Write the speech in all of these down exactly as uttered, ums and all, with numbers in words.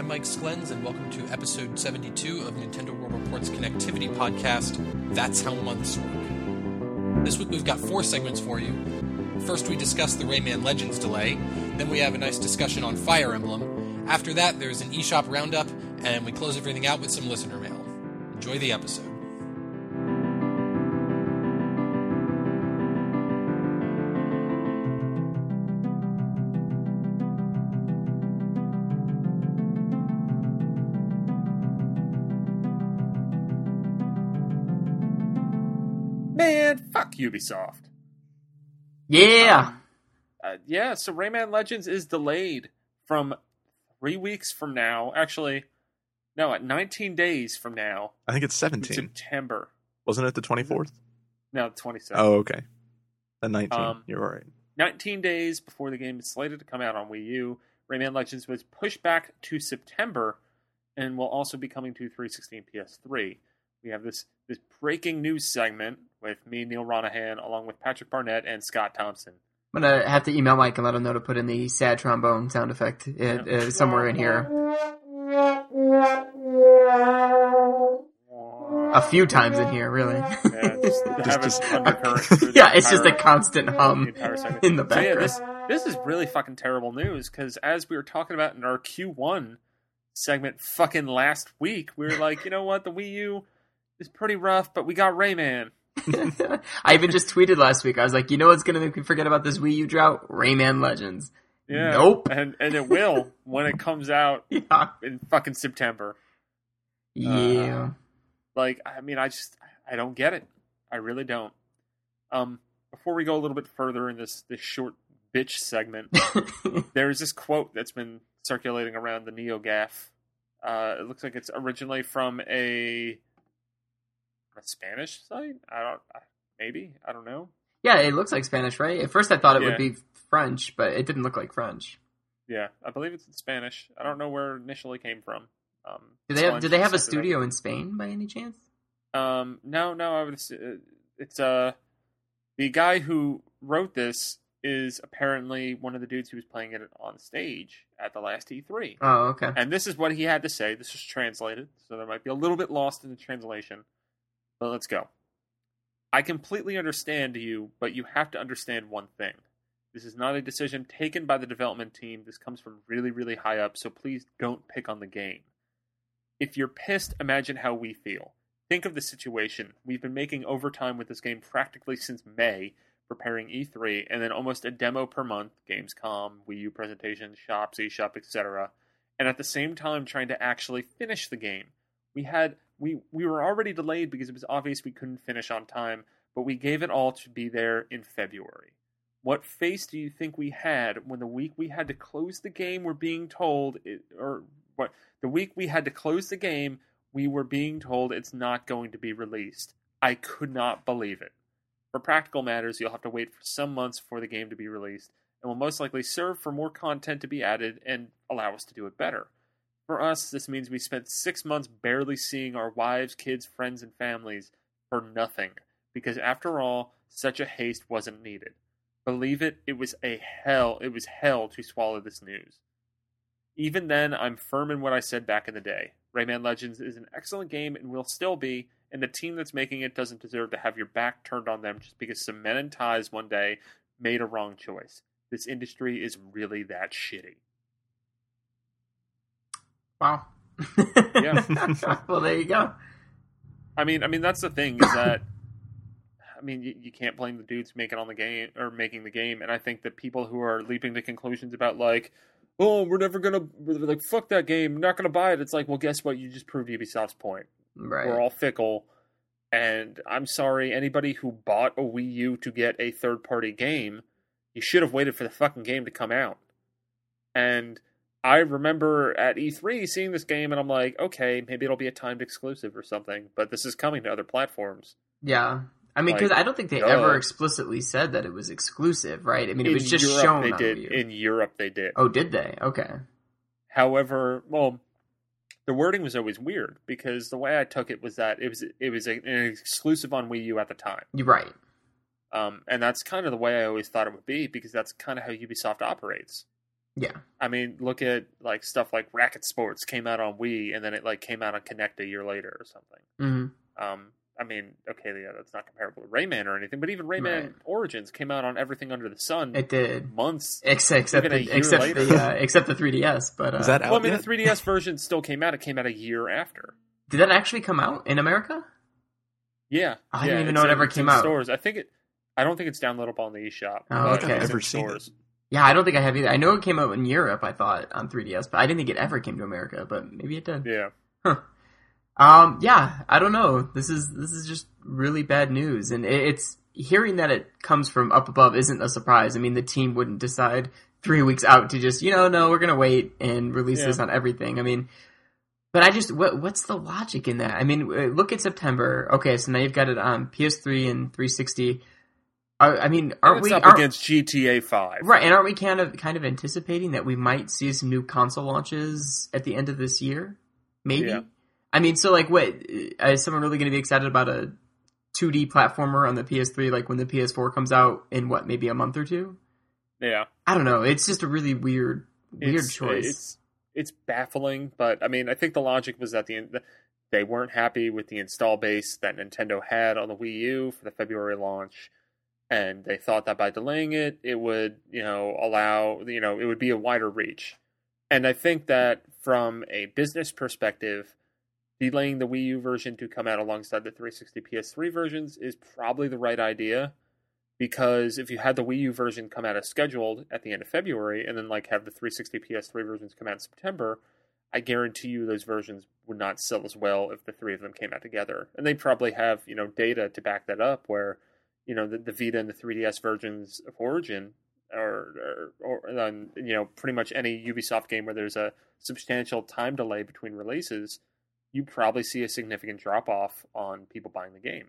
I'm Mike Sklens, and welcome to episode seventy-two of Nintendo World Report's connectivity podcast, That's How Months Work. This week we've got four segments for you. First, we discuss the Rayman Legends delay. Then we have a nice discussion on Fire Emblem. After that, there's an eShop roundup, and we close everything out with some listener mail. Enjoy the episode. Man, fuck Ubisoft. Yeah. Um, uh, yeah, so Rayman Legends is delayed from three weeks from now. Actually, no, at nineteen days from now. I think it's seventeen. September. Wasn't it the twenty-fourth? No, twenty-seventh. Oh, okay. The nineteen. Um, You're right. nineteen days before the game is slated to come out on Wii U, Rayman Legends was pushed back to September and will also be coming to three sixteen P S three. We have this, this breaking news segment with me, Neil Ronahan, along with Patrick Barnett and Scott Thompson. I'm going to have to email Mike and let him know to put in the sad trombone sound effect uh, uh, somewhere in here. A few times in here, really. Yeah, just have just- it undercurrent through the Yeah, it's just a entire- constant hum the entire segment. in the So yeah, background. this, this is really fucking terrible news, because as we were talking about in our Q one segment fucking last week, we were like, you know what, the Wii U is pretty rough, but we got Rayman. I even just tweeted last week. I was like, you know what's going to make me forget about this Wii U drought? Rayman Legends. Yeah. Nope. And and it will when it comes out Yeah. in fucking September. Yeah. Like, I mean, I just, I don't get it. I really don't. Um, before we go a little bit further in this, this short bitch segment, there's this quote that's been circulating around the NeoGAF. Uh, it looks like it's originally from a, a Spanish site? I don't, maybe? I don't know. Yeah, it looks like Spanish, right? At first I thought it Yeah. would be French, but it didn't look like French. Yeah, I believe it's in Spanish. I don't know where it initially came from. Um, Do they have, Solange do they have a sent it up. studio in Spain by any chance? Um, no, no, I would. assu- uh, It's uh, the guy who wrote this is apparently one of the dudes who was playing it on stage at the last E three. Oh, okay. And this is what he had to say. This is translated, so there might be a little bit lost in the translation. But let's go. I completely understand you, but you have to understand one thing. This is not a decision taken by the development team. This comes from really, really high up, so please don't pick on the game. If you're pissed, imagine how we feel. Think of the situation. We've been making overtime with this game practically since May, preparing E three, and then almost a demo per month, Gamescom, Wii U presentations, shops, eShop, et cetera. And at the same time trying to actually finish the game. We had we we were already delayed because it was obvious we couldn't finish on time, but we gave it all to be there in February. What face do you think we had when the week we had to close the game we're being told, it, or what, the week we had to close the game, we were being told it's not going to be released? I could not believe it. For practical matters, you'll have to wait for some months for the game to be released, and will most likely serve for more content to be added and allow us to do it better. For us, this means we spent six months barely seeing our wives, kids, friends, and families for nothing, because after all, such a haste wasn't needed. Believe it, it was a hell, it was hell to swallow this news. Even then, I'm firm in what I said back in the day. Rayman Legends is an excellent game and will still be, and the team that's making it doesn't deserve to have your back turned on them just because some men in ties one day made a wrong choice. This industry is really that shitty. Wow. Yeah. Well, there you go. I mean, I mean that's the thing is that, I mean, you, you can't blame the dudes making on the game or making the game, and I think that people who are leaping to conclusions about like, oh, we're never gonna we're like fuck that game, not gonna buy it. It's like, well, guess what? You just proved Ubisoft's point. Right. We're all fickle, and I'm sorry, anybody who bought a Wii U to get a third-party game, you should have waited for the fucking game to come out. And I remember at E three seeing this game, and I'm like, okay, maybe it'll be a timed exclusive or something, but this is coming to other platforms. Yeah. I mean, because Like, I don't think they duh. ever explicitly said that it was exclusive, right? I mean, it was just Europe, shown they on did. Wii U. In Europe, they did. Oh, did they? Okay. However, well, the wording was always weird because the way I took it was that it was it was a, an exclusive on Wii U at the time. You're right. Um, and that's kind of the way I always thought it would be because that's kind of how Ubisoft operates. Yeah. I mean, look at like stuff like Racket Sports came out on Wii, and then it like came out on Kinect a year later or something. Mm-hmm. Um, I mean, okay, yeah, that's not comparable to Rayman or anything, but even Rayman Right. Origins came out on everything under the sun. It did. Months, Except except even a the, year except later. the uh, except the three D S. But uh, Is that out Well, I mean, yet? the three D S version still came out. It came out a year after. did that actually come out in America? Yeah, I yeah, didn't even it's know it in- ever it's came in out. Stores. I think it. I don't think it's downloadable on the eShop. Oh, but okay. it's I've never in seen it. stores. Yeah, I don't think I have either. I know it came out in Europe, I thought, on three D S, but I didn't think it ever came to America, but maybe it did. Yeah. Huh. Um, yeah, I don't know. This is this is just really bad news, and it, it's hearing that it comes from up above isn't a surprise. I mean, the team wouldn't decide three weeks out to just, you know, no, we're gonna wait and release Yeah. this on everything. I mean, but I just what what's the logic in that? I mean, uh, look at September. Okay, so now you've got it on P S three and three sixty. I, I mean, aren't it's we up aren't, against G T A five? right? And aren't we kind of kind of anticipating that we might see some new console launches at the end of this year? Maybe. Yeah. I mean, so like, what is someone really going to be excited about a two D platformer on the P S three? Like when the P S four comes out in what, maybe a month or two? Yeah. I don't know. It's just a really weird, weird It's- choice. It's it's baffling, but I mean, I think the logic was that the they weren't happy with the install base that Nintendo had on the Wii U for the February launch, and they thought that by delaying it, it would, you know, allow, you know, it would be a wider reach. And I think that from a business perspective, delaying the Wii U version to come out alongside the three sixty P S three versions is probably the right idea. Because if you had the Wii U version come out as scheduled at the end of February, and then like have the three sixty P S three versions come out in September, I guarantee you those versions would not sell as well if the three of them came out together. And they probably have, you know, data to back that up, where, you know, the, the Vita and the three D S versions of Origin, or or, or um, you know, pretty much any Ubisoft game where there's a substantial time delay between releases, you probably see a significant drop off on people buying the game.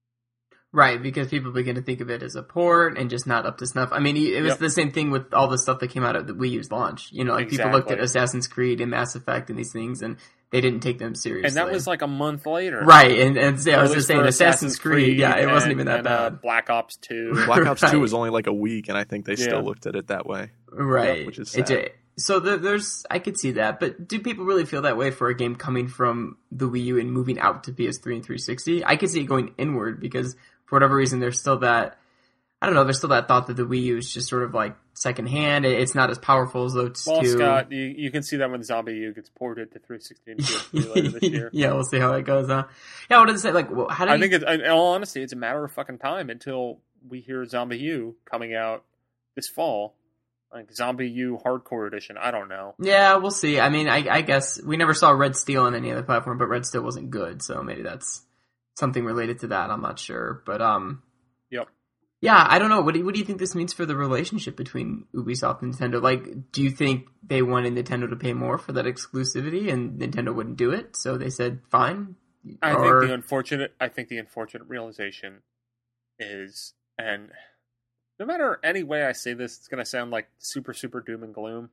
Right, because people begin to think of it as a port and just not up to snuff. I mean, it was Yep. the same thing with all the stuff that came out of the Wii U's launch. You know, like people looked at Exactly. Assassin's Creed and Mass Effect and these things, and they didn't take them seriously. And that was like a month later. right. And, and yeah, I At was least just saying, for Assassin's, Creed, yeah, it wasn't and- even that and, uh, bad. Black Ops two. Black Ops Right. two was only like a week, and I think they Yeah. still looked at it that way. Right. which is It sad. did- so there, there's, I could see that, but do people really feel that way for a game coming from the Wii U and moving out to P S three and three sixty? I could see it going inward because for whatever reason, there's still that, I don't know, there's still that thought that the Wii U is just sort of like secondhand. It- It's not as powerful as those Well, two. Scott, you, you can see that when Zombie U gets ported to three sixty and P S three later this year. yeah, we'll see how it goes, huh? Yeah, what did it say? Like, well, how do I you... think, it's, in all honesty, it's a matter of fucking time until we hear Zombie U coming out this fall. Like Zombie U Hardcore Edition, I don't know. Yeah, we'll see. I mean, I, I guess we never saw Red Steel on any other platform, but Red Steel wasn't good, so maybe that's something related to that. I'm not sure, but um, Yep. yeah, I don't know. What do you, what do you think this means for the relationship between Ubisoft and Nintendo? Like, do you think they wanted Nintendo to pay more for that exclusivity, and Nintendo wouldn't do it, so they said fine? I Or- think the unfortunate I think the unfortunate realization is, and no matter any way I say this, it's gonna sound like super, super doom and gloom.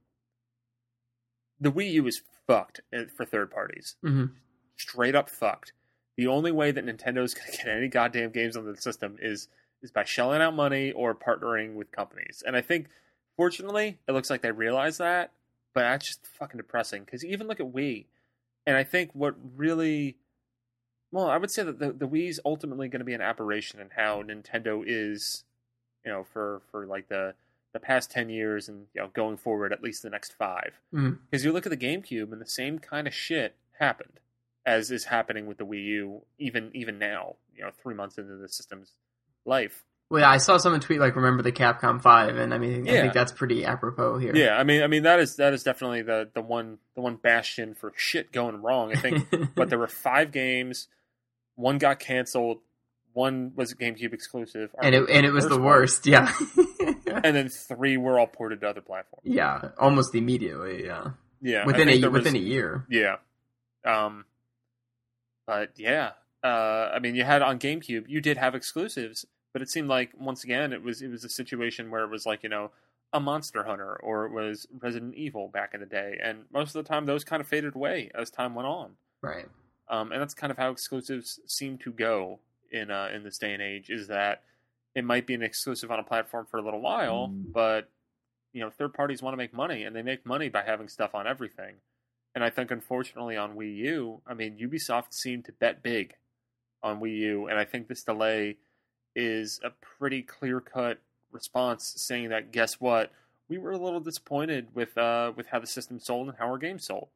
The Wii U is fucked for third parties. Mhm. Straight up fucked. The only way that Nintendo's gonna get any goddamn games on the system is is by shelling out money or partnering with companies. And I think, fortunately, it looks like they realize that, but that's just fucking depressing. Because even look at Wii, and I think what really, well, I would say that the, the Wii's ultimately going to be an aberration in how Nintendo is, you know, for, for like the, the past ten years and, you know, going forward at least the next five. Mhm. Because you look at the GameCube and the same kind of shit happened as is happening with the Wii U, even even now, you know, three months into the system's life. Well, yeah, I saw someone tweet like, "Remember the Capcom five," and I mean, I Yeah. think that's pretty apropos here. Yeah, I mean, I mean that is that is definitely the, the one the one bastion for shit going wrong. I think, but there were five games, one got canceled, one was a GameCube exclusive, and it and it was the worst. Yeah. and then three were all ported to other platforms. Yeah, almost immediately. Yeah, Yeah, I within think a there within was- a year. Yeah. Um, but yeah, uh, I mean, you had on GameCube, you did have exclusives, but it seemed like once again it was it was a situation where it was like, you know, a Monster Hunter or it was Resident Evil back in the day, and most of the time those kind of faded away as time went on. Right. Um, and that's kind of how exclusives seem to go in uh, in this day and age. Is that it might be an exclusive on a platform for a little while, but you know, third parties want to make money, and they make money by having stuff on everything. And I think, unfortunately, on Wii U, I mean, Ubisoft seemed to bet big on Wii U, and I think this delay is a pretty clear-cut response saying that, guess what, we were a little disappointed with uh, with how the system sold and how our game sold.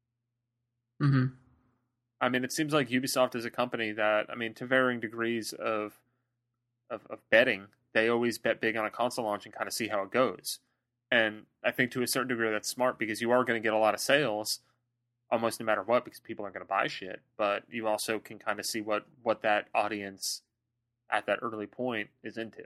Mm-hmm. I mean, it seems like Ubisoft is a company that, I mean, to varying degrees of, of of betting, they always bet big on a console launch and kind of see how it goes. And I think to a certain degree that's smart because you are going to get a lot of sales almost no matter what because people aren't going to buy shit. But you also can kind of see what, what that audience at that early point is into.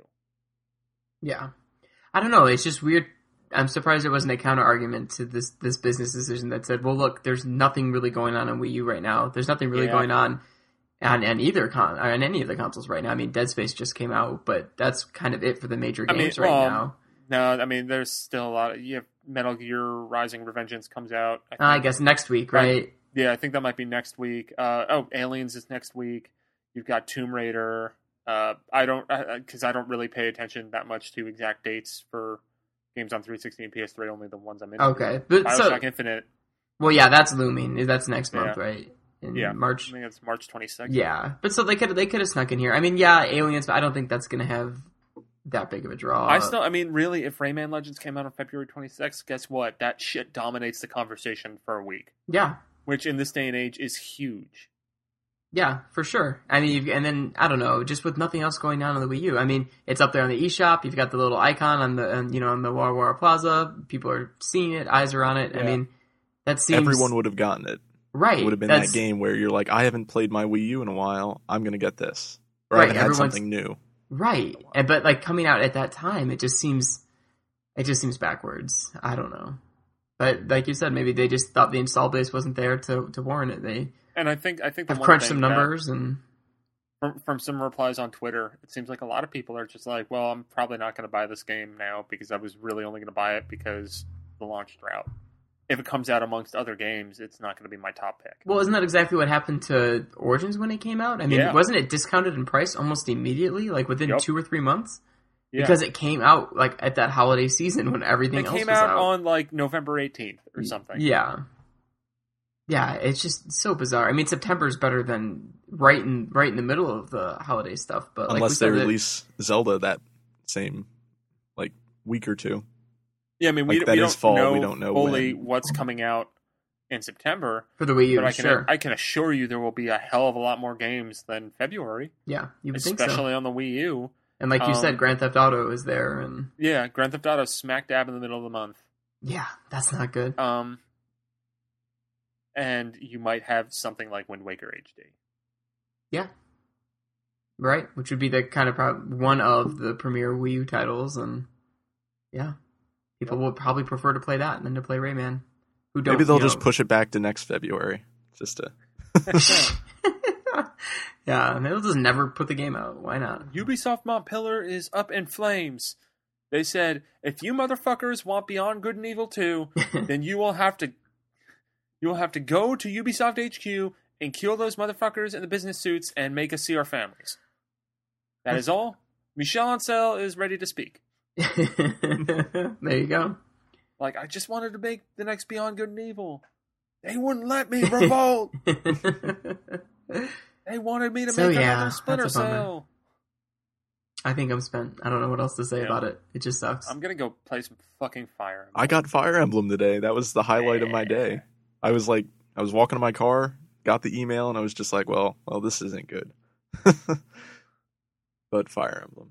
Yeah. I don't know. It's just weird. I'm surprised there wasn't a counter argument to this this business decision that said, well, look, there's nothing really going on on Wii U right now. There's nothing really Yeah. going on on, on either con on any of the consoles right now. I mean, Dead Space just came out, but that's kind of it for the major I mean, games right well, now. No, I mean, there's still a lot of, you have Metal Gear Rising Revengeance comes out. I, think. Uh, I guess next week, right? Yeah, I think that might be next week. Uh, oh, Aliens is next week. You've got Tomb Raider. Uh, I don't, because I, I don't really pay attention that much to exact dates for games on three sixty and P S three, only the ones I'm in. Okay. But Bioshock so, Infinite. well, yeah, that's looming. That's next month, Yeah. right? In Yeah. March. I think it's March twenty-sixth. Yeah, but so they could they could have snuck in here. I mean, yeah, Aliens, but I don't think that's going to have that big of a draw. I still, I mean, really, if Rayman Legends came out on February twenty-sixth, guess what? That shit dominates the conversation for a week, Yeah, which in this day and age is huge. yeah, for sure. I mean, you've, and then I don't know, just with nothing else going on on the Wii U. I mean, it's up there on the eShop. You've got the little icon on the, on, you know, on the Wara Wara Plaza. People are seeing it. Eyes are on it. I Yeah. mean, that seems Everyone would have gotten it. right. It would have been That's- that game where you're like, I haven't played my Wii U in a while. I'm going to get this. Or Right, I haven't had everyone's- something new. right. And but like coming out at that time, it just seems, it just seems backwards. I don't know. But like you said, maybe they just thought the install base wasn't there to to warrant it. They And I think, I think the have one crunched thing some that- numbers and. From, from some replies on Twitter, it seems like a lot of people are just like, well, I'm probably not going to buy this game now because I was really only going to buy it because the launch drought. If it comes out amongst other games, it's not going to be my top pick. Well, isn't that exactly what happened to Origins when it came out? I mean, Yeah. wasn't it discounted in price almost immediately, like within Yep. two or three months? Yeah. Because it came out like at that holiday season when everything it else came was out, out. on like November eighteenth or something. Yeah. Yeah, it's just so bizarre. I mean, September's better than right in right in the middle of the holiday stuff, but like we Unless they said, it- release Zelda that same like week or two. Yeah, I mean, we, Like, that we is don't fall, know we don't know fully when. what's coming out in September, for the Wii U, but I can sure. I can assure you there will be a hell of a lot more games than February, yeah, you would think so. especially on the Wii U. And like you um, said, Grand Theft Auto is there, and Yeah, Grand Theft Auto smack dab in the middle of the month. yeah, that's not good. Um, and you might have something like Wind Waker H D. Yeah. Right, which would be the kind of pro- one of the premier Wii U titles, and yeah, people will probably prefer to play that than to play Rayman. Who don't? Maybe they'll you just know- push it back to next February. Just to yeah, maybe they'll just never put the game out. Why not? Ubisoft Montpelier is up in flames. They said, if you motherfuckers want Beyond Good and Evil two, then you will have to you will have to go to Ubisoft H Q and kill those motherfuckers in the business suits and make us see our families. That is all. Michel Ancel is ready to speak. There you go. Like, I just wanted to make the next Beyond Good and Evil. They wouldn't let me revolt. They wanted me to So, make yeah, another Splinter that's a bummer. Cell. I think I'm spent. I don't know what else to say Yeah. about it. It just sucks. I'm gonna go play some fucking Fire Emblem. I got Fire Emblem today. That was the highlight of my day. I was like, I was walking to my car, got the email, and I was just like, well, well, this isn't good. But Fire Emblem.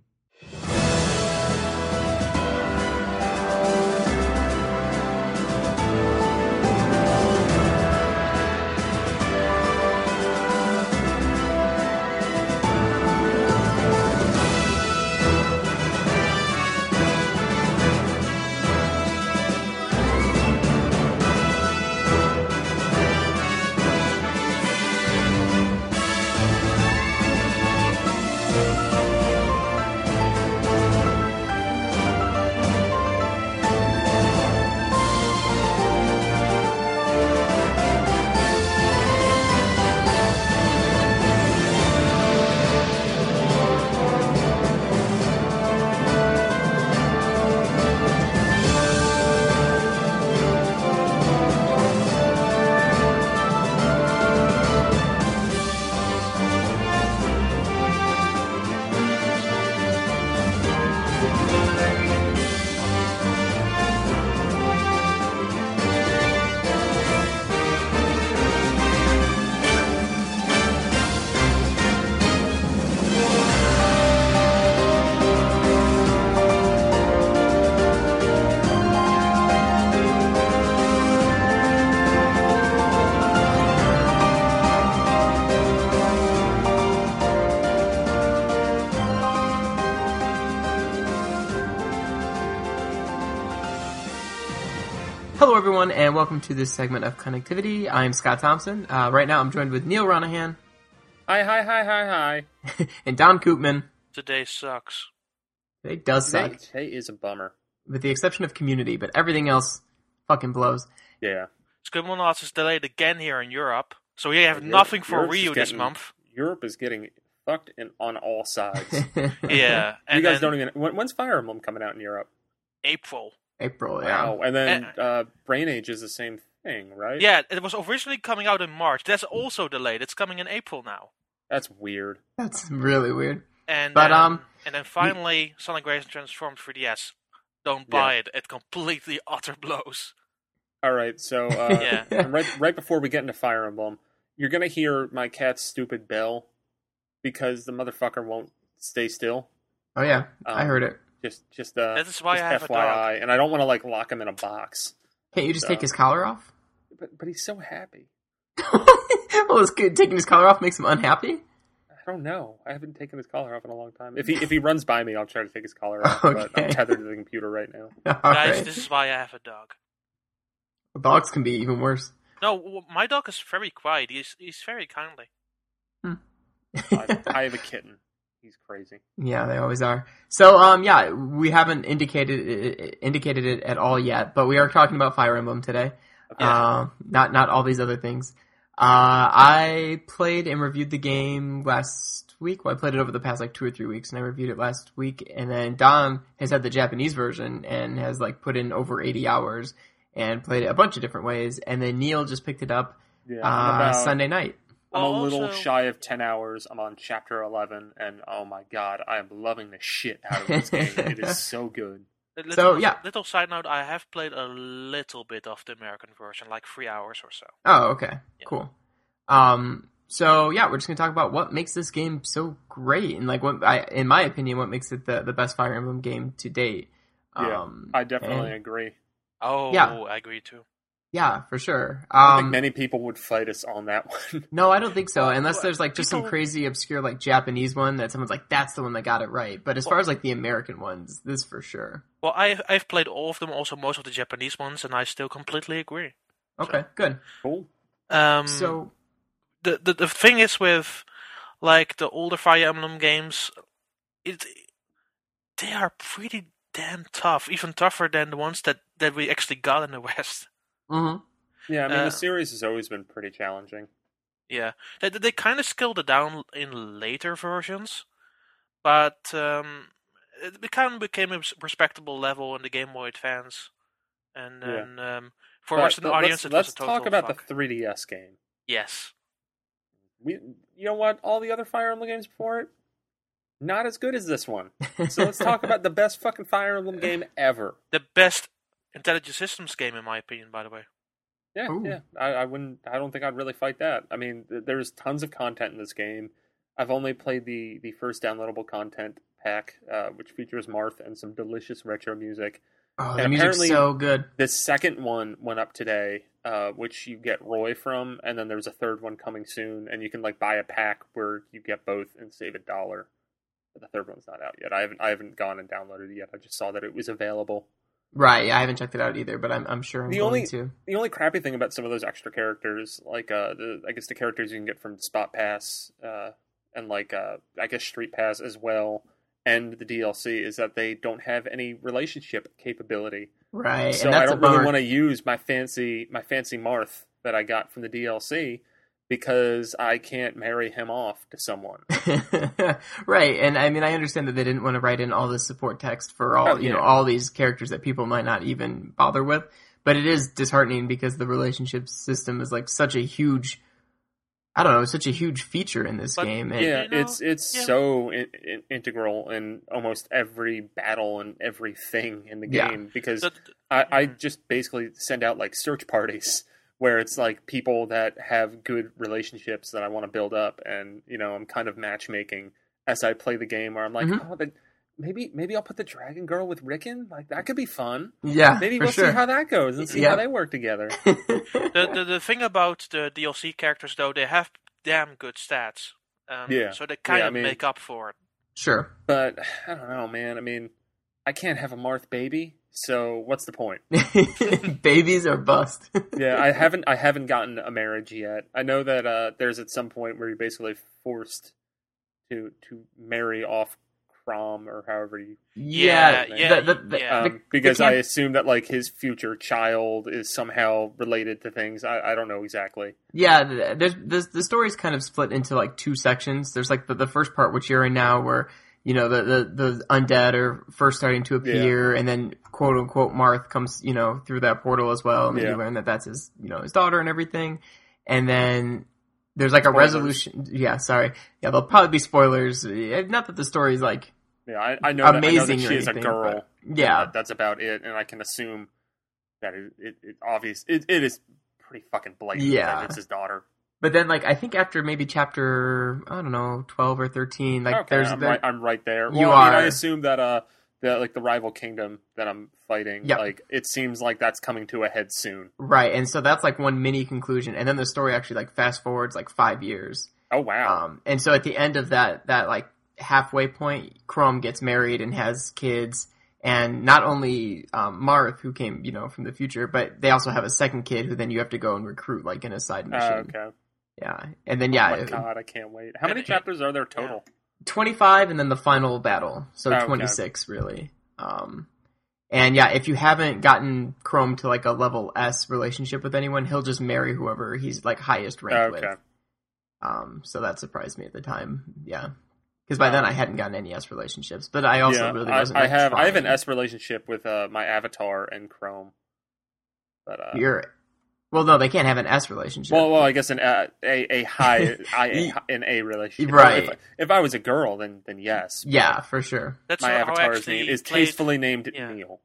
Hello, everyone, and welcome to this segment of Connectivity. I'm Scott Thompson. Uh, right now, I'm joined with Neil Ronahan. Hi, hi, hi, hi, hi. And Don Koopman. Today sucks. It does suck. Today, today is a bummer. With the exception of Community, but everything else fucking blows. Yeah. Scribblenauts is delayed again here in Europe, so we have Europe, nothing for Europe's Wii U just this getting- month. Europe is getting fucked in, on all sides. Yeah, and you guys then don't even. When, when's Fire Emblem coming out in Europe? April. April, yeah. Wow. And then And- uh, Brain Age is the same thing, right? Yeah, it was originally coming out in March. That's also delayed. It's coming in April now. That's weird. That's really weird. And But, then, um, and then finally, Sonic Racing Transformed three D S. Don't buy it. It completely utter blows. All right. So uh, Yeah. and right, right before we get into Fire Emblem, you're gonna hear my cat's stupid bell because the motherfucker won't stay still. Oh, yeah. I Um, heard it. Just, just uh, That is why just I have a F Y I, and I don't want to like lock him in a box. Can't you just so- take his collar off? But, but he's so happy. Well, it's good. Taking his collar off makes him unhappy? I don't know. I haven't taken his collar off in a long time. If he if he runs by me, I'll try to take his collar off. But Okay. I'm tethered to the computer right now. All Guys, right. this is why I have a dog. Dogs can be even worse. No, w- my dog is very quiet. He's he's very kindly. I, I have a kitten. He's crazy. Yeah, they always are. So, um, yeah, we haven't indicated it, indicated it at all yet, but we are talking about Fire Emblem today. Okay. Um, not not all these other things. Uh, I played and reviewed the game last week. Well, I played it over the past like two or three weeks, and I reviewed it last week. And then Don has had the Japanese version and has like put in over eighty hours and played it a bunch of different ways. And then Neil just picked it up Yeah, I'm, uh, about, Sunday night. I'm a Well, little also- shy of ten hours. I'm on chapter eleven, and oh my god, I am loving the shit out of this game. It is so good. A Little, So, yeah. Little side note: I have played a little bit of the American version, like three hours or so. Oh, okay. Yeah. Cool. Um, so yeah, we're just gonna talk about what makes this game so great, and like what I, in my opinion, what makes it the, the best Fire Emblem game to date. Yeah, Um, I definitely and- agree. Oh, Yeah. I agree too. yeah, for sure. I think Um, many people would fight us on that one. no, I don't think so, Well, unless well, there's like just some people- crazy obscure like Japanese one that someone's like, that's the one that got it right. But as far Well- as like the American ones, this for sure. Well, I've I've played all of them, also most of the Japanese ones, and I still completely agree. Okay, good. Cool. Um, So the, the the thing is with like the older Fire Emblem games, it they are pretty damn tough, even tougher than the ones that, that we actually got in the West. mhm. Yeah, I mean Uh, the series has always been pretty challenging. Yeah, they they kind of scaled it down in later versions, but um, it kind of became a respectable level in the Game Boy Advance, and Yeah. then um, for But- Western but audience, let's, it let's was a total talk about fuck. the three D S game. Yes. We, you know what? All the other Fire Emblem games before it, not as good as this one. So let's talk about the best fucking Fire Emblem game ever. The best Intelligent Systems game, in my opinion, by the way. Yeah, Ooh. yeah. I, I wouldn't. I don't think I'd really fight that. I mean, th- there's tons of content in this game. I've only played the the first downloadable content pack, uh, which features Marth and some delicious retro music. Oh, And the music's apparently- so good. The second one went up today, uh, which you get Roy from, and then there's a third one coming soon, and you can like buy a pack where you get both and save a dollar. But the third one's not out yet. I haven't I haven't gone and downloaded it yet. I just saw that it was available. Right, yeah, I haven't checked it out either, but I'm I'm sure I'm The going only- to. The only crappy thing about some of those extra characters, like uh, the I guess the characters you can get from Spot Pass, uh, and like uh, I guess Street Pass as well, and the D L C, is that they don't have any relationship capability. Right, So and I that's don't a really bummer. want to use my fancy my fancy Marth that I got from the D L C because I can't marry him off to someone. Right, and I mean, I understand that they didn't want to write in all this support text for all Oh, you know yeah. all these characters that people might not even bother with. But it is disheartening because the relationship system is like such a huge, I don't know, such a huge feature in this But- game. And Yeah, you know, it's it's yeah. so in, in, integral in almost every battle and everything in the Yeah. game because The- I, I Mhm. just basically send out like search parties where it's like people that have good relationships that I want to build up, and you know I'm kind of matchmaking as I play the game. Where I'm like, Mhm. oh, the, maybe maybe I'll put the dragon girl with Rickon. Like that could be fun. yeah, Maybe for we'll sure. see how that goes and see Yeah. how they work together. the, the the thing about the D L C characters, though, they have damn good stats. Um, Yeah. So they kind Yeah, I of mean- make up for it. Sure. But I don't know, man. I mean, I can't have a Marth baby, so what's the point? Babies or bust. Yeah, I haven't I haven't gotten a marriage yet. I know that uh, there's at some point where you're basically forced to to marry off Crom or however you. Yeah, Yeah, yeah, the- the- the- yeah. Um, because the I camp- assume that like his future child is somehow related to things. I, I don't know exactly. Yeah, th- there's, there's the story's kind of split into like two sections. There's like the, the first part which you're in now, where you know the, the the undead are first starting to appear, and then quote unquote Marth comes you know through that portal as well, and then Yeah. you learn that that's his you know his daughter and everything, and then there's like a Spoilers. resolution. Yeah, sorry. Yeah, there'll probably be spoilers. Eh, Not that the story's like Yeah, I, I know. That, I know amazing that or she is a anything, girl. but- and yeah. that- that's about it. And I can assume that it it, it obvious it, it is pretty fucking blatant. Yeah. that it's his daughter. But then, like, I think after maybe chapter, I don't know, twelve or thirteen, like, Okay, there's, I'm there, right. I'm right there. You well, I, mean, I are. assume that uh, that like the rival kingdom that I'm fighting, Yep. like it seems like that's coming to a head soon. right, and so that's like one mini conclusion, and then the story actually like fast forwards like five years, Oh wow. um, and so at the end of that that like halfway point, Chrome gets married and has kids, and not only um, Marth, who came you know from the future, but they also have a second kid who then you have to go and recruit like in a side mission. Uh, okay. Yeah, and then yeah, Oh my god, I can't wait. How many And- chapters are there total? twenty-five and then the final battle, so Oh, okay. twenty-six really. Um, and yeah, if you haven't gotten Chrome to like a level S relationship with anyone, he'll just marry whoever he's like highest ranked Okay. with. Um, so that surprised me at the time. Yeah, because by then I hadn't gotten any S relationships, but I also yeah, really I, wasn't. I like, have I have an trying. S relationship with uh, my avatar and Chrome. But uh, You're well, no, they can't have an S relationship. well, well, I guess an uh, a a high I, a, an A relationship. Right. If, if I was a girl, then then yes. yeah, for sure. That's My how I avatar's actually name is played- tastefully named yeah. Neil.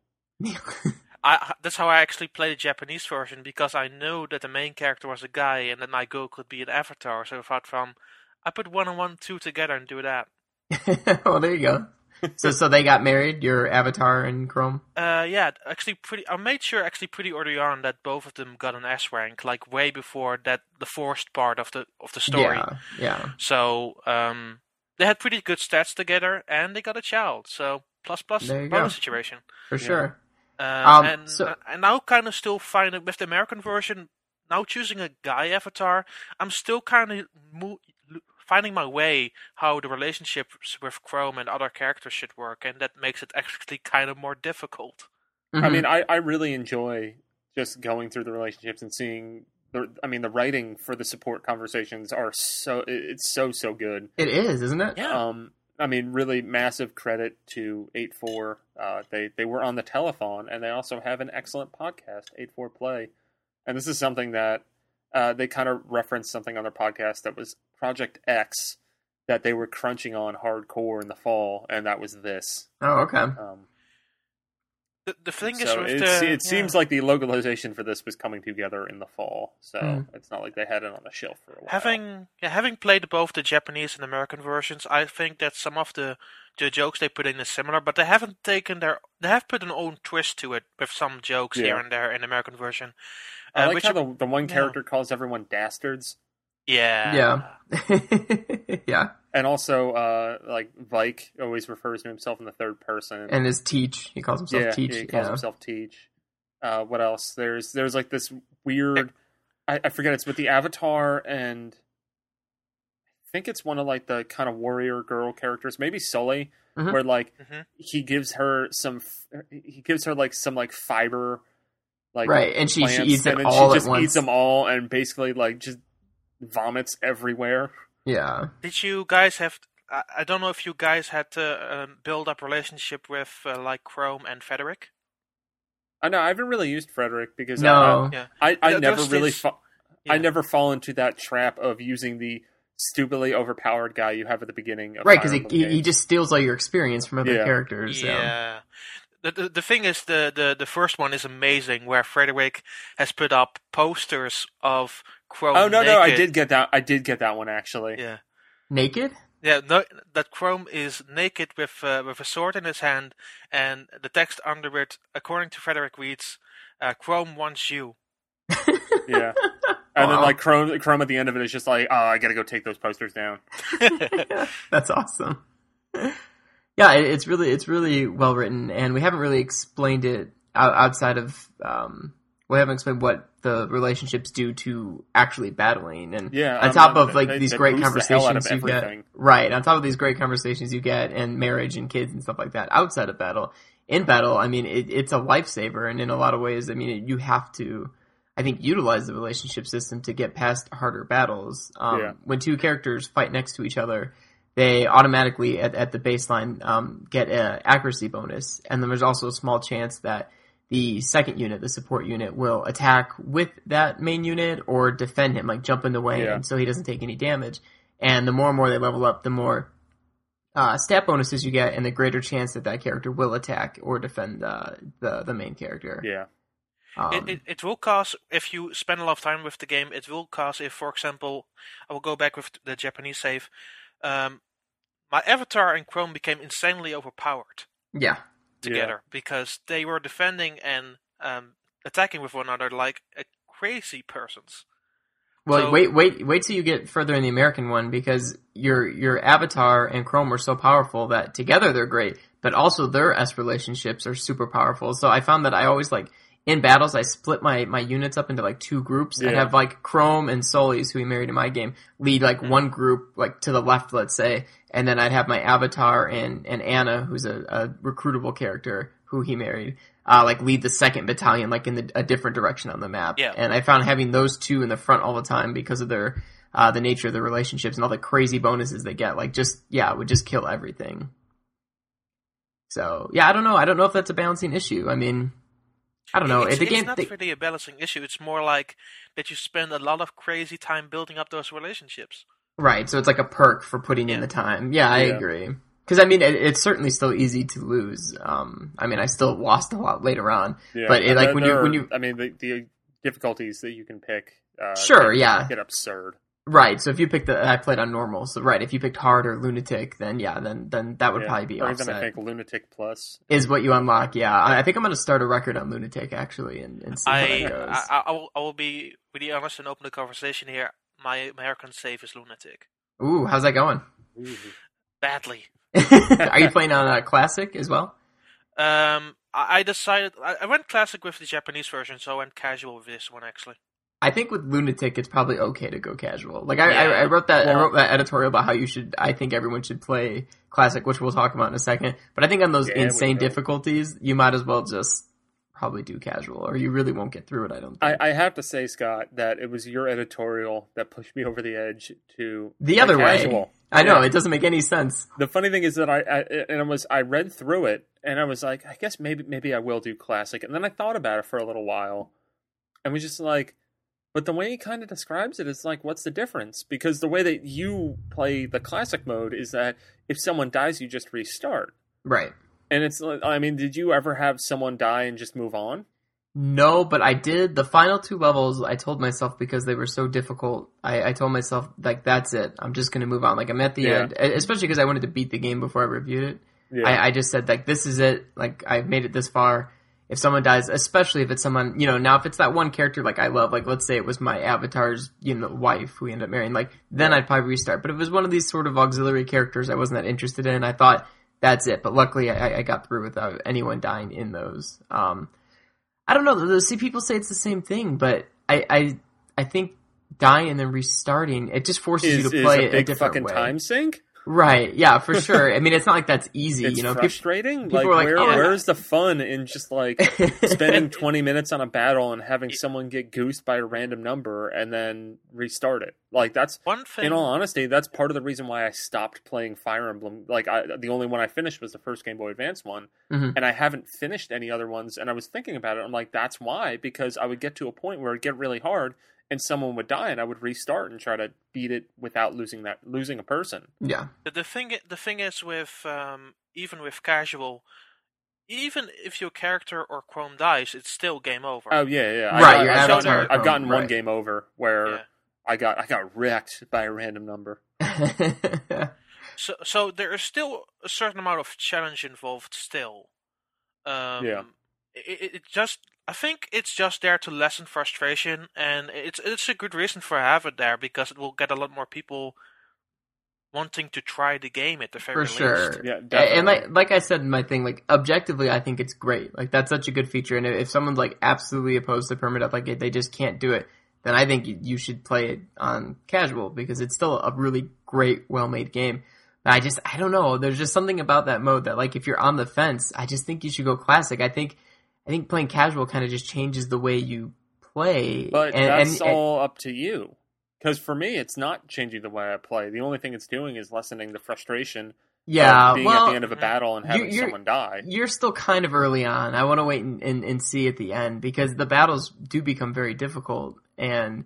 I, that's how I actually played the Japanese version, because I know that the main character was a guy and that my girl could be an avatar. So I thought from, I put one and one, two together and do that. Well, there you go. So, so they got married. Your avatar and Chrome. Uh, yeah, actually, pretty. I made sure actually pretty early on that both of them got an S rank, like way before that the forced part of the of the story. Yeah, yeah. So um, they had pretty good stats together, and they got a child. So plus plus There you bonus go. situation. For sure. Uh, Um, and so- I now kind of still find it with the American version. Now choosing a guy avatar, I'm still kind of mo- finding my way how the relationships with Chrome and other characters should work, and that makes it actually kind of more difficult. I Mhm. mean, I, I really enjoy just going through the relationships and seeing. The, I mean, the writing for the support conversations are so it- it's so so good. it is, isn't it? Yeah. Um, I mean, really massive credit to eight four. Uh, they they were on the telethon, and they also have an excellent podcast, eight four Play. And this is something that uh, they kind of referenced something on their podcast that was Project X that they were crunching on hardcore in the fall, and that was this. Oh, okay. Um, The, the thing is, so with it, the, se- it yeah. seems like the localization for this was coming together in the fall, so Mm. it's not like they had it on the shelf for a while. Having yeah, having played both the Japanese and American versions, I think that some of the the jokes they put in is similar, but they haven't taken their they have put an own twist to it with some jokes Yeah. here and there in the American version. I Uh, like which how the, the one yeah. character calls everyone dastards. yeah, Yeah. Yeah. And also, uh, like Vike always refers to himself in the third person. And his Teach. He calls himself yeah, Teach. he calls yeah. himself Teach. Uh, what else? There's there's like this weird. I, I forget. It's with the Avatar, and I think it's one of like the kind of warrior girl characters, maybe Sully, Mhm. where like Mhm. he gives her some. f- He gives her like some like fiber. Like Right, and she- she plants, eats it and then all she at just once. eats them all, and basically like just vomits everywhere. Yeah. Did you guys have? I, I don't know if you guys had to um, build up relationship with uh, like Chrome and Frederick. I know I haven't really used Frederick because No. Yeah, I, I, I There- never there's really this- fa- yeah. I never fall into that trap of using the stupidly overpowered guy you have at the beginning of Right, Fire because he, Emblem he he games. just steals all your experience from other Yeah. characters. so. Yeah. The, the the thing is, the, the, the first one is amazing, where Frederick has put up posters of Chrome. Oh no no I naked. did get that I did get that one actually. Yeah, Naked? yeah. No, that Chrome is naked with uh, with a sword in his hand, and the text under it, according to Frederick, reads, uh, "Chrome wants you." Yeah. And then Wow. like Chrome Chrome at the end of it is just like, oh, I gotta go take those posters down. That's awesome. Yeah, it, it's really it's really well written, and we haven't really explained it outside of um, we haven't explained what the relationships do to actually battling, and Yeah, on um, top um, of like they- these they great boost the hell out of conversations you get, everything. right? On top of these great conversations you get, and marriage and kids and stuff like that outside of battle. In battle, I mean, it, it's a lifesaver, and in a lot of ways, I mean, it, you have to, I think, utilize the relationship system to get past harder battles. Um, Yeah. When two characters fight next to each other, they automatically at, at the baseline um, get an accuracy bonus, and then there's also a small chance that the second unit, the support unit, will attack with that main unit or defend him, like jump in the way, Yeah. and so he doesn't take any damage. And the more and more they level up, the more uh, stat bonuses you get, and the greater chance that that character will attack or defend uh, the the main character. Yeah. Um, It, it it will cause, if you spend a lot of time with the game, it will cause if, for example, I will go back with the Japanese save. Um, my avatar and Chrome became insanely overpowered yeah. together because they were defending and um, attacking with one another like a crazy persons. Well, So- wait, wait, wait till you get further in the American one, because your your Avatar and Chrome are so powerful that together they're great, but also their S relationships are super powerful. So I found that I always like in battles I split my my units up into like two groups. I'd Yeah. have like Chrome and Solis, who he married in my game, lead like one group like to the left, let's say, and then I'd have my Avatar and and Anna, who's a, a recruitable character who he married, uh, like lead the second battalion, like in the, a different direction on the map. Yeah. And I found having those two in the front all the time because of their, uh, the nature of their relationships and all the crazy bonuses they get, like just, yeah, it would just kill everything. So, yeah, I don't know. I don't know if that's a balancing issue. I mean, I don't know. It's, If the it's game, not the- really a balancing issue. It's more like that you spend a lot of crazy time building up those relationships. right. So it's like a perk for putting in Yeah. the time. Yeah, I Yeah. agree. Cause I mean, it, it's certainly still easy to lose. Um, I mean, I still lost a lot later on, Yeah. but it, And like there- when you, there when are- you, I mean, the, the difficulties that you can pick. Uh, Sure, get, yeah. Get absurd. right. So if you pick the, I played on normal. So right. If you picked hard or lunatic, then yeah, then, then that would Yeah. probably be or offset. even I think Lunatic Plus. Is what you unlock, yeah. I, I think I'm going to start a record on Lunatic, actually, and, and see how I, that goes. I, I, will, I will be really honest and open the conversation here. My American save is Lunatic. Ooh, how's that going? Badly. Are you playing on a classic as well? Um, I, I decided I, I went classic with the Japanese version, so I went casual with this one actually. I think with Lunatic, it's probably okay to go casual. Like I, Yeah. I, I wrote that, I Well- wrote that editorial about how you should. I think everyone should play classic, which we'll talk about in a second. But I think on those Yeah, we insane will. difficulties, you might as well just probably do casual, or you really won't get through it. I don't think. I, I have to say, Scott, that it was your editorial that pushed me over the edge to the play other casual. way, I know Yeah. it doesn't make any sense. The funny thing is that I, I and I was I read through it and I was like, I guess maybe maybe I will do classic, and then I thought about it for a little while, and was just like, but the way he kind of describes it is like, what's the difference? Because the way that you play the classic mode is that if someone dies, you just restart, Right. and it's like, I mean, did you ever have someone die and just move on? No, but I did the final two levels. I told myself because they were so difficult. I, I told myself like that's it. I'm just gonna move on. Like I'm at the Yeah. end, e- especially because I wanted to beat the game before I reviewed it. Yeah. I, I just said like this is it. Like I've made it this far. If someone dies, especially if it's someone you know, now if it's that one character like I love, like let's say it was my avatar's you know wife who we ended up marrying, like then I'd probably restart. But if it was one of these sort of auxiliary characters I wasn't that interested in, I thought that's it. But luckily I, I got through without anyone dying in those. Um, I don't know. See, people say it's the same thing, but I, I, I think dying and then restarting it just forces is, you to is play a it big a different fucking way. time sink? Right? Yeah, for sure. I mean, it's not like that's easy. It's you know, People- frustrating. people like, are like, where, "Oh, yeah." where's the fun in just like spending twenty minutes on a battle and having someone get goosed by a random number and then restart it? Like that's, One thing. in all honesty, that's part of the reason why I stopped playing Fire Emblem. Like I, the only one I finished was the first Game Boy Advance one, Mhm. and I haven't finished any other ones. And I was thinking about it. I'm like, that's why, because I would get to a point where it'd get really hard and someone would die, and I would restart and try to beat it without losing that losing a person. Yeah. The, the thing, the thing is with um, even with casual, even if your character or Chrome dies, it's still game over. Oh yeah, yeah. Right, I, your I've, avatar gotten, I've Chrome, gotten one right. game over where Yeah. I got I got wrecked by a random number. So, so there is still a certain amount of challenge involved. Still, um, Yeah. It, it, it just, I think it's just there to lessen frustration, and it's it's a good reason for have it there because it will get a lot more people wanting to try the game at the very For least. sure. Yeah, And definitely. like like I said in my thing, like objectively, I think it's great. Like that's such a good feature. And if someone's like absolutely opposed to permadeath, like they just can't do it, then I think you, you should play it on casual because it's still a really great, well-made game. But I just I don't know. There's just something about that mode that like if you're on the fence, I just think you should go classic. I think I think playing casual kind of just changes the way you play. But and, that's and, and, all up to you. Because for me, it's not changing the way I play. The only thing it's doing is lessening the frustration yeah, of being well, at the end of a battle and having you're- someone die. You're still kind of early on. I want to wait and, and, and see at the end because the battles do become very difficult. And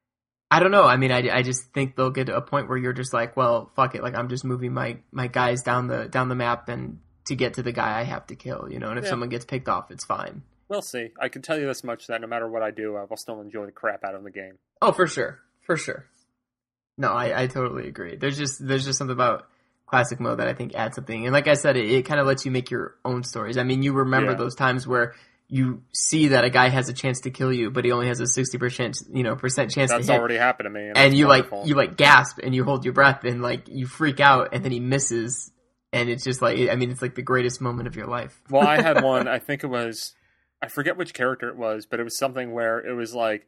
I don't know. I mean, I, I just think they'll get to a point where you're just like, well, fuck it. Like I'm just moving my, my guys down the down the map and to get to the guy I have to kill. You know, and if Yeah. someone gets picked off, it's fine. We'll see. I can tell you this much, that no matter what I do, I will still enjoy the crap out of the game. Oh, for sure, for sure. No, I, I totally agree. There's just there's just something about classic mode that I think adds something. And like I said, it, it kind of lets you make your own stories. I mean, you remember Yeah. those times where you see that a guy has a chance to kill you, but he only has a sixty percent, you know, percent chance That's to hit. already happened to me. And, And it's you wonderful. like you like gasp and you hold your breath and like you freak out and then he misses and it's just like I mean it's like the greatest moment of your life. Well, I had one, I think it was, I forget which character it was, but it was something where it was like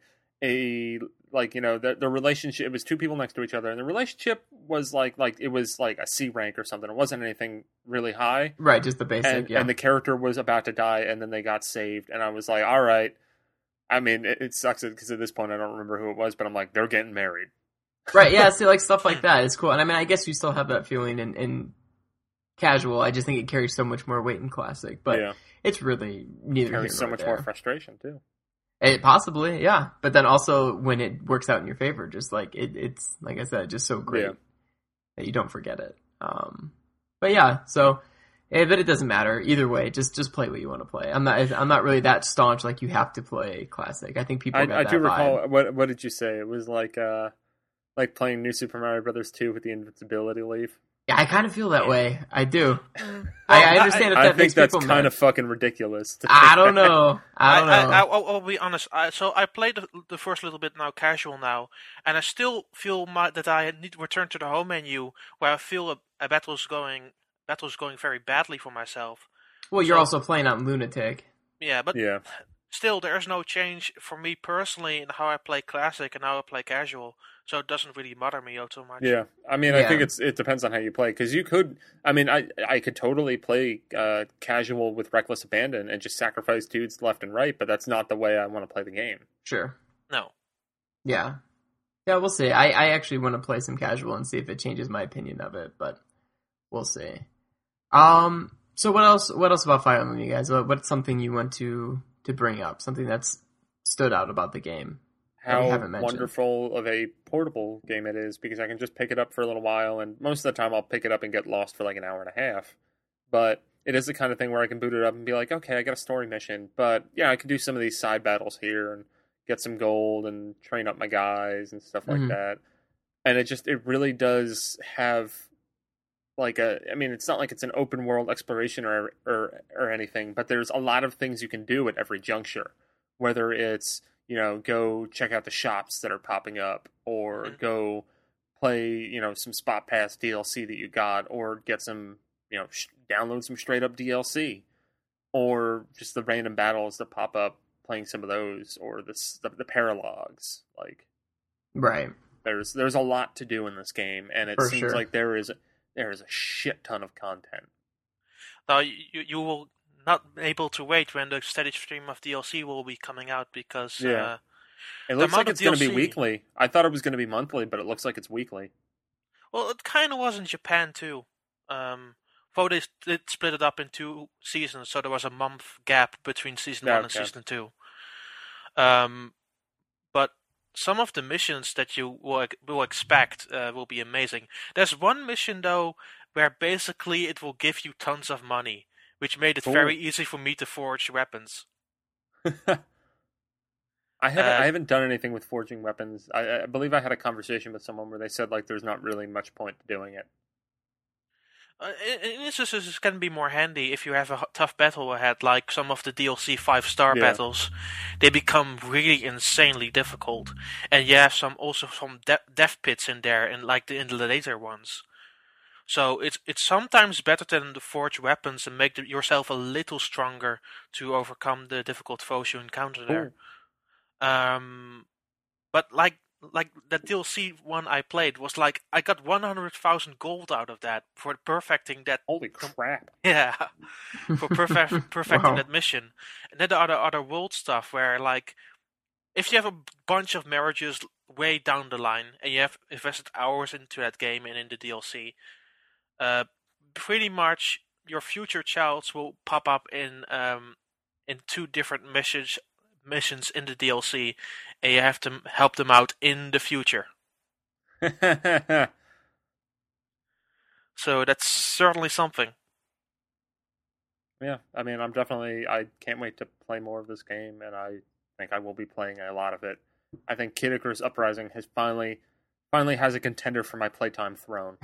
a, like, you know, the, the relationship, it was two people next to each other, and the relationship was like, like, it was like a C rank or something. It wasn't anything really high. Right, just the basic, And, yeah. and the character was about to die, and then they got saved, and I was like, all right. I mean, it, it sucks because at this point I don't remember who it was, but I'm like, they're getting married. Right, yeah, see, like, stuff like that is cool. And I mean, I guess you still have that feeling in, in casual. I just think it carries so much more weight in classic. But yeah. it's really neither here Carries so nor much there. more frustration, too. It, possibly, yeah. But then also when it works out in your favor, just like, it, it's, like I said, just so great Yeah. that you don't forget it. Um, but yeah, so... Eh, but it doesn't matter either way. Just just play what you want to play. I'm not I'm not really that staunch. Like you have to play classic. I think people. I, got I that do vibe. recall, what what did you say? It was like uh, like playing New Super Mario Brothers two with the invincibility leaf. Yeah, I kind of feel that way. I do. Mm. I, I understand if that I think makes that's people kind mad. of fucking ridiculous. to I think don't that. know. I don't know. I, I, I'll, I'll be honest. I, so I played the, the first little bit now, casual now, and I still feel my, that I need to return to the home menu where I feel a, a battle's going battle's going very badly for myself. well, you're so- also playing on Lunatic. Yeah, but Yeah, still, there's no change for me personally in how I play classic and how I play casual, so it doesn't really bother me all too much. yeah. I mean, I Yeah. think it's it depends on how you play, because you could. I mean, I I could totally play uh, casual with reckless abandon and just sacrifice dudes left and right, but that's not the way I want to play the game. Sure. No. Yeah. Yeah, we'll see. I, I actually want to play some casual and see if it changes my opinion of it, but we'll see. Um. So what else? What else about Fire Emblem, you guys? What, what's something you want to to bring up? Something that's stood out about the game? that we How haven't mentioned. wonderful of a portable game it is, because I can just pick it up for a little while, and most of the time I'll pick it up and get lost for like an hour and a half. But it is the kind of thing where I can boot it up and be like, okay, I got a story mission, but yeah, I can do some of these side battles here and get some gold and train up my guys and stuff like Mhm. that. And it just, it really does have like a, I mean, it's not like it's an open world exploration or, or, or anything, but there's a lot of things you can do at every juncture, whether it's, you know, go check out the shops that are popping up, or Mhm. go play, you know, some Spot Pass D L C that you got, or get some, you know, sh- download some straight up D L C, or just the random battles that pop up, playing some of those, or the s- the, the paralogs. Like, Right. there's there's a lot to do in this game, and it For seems sure. like there is there is a shit ton of content. Now you you will not be able to wait when the steady stream of D L C will be coming out because Yeah. uh, It The looks amount like of it's going to be D L C weekly. I thought it was going to be monthly, but it looks like it's weekly. well, it kind of was in Japan too. Um, though they did split it up in two seasons, so there was a month gap between season Yeah, one and okay. season two. Um, but some of the missions that you will, will expect uh, will be amazing. There's one mission though where basically it will give you tons of money, which made it Cool. very easy for me to forge weapons. I haven't Uh, I haven't done anything with forging weapons. I, I believe I had a conversation with someone where they said like there's not really much point to doing it. Uh, in in instances, it can be more handy if you have a h- tough battle ahead, like some of the D L C five-star Yeah. battles. They become really insanely difficult, and you have some also some de- death pits in there, and like the, in the later ones. So it's it's sometimes better than to forge weapons and make the, yourself a little stronger to overcome the difficult foes you encounter there. Um, but like like that D L C one I played was like I got one hundred thousand gold out of that for perfecting that. Holy crap! Yeah, for perfect perfecting Wow. that mission. And then the other other world stuff where like if you have a bunch of marriages way down the line and you have invested hours into that game and in the D L C, uh, pretty much your future childs will pop up in um in two different missions missions in the D L C, and you have to help them out in the future. So that's certainly something. Yeah, I mean, I'm definitely. I can't wait to play more of this game, and I think I will be playing a lot of it. I think Kid Icarus Uprising has finally, finally has a contender for my playtime throne.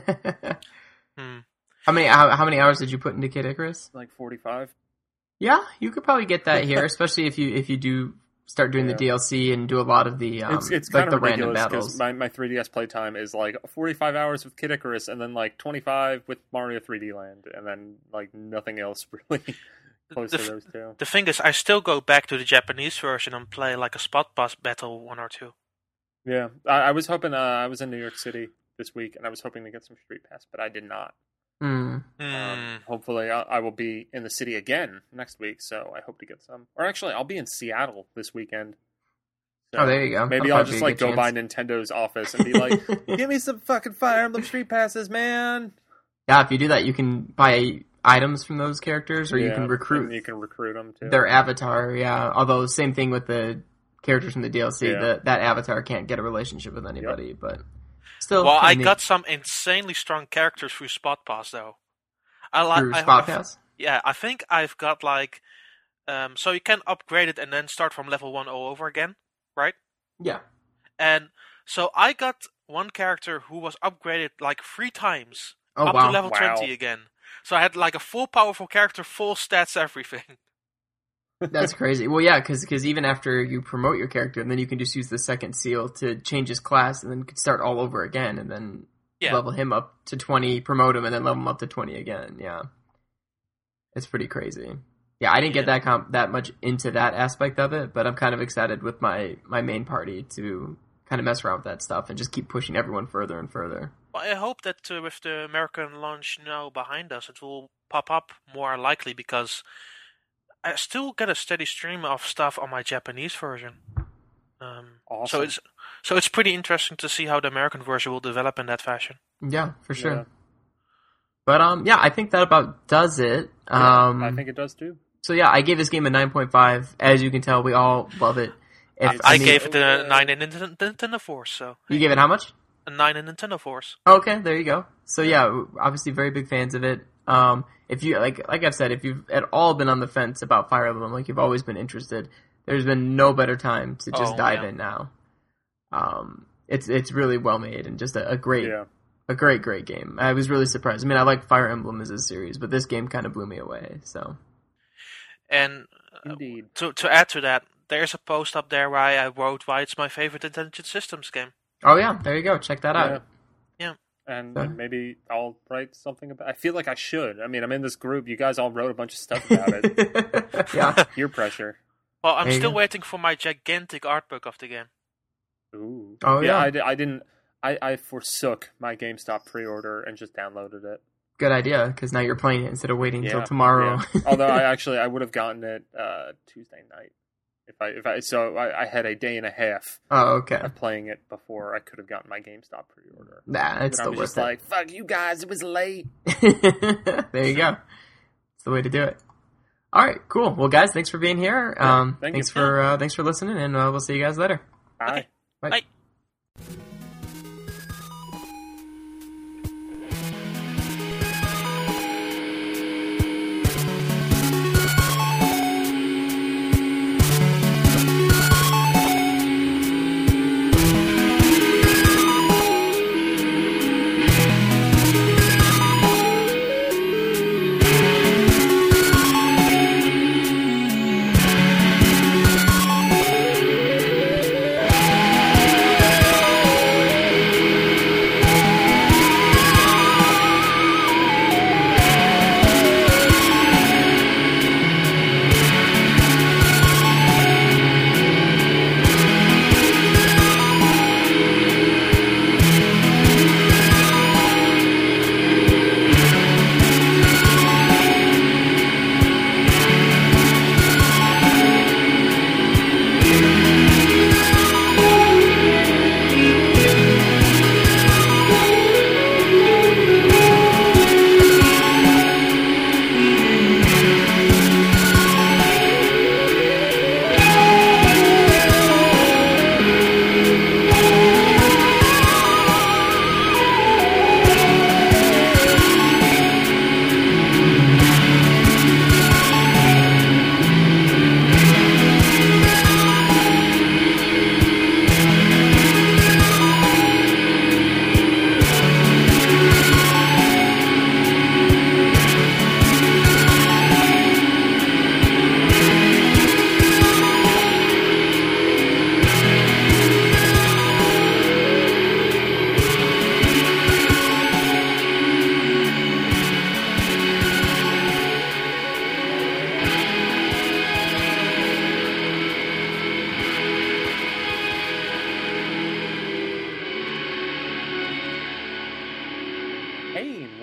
Hmm. How many how, how many hours did you put into Kid Icarus? Like forty-five. Yeah, you could probably get that here, especially if you if you do start doing Yeah. the D L C and do a lot of the um, It's it's like kind the of random ridiculous battles. because my, my three D S playtime is like forty-five hours with Kid Icarus and then like twenty-five with Mario three D Land and then like nothing else really close The to f- those two. The thing is, I still go back to the Japanese version and play like a spot boss battle one or two. Yeah, I, I was hoping. Uh, I was in New York City this week and I was hoping to get some Street Pass, but I did not. Hmm. Hmm. Um, hopefully, I, I will be in the city again next week, so I hope to get some. Or actually, I'll be in Seattle this weekend. So Oh, there you go. Maybe That'll I'll probably just be a like good go by chance. Nintendo's office and be like, "Give me some fucking Fire Emblem Street Passes, man!" Yeah, if you do that, you can buy items from those characters, or you Yeah, can and recruit You can recruit them too. their avatar. Yeah, although same thing with the characters from the D L C. Yeah. The, that avatar can't get a relationship with anybody, but still. Well, I kinda got neat. some insanely strong characters through Spot Pass though. I like through I, Spot I- Pass. Yeah, I think I've got like, um, so you can upgrade it and then start from level one all over again, right? Yeah. And so I got one character who was upgraded like three times Oh up wow. to level Wow. twenty again. So I had like a full powerful character, full stats, everything. That's crazy. Well, yeah, because even after you promote your character, and then you can just use the second seal to change his class, and then could start all over again, and then Yeah. level him up to twenty, promote him, and then level him up to twenty again. Yeah, it's pretty crazy. Yeah, I didn't get Yeah. that comp- that much into that aspect of it, but I'm kind of excited with my my main party to kind of mess around with that stuff and just keep pushing everyone further and further. Well, I hope that uh, with the American launch now behind us, it will pop up more likely because I still get a steady stream of stuff on my Japanese version. Um, Awesome. So it's so it's pretty interesting to see how the American version will develop in that fashion. Yeah, for sure. Yeah. But um, yeah, I think that about does it. Um, I think it does too. So yeah, I gave this game a nine point five. As you can tell, we all love it. If, I, mean- gave it a uh, nine in Nintendo, Nintendo Force, so You gave it how much? a nine in Nintendo Force. Okay, there you go. So yeah, obviously very big fans of it. Um, if you like, like I've said, if you've at all been on the fence about Fire Emblem, like you've always been interested, there's been no better time to just Oh, dive yeah. in now. Um, it's it's really well made and just a, a great, Yeah. a great, great game. I was really surprised. I mean, I like Fire Emblem as a series, but this game kind of blew me away. So And uh, Indeed. to to add to that, there's a post up there where I wrote why it's my favorite Intelligent Systems game. oh yeah, there you go. Check that out. Yeah. And, So- and maybe I'll write something about. I feel like I should. I mean, I'm in this group. You guys all wrote a bunch of stuff about it. yeah. Peer pressure. Well, I'm There you still go. waiting for my gigantic art book of the game. Ooh. Oh, yeah. I, di- I didn't. I, I forsook my GameStop pre-order and just downloaded it. Good idea, because now you're playing it instead of waiting until Yeah, tomorrow. yeah. Although I actually I would have gotten it uh, Tuesday night if I if I so I, I had a day and a half Oh, okay. of playing it before I could have gotten my GameStop pre-order. Nah, it's And I still was worth just it. like, "Fuck you guys! It was late." There you go. It's the way to do it. All right, cool. Well, guys, thanks for being here. Yeah, Um, thank thanks you. for uh, thanks for listening, and uh, we'll see you guys later. Bye. Okay. Bye. Bye.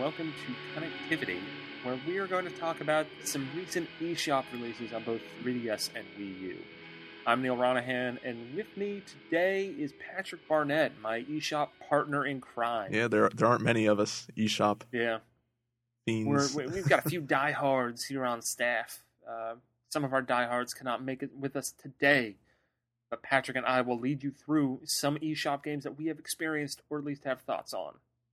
welcome to Connectivity, where we are going to talk about some recent eShop releases on both three D S and Wii U. I'm Neil Ronahan, and with me today is Patrick Barnett, my eShop partner in crime. Yeah, there there aren't many of us eShop Yeah. fiends. We're, we've got a few diehards here on staff. Uh, some of our diehards cannot make it with us today, but Patrick and I will lead you through some eShop games that we have experienced or at least have thoughts on.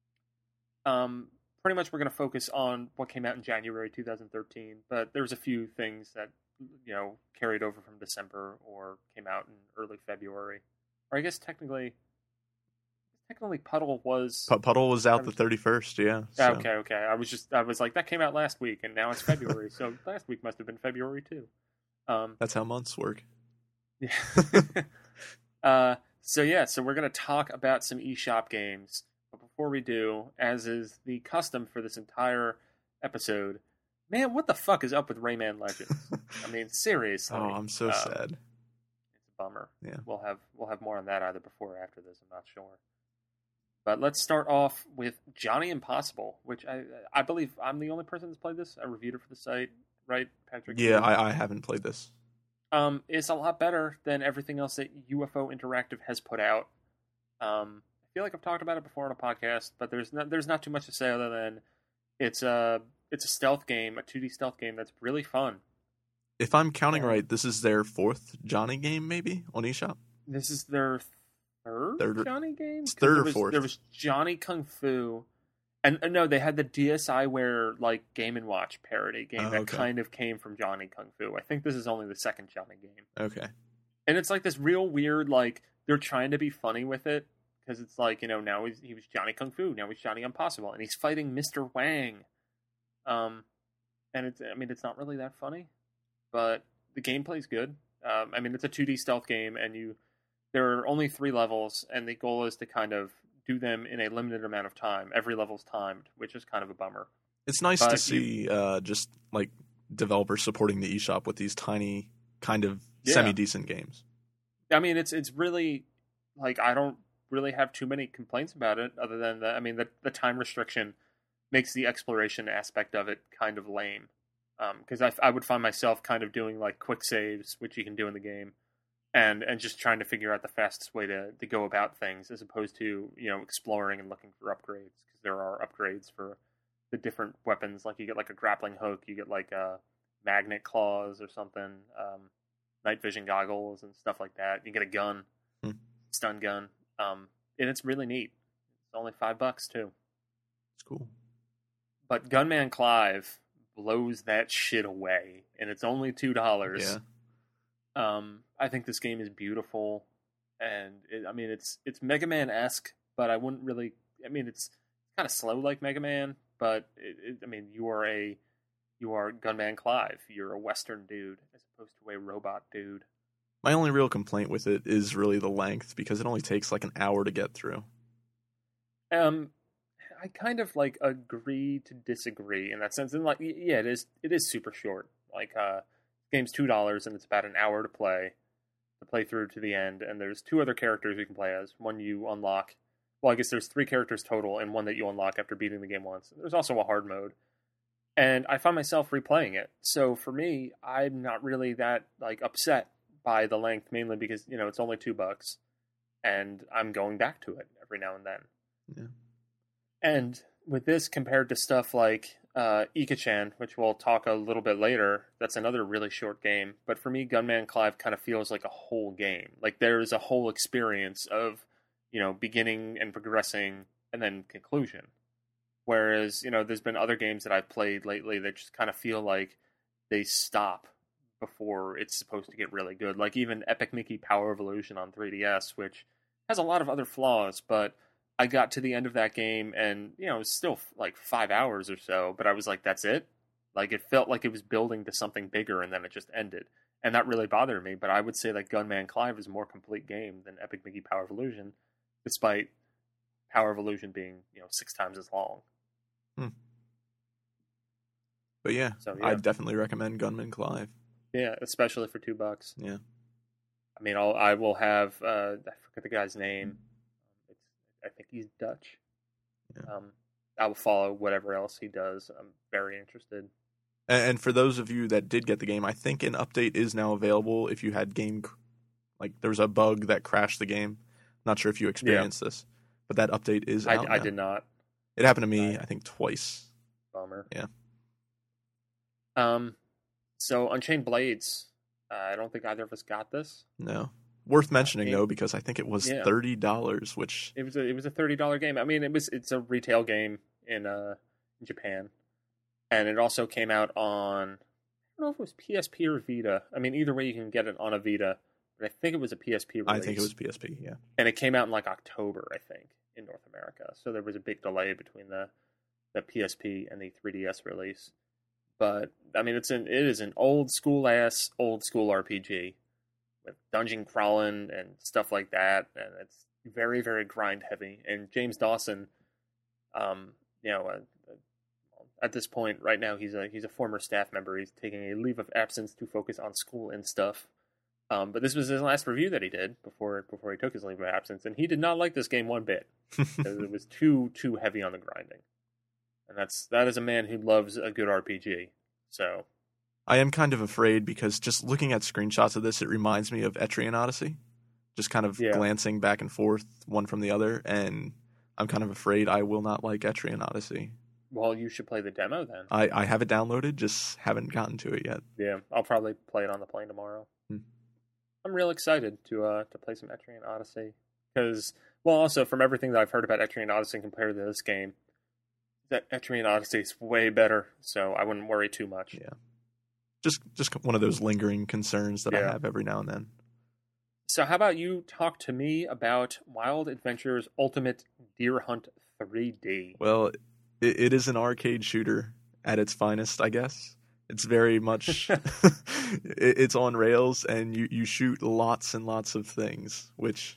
Um, pretty much we're going to focus on what came out in January twenty thirteen, but there's a few things that, you know, carried over from December or came out in early February. Or I guess technically, technically Puddle was... P- Puddle was out the thirty-first, yeah. So. Okay, okay. I was just, I was like, that came out last week, and now it's February, so last week must have been February too. Um, That's how months work. Yeah. uh, so yeah, so we're going to talk about some eShop games. But before we do, as is the custom for this entire episode, man, what the fuck is up with Rayman Legends? I mean, seriously. Oh, I'm so uh, sad. It's a bummer. Yeah. We'll have we'll have more on that either before or after this. I'm not sure. But let's start off with Johnny Impossible, which I I believe I'm the only person that's played this. I reviewed it for the site, right, Patrick? Yeah, I, I haven't played this. Um, it's a lot better than everything else that U F O Interactive has put out. Um, I feel like I've talked about it before on a podcast, but there's not there's not too much to say other than it's a it's a stealth game, a two D stealth game that's really fun. If I'm counting right, this is their fourth Johnny game, maybe, on eShop? This is their third, Third- Johnny game. it's third there or was, fourth. There was Johnny Kung Fu, and uh, no, they had the DSiWare like Game and Watch parody game Oh, that okay. kind of came from Johnny Kung Fu. I think this is only the second Johnny game. Okay. And it's like this real weird, like, they're trying to be funny with it, because it's like, you know, now he's, he was Johnny Kung Fu, now he's Johnny Impossible, and he's fighting Mister Wang. Um, and it's, I mean, it's not really that funny, but the gameplay's good. Um, I mean, it's a two D stealth game, and you, there are only three levels, and the goal is to kind of do them in a limited amount of time. Every level's timed, which is kind of a bummer. It's nice But to you- see uh, just, like, developers supporting the eShop with these tiny, kind of Yeah. semi-decent games. I mean, it's it's really, like, I don't really have too many complaints about it, other than the, I mean, the, the time restriction makes the exploration aspect of it kind of lame. Because I, I would find myself kind of doing, like, quick saves, which you can do in the game, and, and just trying to figure out the fastest way to, to go about things, as opposed to, you know, exploring and looking for upgrades, because there are upgrades for the different weapons. Like, you get, like, a grappling hook, you get, like, a magnet claws or something, um, night vision goggles and stuff like that. You get a gun, Hmm. stun gun, um, and it's really neat. It's only five bucks, too. It's cool. But Gunman Clive blows that shit away, and it's only two dollars. Yeah. Um, I think this game is beautiful, and it, I mean it's it's Mega Man esque, but I wouldn't really. I mean it's kind of slow like Mega Man, but it, it, I mean you are a you are Gunman Clive. You're a Western dude as opposed to a robot dude. My only real complaint with it is really the length, because it only takes like an hour to get through. Um, I kind of like agree to disagree in that sense. And like, y- yeah, it is it is super short. Like, uh, game's two dollars and it's about an hour to play, to play through to the end. And there's two other characters you can play as. One you unlock. Well, I guess there's three characters total, and one that you unlock after beating the game once. There's also a hard mode, and I find myself replaying it. So for me, I'm not really that like upset by the length, mainly because you know it's only two bucks, and I'm going back to it every now and then. Yeah. And with this, compared to stuff like uh, Ika-chan, which we'll talk a little bit later, that's another really short game. But for me, Gunman Clive kind of feels like a whole game. Like there is a whole experience of, you know, beginning and progressing and then conclusion. Whereas, you know, there's been other games that I've played lately that just kind of feel like they stop before it's supposed to get really good. Like even Epic Mickey Power Evolution on three D S, which has a lot of other flaws, but I got to the end of that game and, you know, it was still like five hours or so, but I was like, that's it? Like, it felt like it was building to something bigger and then it just ended. And that really bothered me, but I would say that Gunman Clive is a more complete game than Epic Mickey Power Evolution, despite Power Evolution being, you know, six times as long. Hmm. But yeah, So, yeah. I definitely recommend Gunman Clive. Yeah, especially for two bucks. Yeah. I mean, I'll, I will have, uh, I forget the guy's name. It's, I think he's Dutch. Yeah. Um, I will follow whatever else he does. I'm very interested. And, and for those of you that did get the game, I think an update is now available if you had game, like there was a bug that crashed the game. Not sure if you experienced yeah. this, but that update is I, out I now. did not. It happened to me, I, I think, twice. Bummer. Yeah. Um. So Unchained Blades. Uh, I don't think either of us got this. No. Worth mentioning uh, it, though, because I think it was yeah. thirty dollars, which it was a it was a thirty dollar game. I mean, it was it's a retail game in uh in Japan, and it also came out on I don't know if it was P S P or Vita. I mean, either way, you can get it on a Vita, but I think it was a P S P release. I think it was P S P, yeah. And it came out in like October, I think, in North America. So there was a big delay between the the P S P and the three D S release. But I mean, it's an it is an old school ass old school R P G. With dungeon crawling and stuff like that, and it's very, very grind heavy. And James Dawson, um, you know, uh, at this point right now, he's a he's a former staff member. He's taking a leave of absence to focus on school and stuff. Um, but this was his last review that he did before before he took his leave of absence, and he did not like this game one bit. It was too too heavy on the grinding, and that's that is a man who loves a good R P G. So. I am kind of afraid because just looking at screenshots of this, it reminds me of Etrian Odyssey. Just kind of yeah. glancing back and forth, one from the other, and I'm kind of afraid I will not like Etrian Odyssey. Well, you should play the demo then. I, I have it downloaded, just haven't gotten to it yet. Yeah, I'll probably play it on the plane tomorrow. Hmm. I'm real excited to uh, to play some Etrian Odyssey. Because, well, also from everything that I've heard about Etrian Odyssey compared to this game, that Etrian Odyssey is way better, so I wouldn't worry too much. Yeah. Just just one of those lingering concerns that yeah. I have every now and then. So how about you talk to me about Wild Adventures Ultimate Deer Hunt three D? Well, it, it is an arcade shooter at its finest, I guess. It's very much... it, it's on rails, and you, you shoot lots and lots of things, which...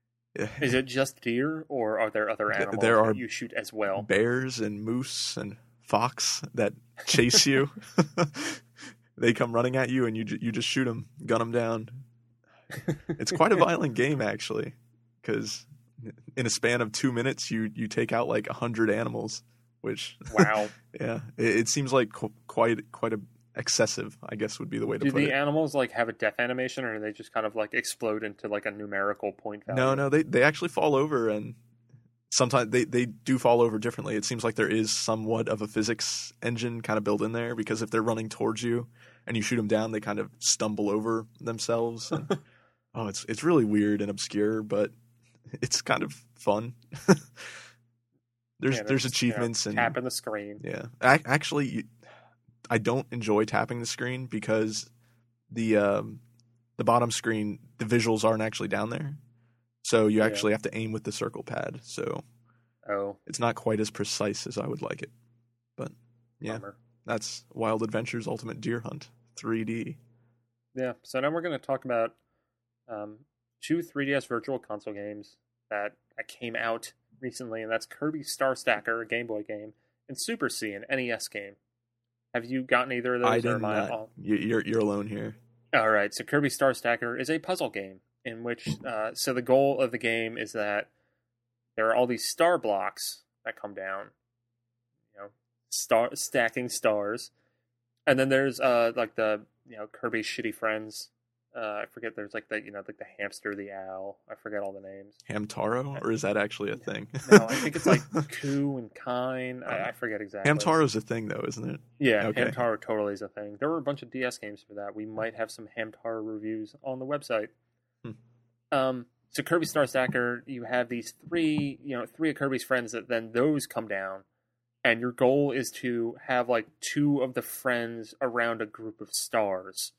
Is it just deer, or are there other animals there are that you shoot as well? Bears and moose and fox that chase you. They come running at you, and you you just shoot them, gun them down. It's quite a violent game, actually, because in a span of two minutes, you, you take out like a hundred animals. Which wow, yeah, it, it seems like qu- quite quite a excessive, I guess would be the way to do put it. Do the animals like have a death animation, or do they just kind of like explode into like a numerical point value? No, no, they they actually fall over, and sometimes they, they do fall over differently. It seems like there is somewhat of a physics engine kind of built in there, because if they're running towards you and you shoot them down, they kind of stumble over themselves. And, oh, it's it's really weird and obscure, but it's kind of fun. there's yeah, there's just, achievements you know, and tapping the screen. Yeah, I, actually, I don't enjoy tapping the screen because the um, the bottom screen, the visuals aren't actually down there. So you actually yeah. have to aim with the circle pad. So oh. it's not quite as precise as I would like it. But yeah, Bummer. That's Wild Adventures Ultimate Deer Hunt three D. Yeah, so now we're going to talk about um, two three D S Virtual Console games that, that came out recently, and that's Kirby Star Stacker, a Game Boy game, and Super C, an N E S game. Have you gotten either of those? I did or not. all... You're, you're alone here. All right, so Kirby Star Stacker is a puzzle game in which, uh, so the goal of the game is that there are all these star blocks that come down, you know, star stacking stars, and then there's uh like the you know Kirby shitty friends. Uh, I forget. There's like the you know like the hamster, the owl. I forget all the names. Hamtaro, or is that actually a thing? No, I think it's like Ku and Kine. I, I forget exactly. Hamtaro's a thing, though, isn't it? Yeah, okay. Hamtaro totally is a thing. There were a bunch of D S games for that. We might have some Hamtaro reviews on the website. Hmm. Um, so Kirby Star Stacker, you have these three, you know, three of Kirby's friends that then those come down, and your goal is to have like two of the friends around a group of stars,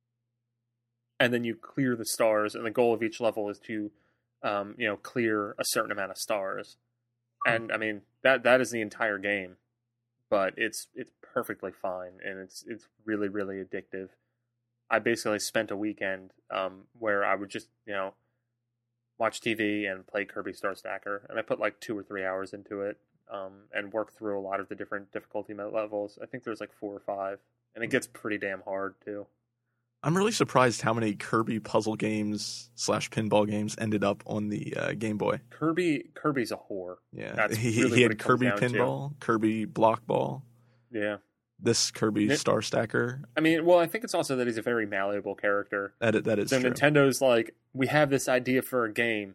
and then you clear the stars, and the goal of each level is to, um, you know, clear a certain amount of stars. And I mean that that is the entire game, but it's it's perfectly fine, and it's it's really really addictive. I basically spent a weekend um, where I would just you know watch T V and play Kirby Star Stacker, and I put like two or three hours into it, um, and work through a lot of the different difficulty levels. I think there's like four or five, and it gets pretty damn hard too. I'm really surprised how many Kirby puzzle games slash pinball games ended up on the uh, Game Boy. Kirby Kirby's a whore. Yeah, That's he, really he what had it comes Kirby down to. pinball, Kirby block ball. Yeah. This Kirby It- Star Stacker. I mean, well, I think it's also that he's a very malleable character. That that is So true. Nintendo's like, we have this idea for a game.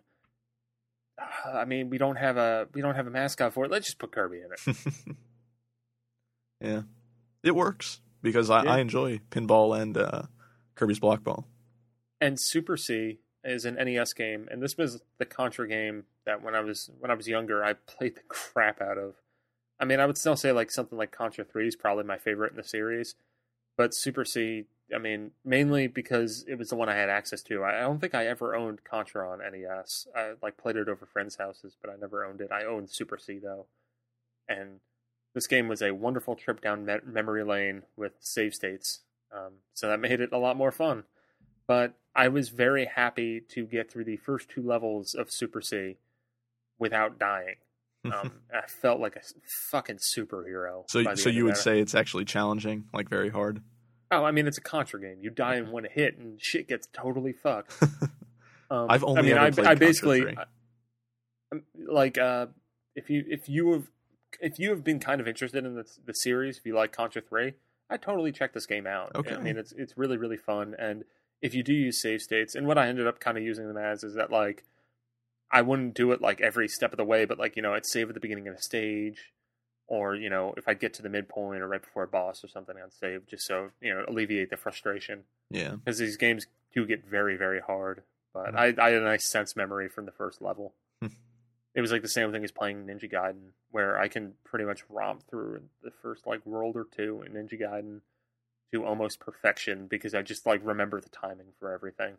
Uh, I mean, we don't have a we don't have a mascot for it. Let's just put Kirby in it. Yeah, it works because I, Yeah. I enjoy pinball and uh, Kirby's block ball. And Super C is an N E S game, and this was the Contra game that when I was when I was younger, I played the crap out of. I mean, I would still say like something like Contra three is probably my favorite in the series, but Super C, I mean, mainly because it was the one I had access to. I I don't think I ever owned Contra on N E S. I like played it over friends' houses, but I never owned it. I owned Super C though, and this game was a wonderful trip down me- memory lane with save states, um, so that made it a lot more fun. But I was very happy to get through the first two levels of Super C without dying. Um, I felt like a fucking superhero. So by the so end you of would that. say it's actually challenging, like very hard. Oh, I mean, it's a Contra game. You die in one hit, and shit gets totally fucked. Um, I've only I mean, ever I, played I Contra basically three. I- like uh, if you if you have if you have been kind of interested in the the series, if you like Contra three, I totally check this game out. Okay. I mean, it's it's really really fun, and if you do use save states, and what I ended up kind of using them as is that like I wouldn't do it like every step of the way, but like you know, I'd save at the beginning of the stage, or you know, if I get to the midpoint or right before a boss or something, I'd save just so you know alleviate the frustration. Yeah, Because these games do get very, very hard. But Mhm. I, I had a nice sense memory from the first level. Hmm. It was like the same thing as playing Ninja Gaiden, where I can pretty much romp through the first like world or two in Ninja Gaiden to almost perfection because I just like remember the timing for everything.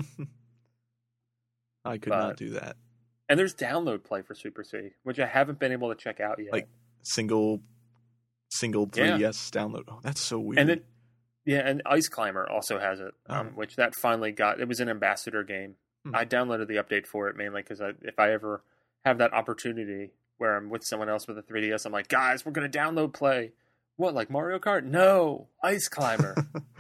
I could But- not do that. And there's download play for Super C, which I haven't been able to check out yet. Like single single Yeah. three D S download. Oh, that's so weird. and then yeah, and Ice Climber also has it, um, Oh. which that finally got. It was an ambassador game. Hmm. I downloaded the update for it mainly because I, if I ever have that opportunity where I'm with someone else with a three D S, I'm like, guys, we're gonna download play. What, like Mario Kart? No, Ice Climber.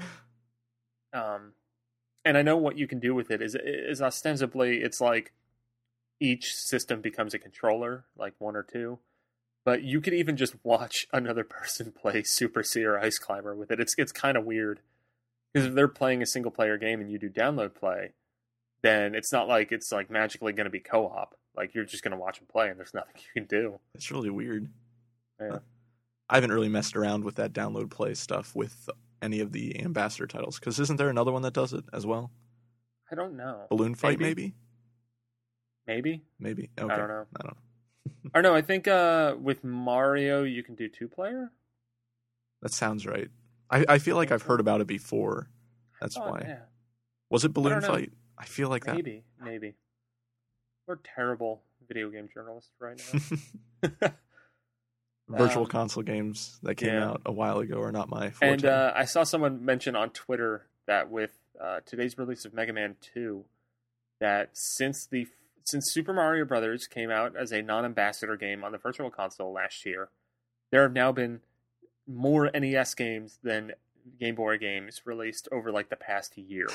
um, and I know what you can do with it is is ostensibly it's like each system becomes a controller, like one or two. But you could even just watch another person play Super C or Ice Climber with it. It's it's kind of weird because if they're playing a single player game and you do download play, then it's not like it's like magically going to be co-op. Like you're just going to watch them play and there's nothing you can do. It's really weird. Yeah. I haven't really messed around with that download play stuff with any of the ambassador titles because isn't there another one that does it as well? I don't know. Balloon Fight, Maybe. maybe, Maybe. maybe. Okay. I don't know. I don't know. Or no, I think uh, with Mario you can do two player. That sounds right. I, I feel like I've heard about it before. That's Oh, why. yeah. Was it Balloon don't know. Fight? I feel like that. Maybe. Maybe. We're terrible video game journalists right now. Virtual Um, console games that came yeah. out a while ago are not my forte. And uh, I saw someone mention on Twitter that with uh, today's release of Mega Man two, that since the since Super Mario Brothers came out as a non-ambassador game on the Virtual Console last year, there have now been more N E S games than Game Boy games released over like the past year.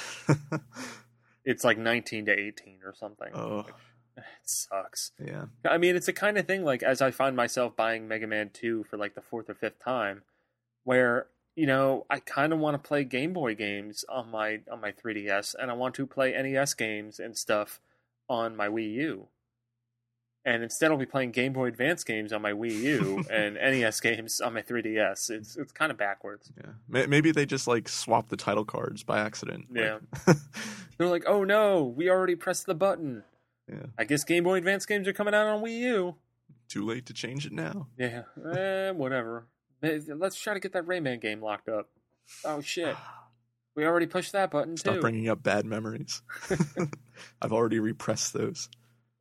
It's like nineteen to eighteen or something. Oh. Which, it sucks. yeah. I mean, it's the kind of thing like as I find myself buying Mega Man two for like the fourth or fifth time, where you know I kind of want to play Game Boy games on my on my three D S, and I want to play N E S games and stuff on my Wii U. And instead, I'll be playing Game Boy Advance games on my Wii U and N E S games on my three D S. It's it's kind of backwards. Yeah. May- Maybe they just like swapped the title cards by accident. Yeah. Like- They're like, oh no, we already pressed the button. yeah. I guess Game Boy Advance games are coming out on Wii U. Too late to change it now. Yeah, eh, whatever. Eh, Let's try to get that Rayman game locked up. Oh shit, we already pushed that button Stop too. bringing up bad memories. I've already repressed those.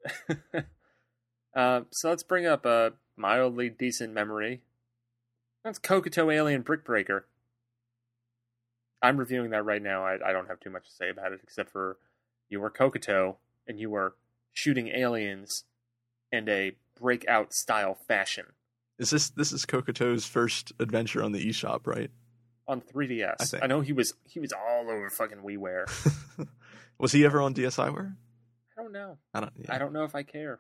uh, so let's bring up a mildly decent memory. That's Kokoto Alien Brick Breaker. I'm reviewing that right now. I, I don't have too much to say about it except for you were Kokoto and you were shooting aliens in a breakout style fashion. Is this this is Kokoto's first adventure on the eShop, right? on three D S. I think. I know he was he was all over fucking WiiWare. Was he ever on DSiWare? I don't know. I don't. Yeah. I don't know if I care.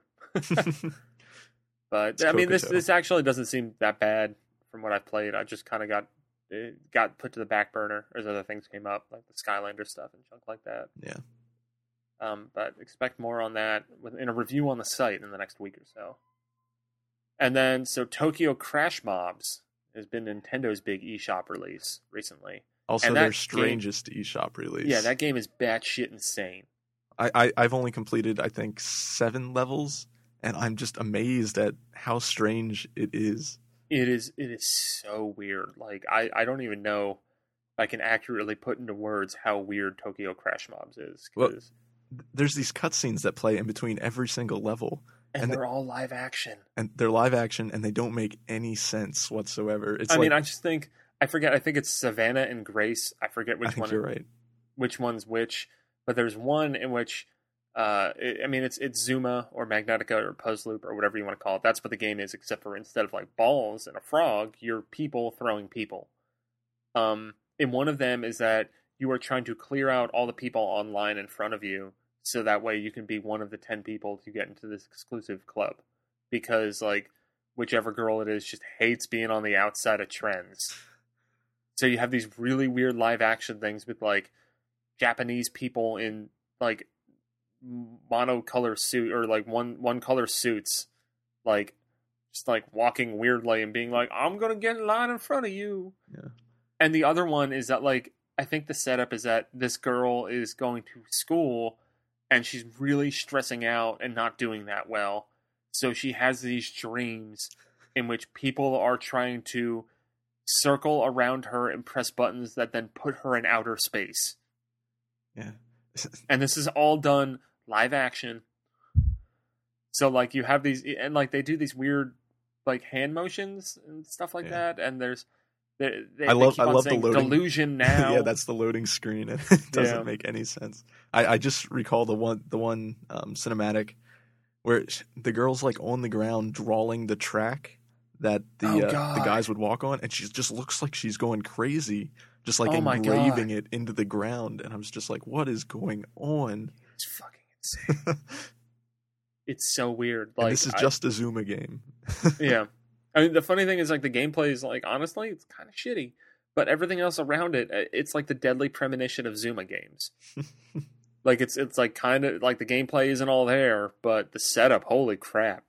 But I mean, this Kokoto. this actually doesn't seem that bad from what I've played. I just kind of got it got put to the back burner as other things came up, like the Skylander stuff and junk like that. Yeah. Um, but expect more on that with, in a review on the site in the next week or so. And then, so Tokyo Crash Mobs has been Nintendo's big eShop release recently. Also, And their that strangest eShop release. Yeah, that game is batshit insane. I, I I've only completed I think seven levels, and I'm just amazed at how strange it is. It is it is so weird. Like I, I don't even know if I can accurately put into words how weird Tokyo Crash Mobs is. 'Cause- Well, There's these cutscenes that play in between every single level, and, and they're they- all live action. and they're live action, and they don't make any sense whatsoever. It's I like, mean, I just think I forget. I think it's Savannah and Grace. I forget which I think one. you're right. Which one's which? But there's one in which, uh, it, I mean, it's it's Zuma or Magnetica or Puzzle Loop or whatever you want to call it. That's what the game is, except for instead of like balls and a frog, you're people throwing people. Um, and one of them is that you are trying to clear out all the people online in front of you, so that way you can be one of the ten people to get into this exclusive club. Because like whichever girl it is just hates being on the outside of trends. So you have these really weird live action things with like Japanese people in like monocolor suit or like one one color suits, like just like walking weirdly and being like, I'm gonna get in line in front of you. Yeah. And the other one is that like I think the setup is that this girl is going to school and she's really stressing out and not doing that well. So she has these dreams in which people are trying to circle around her and press buttons that then put her in outer space. Yeah. And this is all done live action. So like you have these, and like they do these weird like hand motions and stuff like Yeah. that. And there's, they, they, I love they keep I on love the saying loading. delusion now. Yeah, that's the loading screen. And it doesn't Yeah. make any sense. I, I just recall the one the one um, cinematic where the girl's like on the ground drawing the track that the Oh, uh, the God. guys would walk on, and she just looks like she's going crazy, just like Oh, my engraving God. it into the ground. And I was just like, what is going on? It's fucking insane. It's so weird. And Like this is I- just a Zuma game. yeah. I mean, the funny thing is, like, the gameplay is, like, honestly, it's kind of shitty. But everything else around it, uh, it's like the deadly premonition of Zuma games. Like, it's, it's like, kind of, like, the gameplay isn't all there, but the setup, holy crap.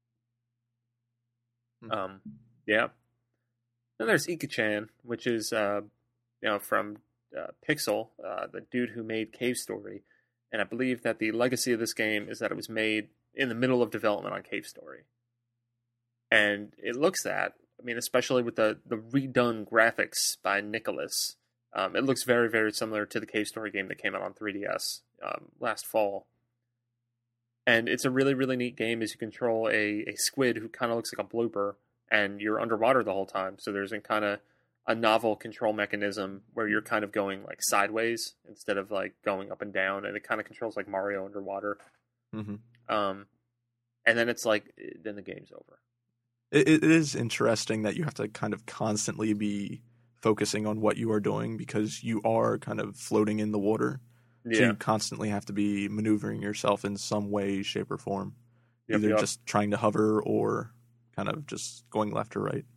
Hmm. Um, yeah. Then there's Ika-chan, which is, uh, you know, from uh, Pixel, uh, the dude who made Cave Story. And I believe that the legacy of this game is that it was made in the middle of development on Cave Story. And it looks that, I mean, especially with the, the redone graphics by Nicholas, um, it looks very, very similar to the Cave Story game that came out on three D S um, last fall. And it's a really, really neat game as you control a, a squid who kind of looks like a blooper, and you're underwater the whole time. So there's a kind of a novel control mechanism where you're kind of going like sideways instead of like going up and down, and it kind of controls like Mario underwater. hmm Um, and then it's like, then the game's over. It, it is interesting that you have to kind of constantly be focusing on what you are doing because you are kind of floating in the water. So Yeah. you constantly have to be maneuvering yourself in some way, shape, or form. Yep, Either yep. just trying to hover or kind of just going left or right.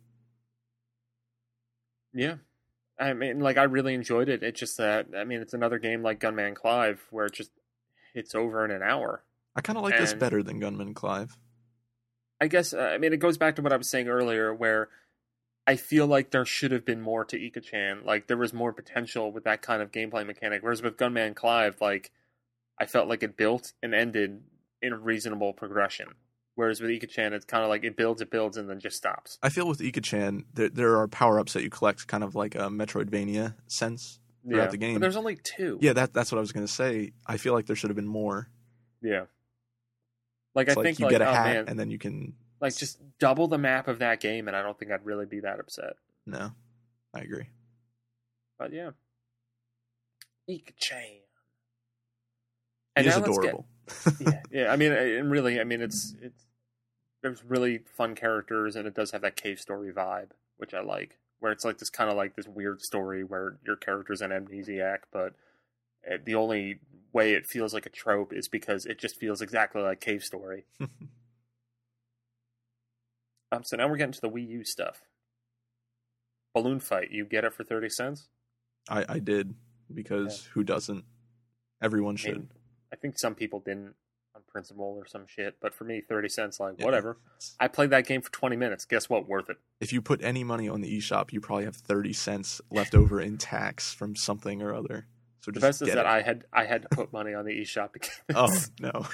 Yeah. I mean, like, I really enjoyed it. It's just that, I mean, it's another game like Gunman Clive where it just, it's over in an hour. I kind of like this And- better than Gunman Clive. I guess, uh, I mean, it goes back to what I was saying earlier where I feel like there should have been more to Ika-chan. Like, there was more potential with that kind of gameplay mechanic. Whereas with Gunman Clive, like, I felt like it built and ended in a reasonable progression. Whereas with Ika-chan, it's kind of like it builds, it builds, and then just stops. I feel with Ika-chan, there, there are power-ups that you collect kind of like a Metroidvania sense throughout Yeah. the game. But there's only two. Yeah, that that's what I was going to say. I feel like there should have been more. Yeah. Like, It's I like think, you like, get a oh, hat man, and then you can... like, just double the map of that game, and I don't think I'd really be that upset. No, I agree. But yeah. Ika-chan. He is now let's get- adorable. yeah, yeah. I mean, and really, I mean, it's it's there's really fun characters, and it does have that cave story vibe, which I like. where it's like this kind of like this weird story where your character's an amnesiac, but the only way it feels like a trope is because it just feels exactly like Cave Story. um, so now we're getting to the Wii U stuff. Balloon Fight, you get it for thirty cents? I, I did, because yeah. Who doesn't? Everyone should. I mean, I think some people didn't on principle or some shit, but for me, thirty cents, like, yeah. whatever. I played that game for twenty minutes. Guess what? Worth it. If you put any money on the eShop, you probably have thirty cents left over in tax from something or other. So the just best is that it. I had I had to put money on the eShop to get this. Oh, no.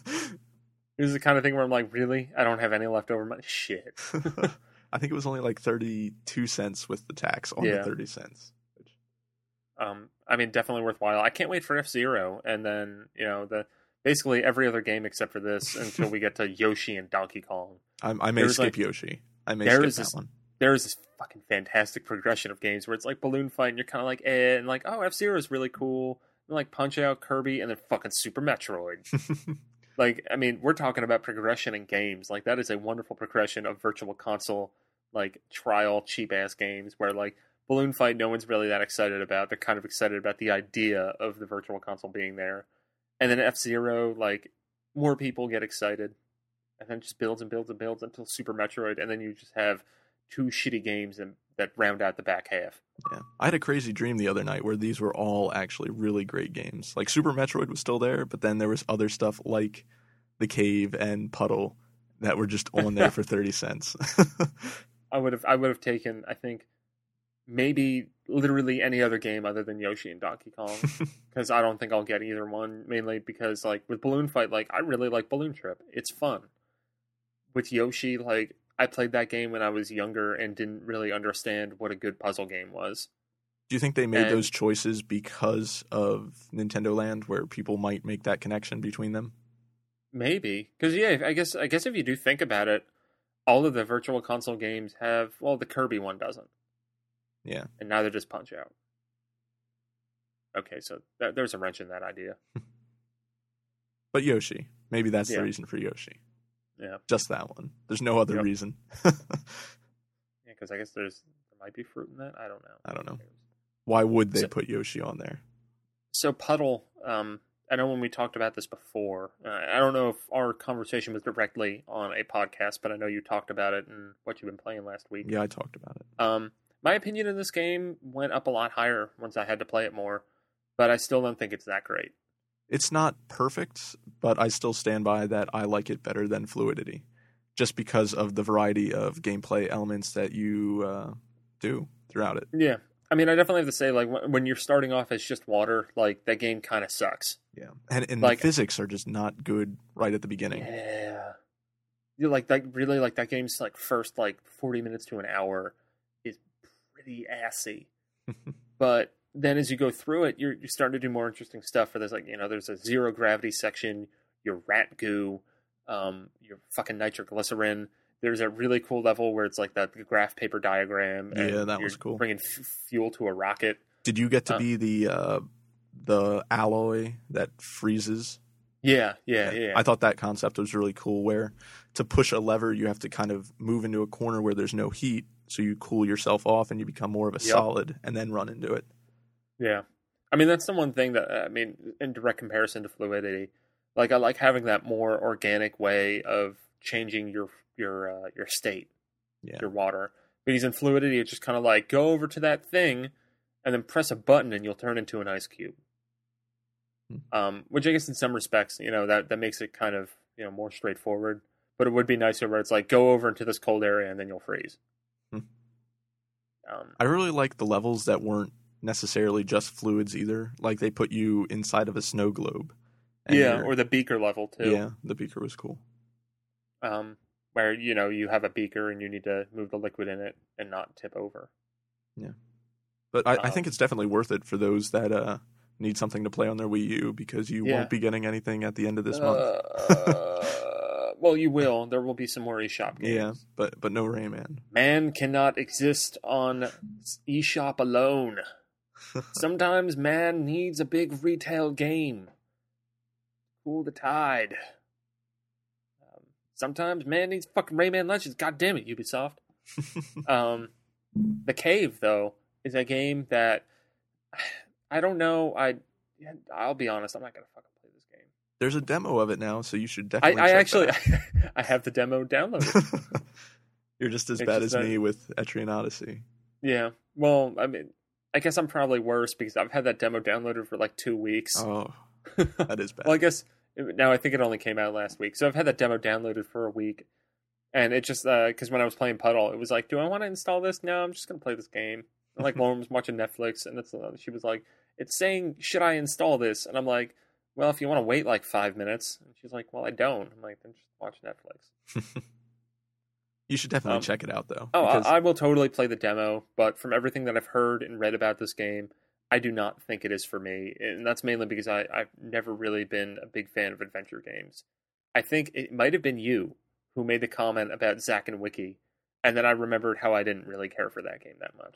It was the kind of thing where I'm like, really? I don't have any leftover money? Shit. I think it was only like thirty-two cents with the tax on yeah. the thirty cents. Which... Um, I mean, definitely worthwhile. I can't wait for F-Zero, and then, you know, the basically every other game except for this until we get to Yoshi and Donkey Kong. I, I may There's skip like, Yoshi. I may there skip is that this, one. There is this fucking fantastic progression of games where it's like Balloon Fight, and you're kind of like, eh, and like, oh, F-Zero is really cool. And like Punch Out, Kirby, and then fucking Super Metroid. Like, I mean, we're talking about progression in games. Like, that is a wonderful progression of Virtual Console, like, trial, cheap-ass games where, like, Balloon Fight, no one's really that excited about. They're kind of excited about the idea of the Virtual Console being there. And then F-Zero, like, more people get excited. And then it just builds and builds and builds until Super Metroid, and then you just have two shitty games and, that round out the back half. Yeah, I had a crazy dream the other night where these were all actually really great games. Like Super Metroid was still there, but then there was other stuff like The Cave and Puddle that were just on there for thirty cents. I would have I would have taken, I think, maybe literally any other game other than Yoshi and Donkey Kong, because I don't think I'll get either one, mainly because like with Balloon Fight, like I really like Balloon Trip. It's fun. With Yoshi, like I played that game when I was younger and didn't really understand what a good puzzle game was. Do you think they made and, those choices because of Nintendo Land, where people might make that connection between them? Maybe, because yeah, I guess I guess if you do think about it, all of the Virtual Console games have, well, the Kirby one doesn't. Yeah, and neither does Punch Out. Okay, so th- there's a wrench in that idea. But Yoshi, maybe that's yeah. the reason for Yoshi. Yeah, just that one. There's no other yep. reason. Yeah, because I guess there's there might be fruit in that. I don't know. I don't know. Why would they so, put Yoshi on there? So Puddle, um, I know when we talked about this before, uh, I don't know if our conversation was directly on a podcast, but I know you talked about it and what you've been playing last week. Yeah, I talked about it. Um, my opinion of this game went up a lot higher once I had to play it more, but I still don't think it's that great. It's not perfect, but I still stand by that I like it better than Fluidity, just because of the variety of gameplay elements that you uh, do throughout it. Yeah. I mean, I definitely have to say, like, when you're starting off as just water, like, that game kind of sucks. Yeah. And, and like, the physics are just not good right at the beginning. Yeah. You like, that really, like, that game's, like, first, like, forty minutes to an hour is pretty assy. But then as you go through it, you're, you're starting to do more interesting stuff. Where there's, like, you know, there's a zero gravity section, your rat goo, um, your fucking nitroglycerin. There's a really cool level where it's like that graph paper diagram. And yeah, that you're was cool. Bringing f- fuel to a rocket. Did you get to uh, be the uh, the alloy that freezes? Yeah, yeah, yeah, yeah. I thought that concept was really cool. Where to push a lever, you have to kind of move into a corner where there's no heat, so you cool yourself off and you become more of a yep. solid, and then run into it. Yeah, I mean that's the one thing that I mean in direct comparison to Fluidity, like I like having that more organic way of changing your your uh, your state, yeah. your water. Because in Fluidity, it's just kind of like go over to that thing, and then press a button, and you'll turn into an ice cube. Hmm. Um, which I guess in some respects, you know, that that makes it kind of you know more straightforward. But it would be nicer where it's like go over into this cold area, and then you'll freeze. Hmm. Um, I really like the levels that weren't necessarily just fluids either. Like they put you inside of a snow globe. Yeah, or the beaker level too. Yeah, the beaker was cool. Um, where, you know, you have a beaker and you need to move the liquid in it and not tip over. Yeah. But I, um, I think it's definitely worth it for those that uh, need something to play on their Wii U, because you yeah. won't be getting anything at the end of this uh, month. Well, you will. There will be some more eShop games. Yeah, but, but no Rayman. Man cannot exist on eShop alone. Sometimes man needs a big retail game. Cool the tide. Sometimes man needs fucking Rayman Legends. God damn it, Ubisoft. um, The Cave, though, is a game that I don't know. I I'll be honest. I'm not gonna fucking play this game. There's a demo of it now, so you should I, definitely. I check actually that. I have the demo downloaded. You're just as It's bad just as that- me with Etrian Odyssey. Yeah. Well, I mean, I guess I'm probably worse because I've had that demo downloaded for like two weeks. Oh, that is bad. Well, I guess now I think it only came out last week, so I've had that demo downloaded for a week, and it just because when I was playing Puddle, it was like, do I want to install this? No, I'm just gonna play this game. And like Lauren was watching Netflix, and it's, uh, she was like, it's saying, should I install this? And I'm like, well, if you want to wait like five minutes, and she's like, well, I don't. I'm like, then just watch Netflix. You should definitely Um, check it out, though. Oh, because- I, I will totally play the demo, but from everything that I've heard and read about this game, I do not think it is for me, and that's mainly because I, I've never really been a big fan of adventure games. I think it might have been you who made the comment about Zack and Wiki, and then I remembered how I didn't really care for that game that much.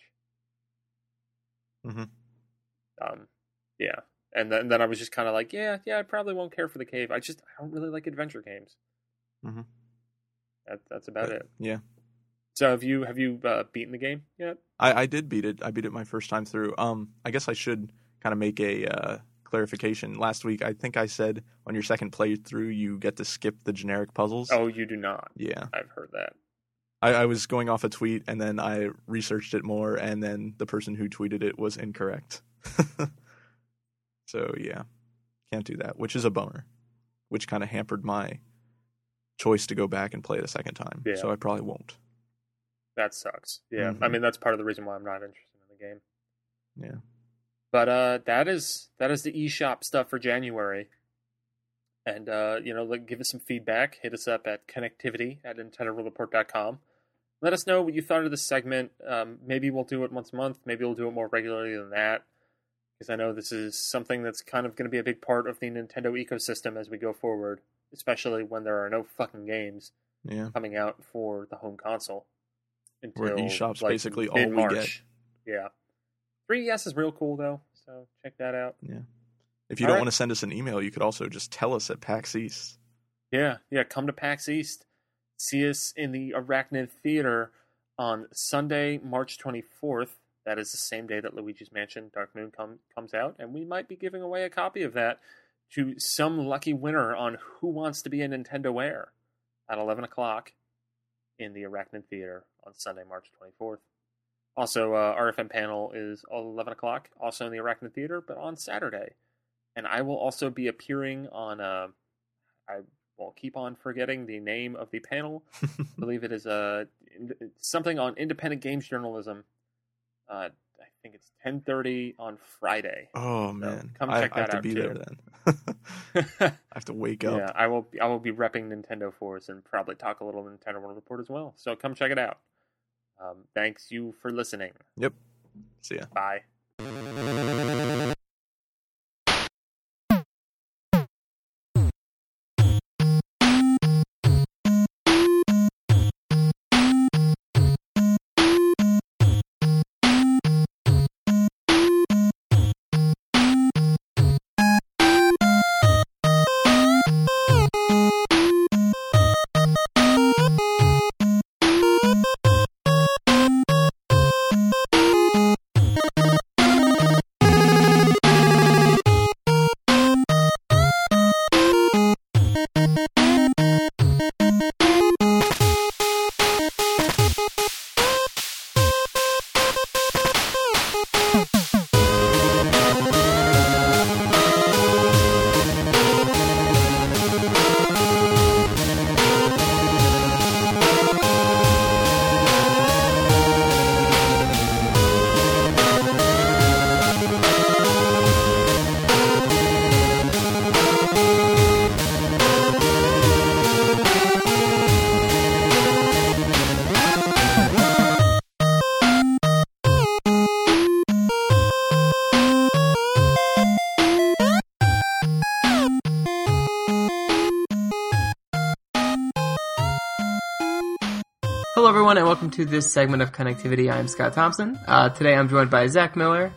Mhm. Um, yeah, and then, then I was just kind of like, yeah, yeah, I probably won't care for the Cave. I just I don't really like adventure games. Mhm. That, that's about But, it. Yeah. So have you have you uh, beaten the game yet? I, I did beat it. I beat it my first time through. Um, I guess I should kind of make a uh, clarification. Last week, I think I said on your second playthrough, you get to skip the generic puzzles. Oh, you do not. Yeah. I've heard that. I, I was going off a tweet, and then I researched it more, and then the person who tweeted it was incorrect. So, yeah. Can't do that, which is a bummer, which kind of hampered my choice to go back and play it a second time. Yeah. So I probably won't. That sucks. Yeah, Mhm. I mean that's part of the reason why I'm not interested in the game. Yeah. But uh, that is that is the eShop stuff for January. And uh, you know, like, give us some feedback. Hit us up at connectivity at nintendo world report dot com. Let us know what you thought of this segment. Um, maybe we'll do it once a month. Maybe we'll do it more regularly than that. Because I know this is something that's kind of going to be a big part of the Nintendo ecosystem as we go forward, especially when there are no fucking games Yeah. coming out for the home console. Where Until, eShop's like, basically all we mid-March. Yeah. three D S is real cool, though, so check that out. Yeah. If you All don't right. want to send us an email, you could also just tell us at PAX East. Yeah, yeah, come to PAX East. See us in the Arachnid Theater on Sunday, March twenty-fourth. That is the same day that Luigi's Mansion Dark Moon com- comes out, and we might be giving away a copy of that to some lucky winner on Who Wants to Be a Nintendo-Ware at eleven o'clock in the Arachnid Theater on Sunday, March twenty-fourth. Also, uh, R F M panel is eleven o'clock, also in the Arachnid Theater, but on Saturday. And I will also be appearing on, uh, I will keep on forgetting the name of the panel. I believe it is uh, in- something on independent games journalism. Uh, I think it's ten thirty on Friday. Oh, man. come I, check I have that to out, be too. there then. I have to wake up. Yeah, I will. Be, I will be repping Nintendo for us and probably talk a little Nintendo World Report as well. So come check it out. Um, thanks you for listening. Yep. See ya. Bye. Hello, everyone, and welcome to this segment of Connectivity. I'm Scott Thompson. Uh, today I'm joined by Zach Miller.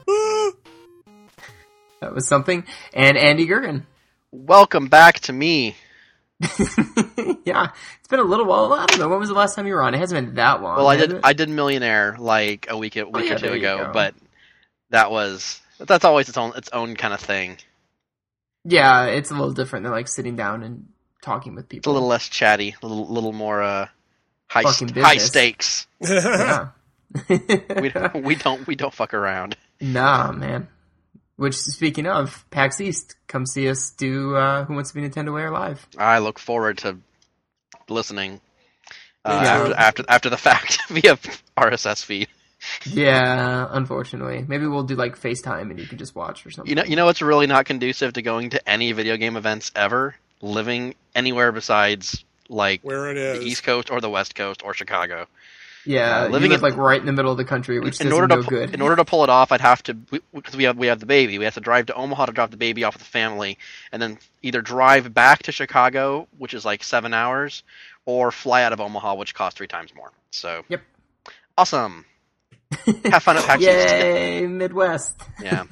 That was something. And Andy Gergen. Welcome back to me. Yeah, it's been a little while. I don't know. When was the last time you were on? It hasn't been that long. Well, I has did. it? I did Millionaire like a week, a week Oh, yeah, or two there you ago, go. but that was that's always its own its own kind of thing. Yeah, it's a little different than like sitting down and talking with It's a people. little less chatty, a little little more uh, high Fucking st- high business. stakes. Yeah. We we don't we don't fuck around. Nah, man. Which, speaking of, PAX East, come see us do uh, Who Wants to Be Nintendo Wear live. I look forward to listening uh, Yeah. after after after the fact via R S S feed. Yeah, unfortunately. Maybe we'll do like FaceTime and you can just watch or something. You know, you know what's really not conducive to going to any video game events ever? Living anywhere besides like Where it the is. East Coast or the West Coast or Chicago. Yeah, Uh, you living live in- like right in the middle of the country, which in does order no to pu- good. in order to pull it off, I'd have to because we have we have the baby. We have to drive to Omaha to drop the baby off with the family, and then either drive back to Chicago, which is like seven hours, or fly out of Omaha, which costs three times more. So, Yep. awesome. Have fun at PAX East. Yay, Midwest. Yeah.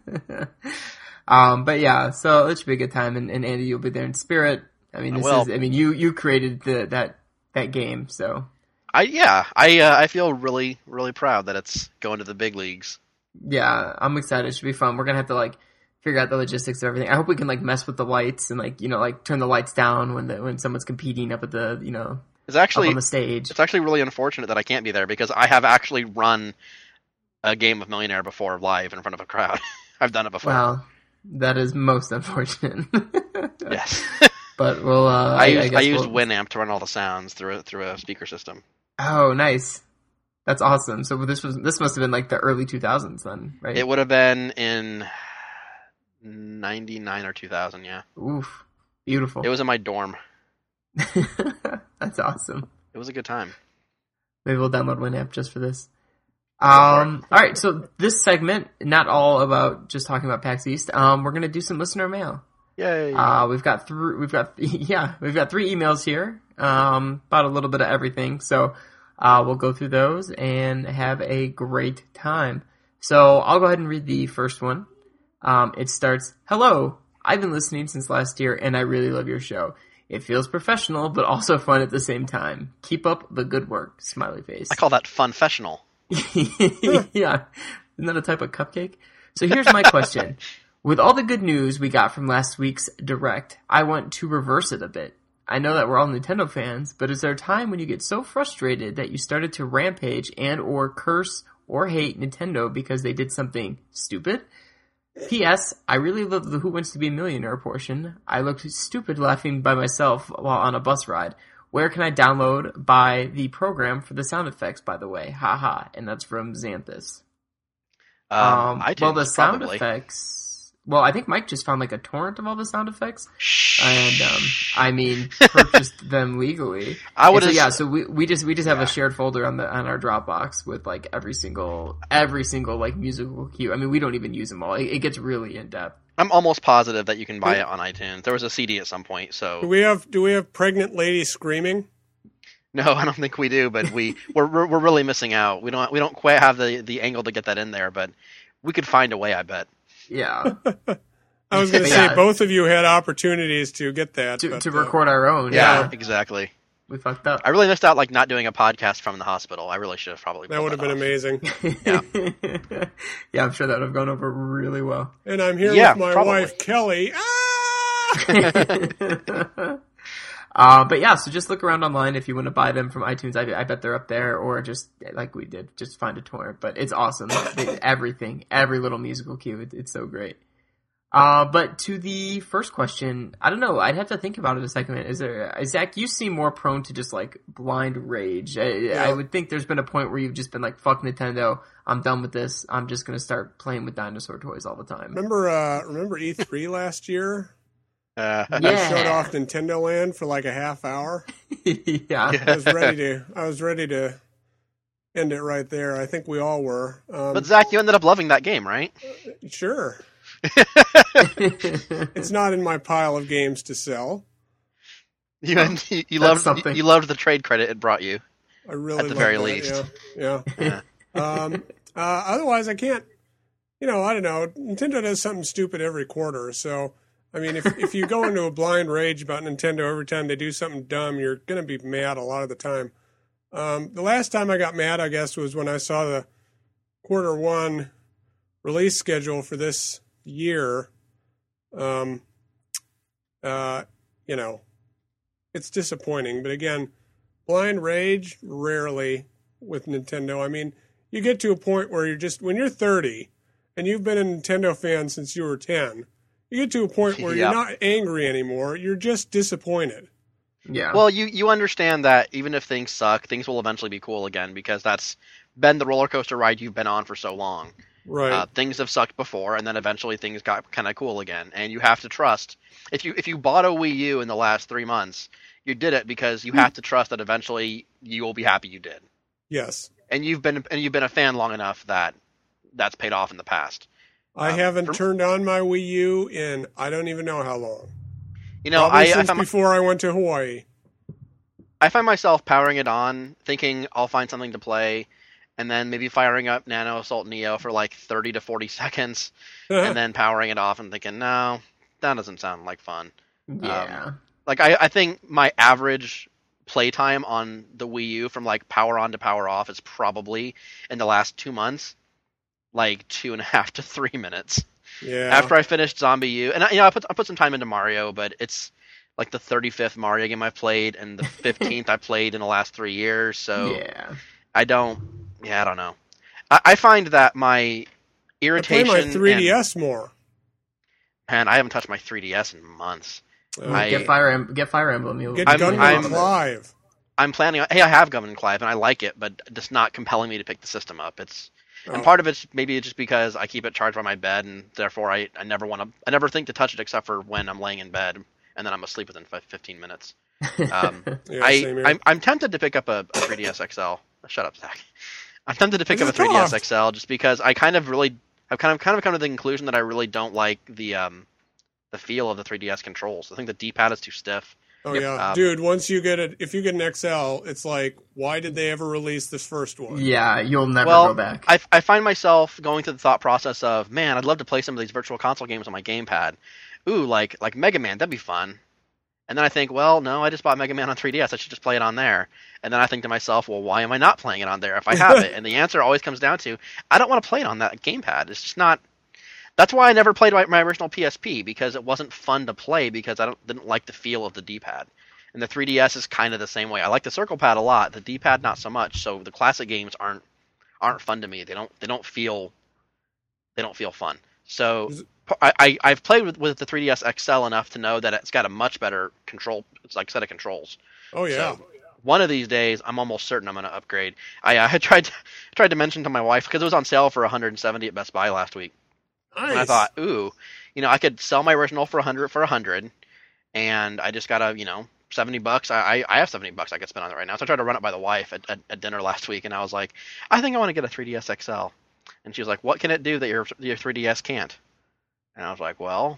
um, but yeah, so it should be a good time, and, and Andy, you'll be there in spirit. I mean, I this will. is. I mean, you you created the that that game, so I yeah I uh, I feel really really proud that it's going to the big leagues. yeah, I'm excited. It should be fun. We're gonna have to like figure out the logistics of everything. I hope we can like mess with the lights and like you know like turn the lights down when the when someone's competing up at the you know It's actually up on the stage. it's actually really unfortunate that I can't be there because I have actually run a game of Millionaire before live in front of a crowd. I've done it before. Wow, that is most unfortunate. Yes. But we'll. Uh, I, I, used, I, I, guess used we'll... Winamp to run all the sounds through a, through a speaker system. Oh, nice. That's awesome. So this was this must have been like the early two thousands then, right? It would have been in ninety-nine or two thousand, yeah. Oof, beautiful. It was in my dorm. That's awesome. It was a good time. Maybe we'll download Winamp just for this. Um, all right, so this segment, not all about just talking about PAX East. Um, we're gonna do some listener mail. Yay. Uh, we've got three. We've got yeah, we've got three emails here. Um, about a little bit of everything. So, uh, we'll go through those and have a great time. So I'll go ahead and read the first one. Um, it starts, "Hello, I've been listening since last year, and I really love your show. It feels professional, but also fun at the same time. Keep up the good work." Smiley face. I call that funfessional. Yeah. Isn't that a type of cupcake? So here's my question. With all the good news we got from last week's Direct, I want to reverse it a bit. I know that we're all Nintendo fans, but is there a time when you get so frustrated that you started to rampage and or curse or hate Nintendo because they did something stupid? P S. I really love the Who Wants to Be a Millionaire portion. I looked stupid laughing by myself while on a bus ride. Where can I download buy the program for the sound effects, by the way? Haha. And that's from Xanthus. Um, Um, iTunes, well, the sound probably. effects... Well, I think Mike just found like a torrent of all the sound effects. Shh. And, um, I mean, purchased them legally. I would And so, have. yeah, so we, we just, we just have a shared folder on the, on our Dropbox with like every single, every single like musical cue. I mean, we don't even use them all. It, it gets really in depth. I'm almost positive that you can buy it on iTunes. There was a C D at some point, Do so we have do we have pregnant ladies screaming? no, I don't think we do. But we we're we're, we're really missing out. We don't we don't quite have the, the angle to get that in there, but we could find a way. I bet. Yeah. I was going to But say yeah. both of you had opportunities to get that. to, but, to uh, record our own. Yeah, Yeah. exactly. We fucked up. I really missed out like not doing a podcast from the hospital. I really should have probably. that pulled would have been off. amazing. Yeah. Yeah, I'm sure that would have gone over really well. And I'm here Yeah, with my probably. wife Kelly. Ah! Uh, but yeah, so just look around online if you want to buy them from iTunes. I, I bet they're up there, or just like we did, just find a torrent. But it's awesome. They- everything, every little musical cue, it, it's so great. Uh, but to the first question, I don't know. I'd have to think about it a second. Is there, Zach? You seem more prone to just like blind rage. I, I would think there's been a point where you've just been like, "Fuck Nintendo, I'm done with this. I'm just gonna start playing with dinosaur toys all the time." remember, uh, remember E three last year? Uh, I Yeah. showed off Nintendo Land for like a half hour. Yeah. I was ready to. I was ready to end it right there. I think we all were. Um, but Zach, you ended up loving that game, right? sure, it's not in my pile of games to sell. You you, you That's loved something. you loved the trade credit it brought you. I really, At the love very that, least. yeah, yeah. um, uh, otherwise, I can't. You know, I don't know. Nintendo does something stupid every quarter, so I mean, if if you go into a blind rage about Nintendo every time they do something dumb, you're going to be mad a lot of the time. Um, the last time I got mad, I guess, was when I saw the quarter one release schedule for this year. Um, uh, you know, it's disappointing. But again, blind rage, rarely with Nintendo. I mean, you get to a point where you're just, when you're thirty and you've been a Nintendo fan since you were ten, you get to a point where Yep. you're not angry anymore. You're just disappointed. Yeah. Well, you, you understand that even if things suck, things will eventually be cool again because that's been the roller coaster ride you've been on for so long. Right. Uh, things have sucked before, and then eventually things got kind of cool again. And you have to trust. If you if you bought a Wii U in the last three months, you did it because you have to trust that eventually you will be happy you did. Yes. And you've been and you've been a fan long enough that that's paid off in the past. I Um, haven't for- turned on my Wii U in I don't even know how long. You know, Probably I I since found, before I went to Hawaii. I find myself powering it on, thinking I'll find something to play, and then maybe firing up Nano Assault Neo for like thirty to forty seconds, and then powering it off and thinking, no, that doesn't sound like fun. yeah. Like I, I think my average playtime on the Wii U from like power on to power off is probably in the last two months, like two and a half to three minutes. Yeah. After I finished Zombie U, and I, you know I put I put some time into Mario, but it's like the thirty-fifth Mario game I've played, and the fifteenth I played in the last three years. So yeah. I don't, yeah, I don't know. I, I find that my I play irritation, my three D and, S more. and I haven't touched my three D S in months. Uh, I- Get Fire Em- get Fire Emblem. You'll Get I'm- Gunman I'm- Clive. I'm planning on. Hey, I have Governor Clive, and I like it, but it's not compelling me to pick the system up. It's and Oh. part of it's maybe just because I keep it charged by my bed, and therefore I, I never want to. I never think to touch it except for when I'm laying in bed, and then I'm asleep within fi- fifteen minutes. Um, Yeah, I same here. I'm, I'm tempted to pick up a, a three D S X L. Shut up, Zach. I'm tempted to pick It's up a three D S soft. X L just because I kind of really I've kind of kind of come to the conclusion that I really don't like the um the feel of the three D S controls. I think the D-pad is too stiff. Oh Yep. yeah, Um, dude. Once you get it, if you get an X L, it's like, why did they ever release this first one? Yeah, you'll never Well, go back. I, I find myself going through the thought process of, man, I'd love to play some of these virtual console games on my gamepad. Ooh, like like Mega Man, that'd be fun. And then I think, well, no, I just bought Mega Man on three D S. I should just play it on there. And then I think to myself, well, why am I not playing it on there if I have it? And the answer always comes down to, I don't want to play it on that gamepad. It's just not. That's why I never played my, my original P S P, because it wasn't fun to play because I don't, didn't like the feel of the D-pad. And the three D S is kind of the same way. I like the circle pad a lot, the D-pad not so much. So the classic games aren't aren't fun to me. They don't they don't feel they don't feel fun. So Is it- I, I I've played with, with the three D S X L enough to know that it's got a much better control. It's like set of controls. Oh yeah. So, one of these days, I'm almost certain I'm going to upgrade. I uh, I tried to, tried to mention to my wife because it was on sale for one hundred seventy at Best Buy last week. Nice. And I thought, ooh, you know, I could sell my original for one hundred for one hundred, and I just got to, you know, seventy bucks. I, I I have seventy bucks I could spend on it right now. So I tried to run it by the wife at, at, at dinner last week, and I was like, I think I want to get a three D S X L. And she was like, what can it do that your your three D S can't? And I was like, well,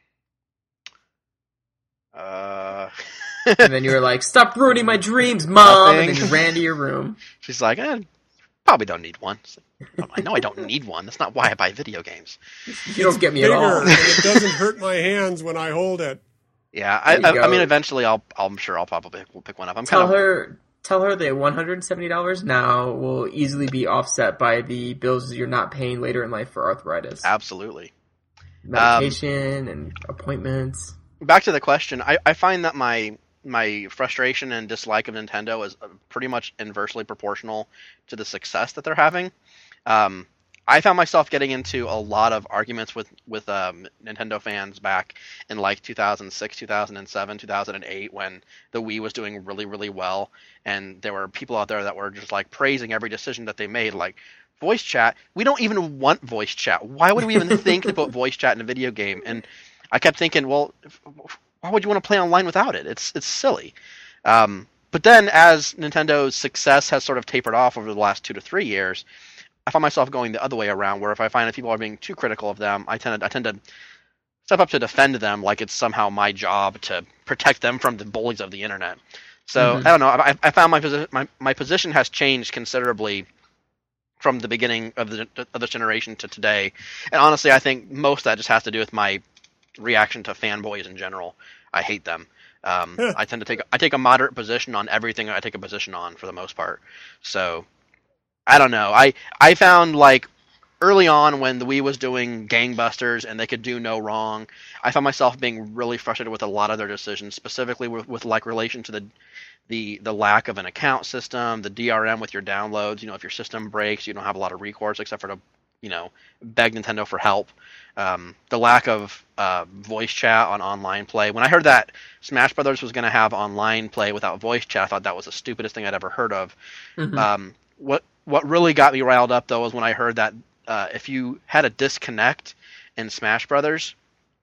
uh. And then you were like, "Stop ruining my dreams, mom!" And then Nothing. you ran to your room. She's like, eh, probably don't need one. It's like, I know I don't need one. That's not why I buy video games. You don't get me Bigger, at all. and it doesn't hurt my hands when I hold it. Yeah, I, There you I, I go. mean, eventually, I'll, I'm sure I'll probably pick, pick one up. I'm Tell kind of her, tell her that one hundred seventy dollars now will easily be offset by the bills you're not paying later in life for arthritis, absolutely. medication, and appointments. Back to the question, I, I find that my my frustration and dislike of Nintendo is pretty much inversely proportional to the success that they're having. Um, I found myself getting into a lot of arguments with with um, Nintendo fans back in like two thousand six, two thousand seven, two thousand eight when the Wii was doing really, really well, and there were people out there that were just like praising every decision that they made, like voice chat. We don't even want voice chat. Why would we even think to put voice chat in a video game? And I kept thinking, well, if, why would you want to play online without it? It's it's silly. Um, but then as Nintendo's success has sort of tapered off over the last two to three years, I find myself going the other way around, where if I find that people are being too critical of them, I tend to, I tend to step up to defend them like it's somehow my job to protect them from the bullies of the internet. So Mhm. I don't know. I, I found my, posi- my my position has changed considerably from the beginning of the of this generation to today, and honestly, I think most of that just has to do with my reaction to fanboys in general. I hate them. Um, I tend to take I take a moderate position on everything I take a position on for the most part. So I don't know. I I found like early on when the Wii was doing gangbusters and they could do no wrong, I found myself being really frustrated with a lot of their decisions, specifically with, with like relation to the the the lack of an account system, the D R M with your downloads. You know, if your system breaks, you don't have a lot of recourse except for to you know beg Nintendo for help. Um, the lack of uh, voice chat on online play. When I heard that Smash Brothers was going to have online play without voice chat, I thought that was the stupidest thing I'd ever heard of. Mm-hmm. Um, what what really got me riled up though was when I heard that uh, if you had a disconnect in Smash Brothers,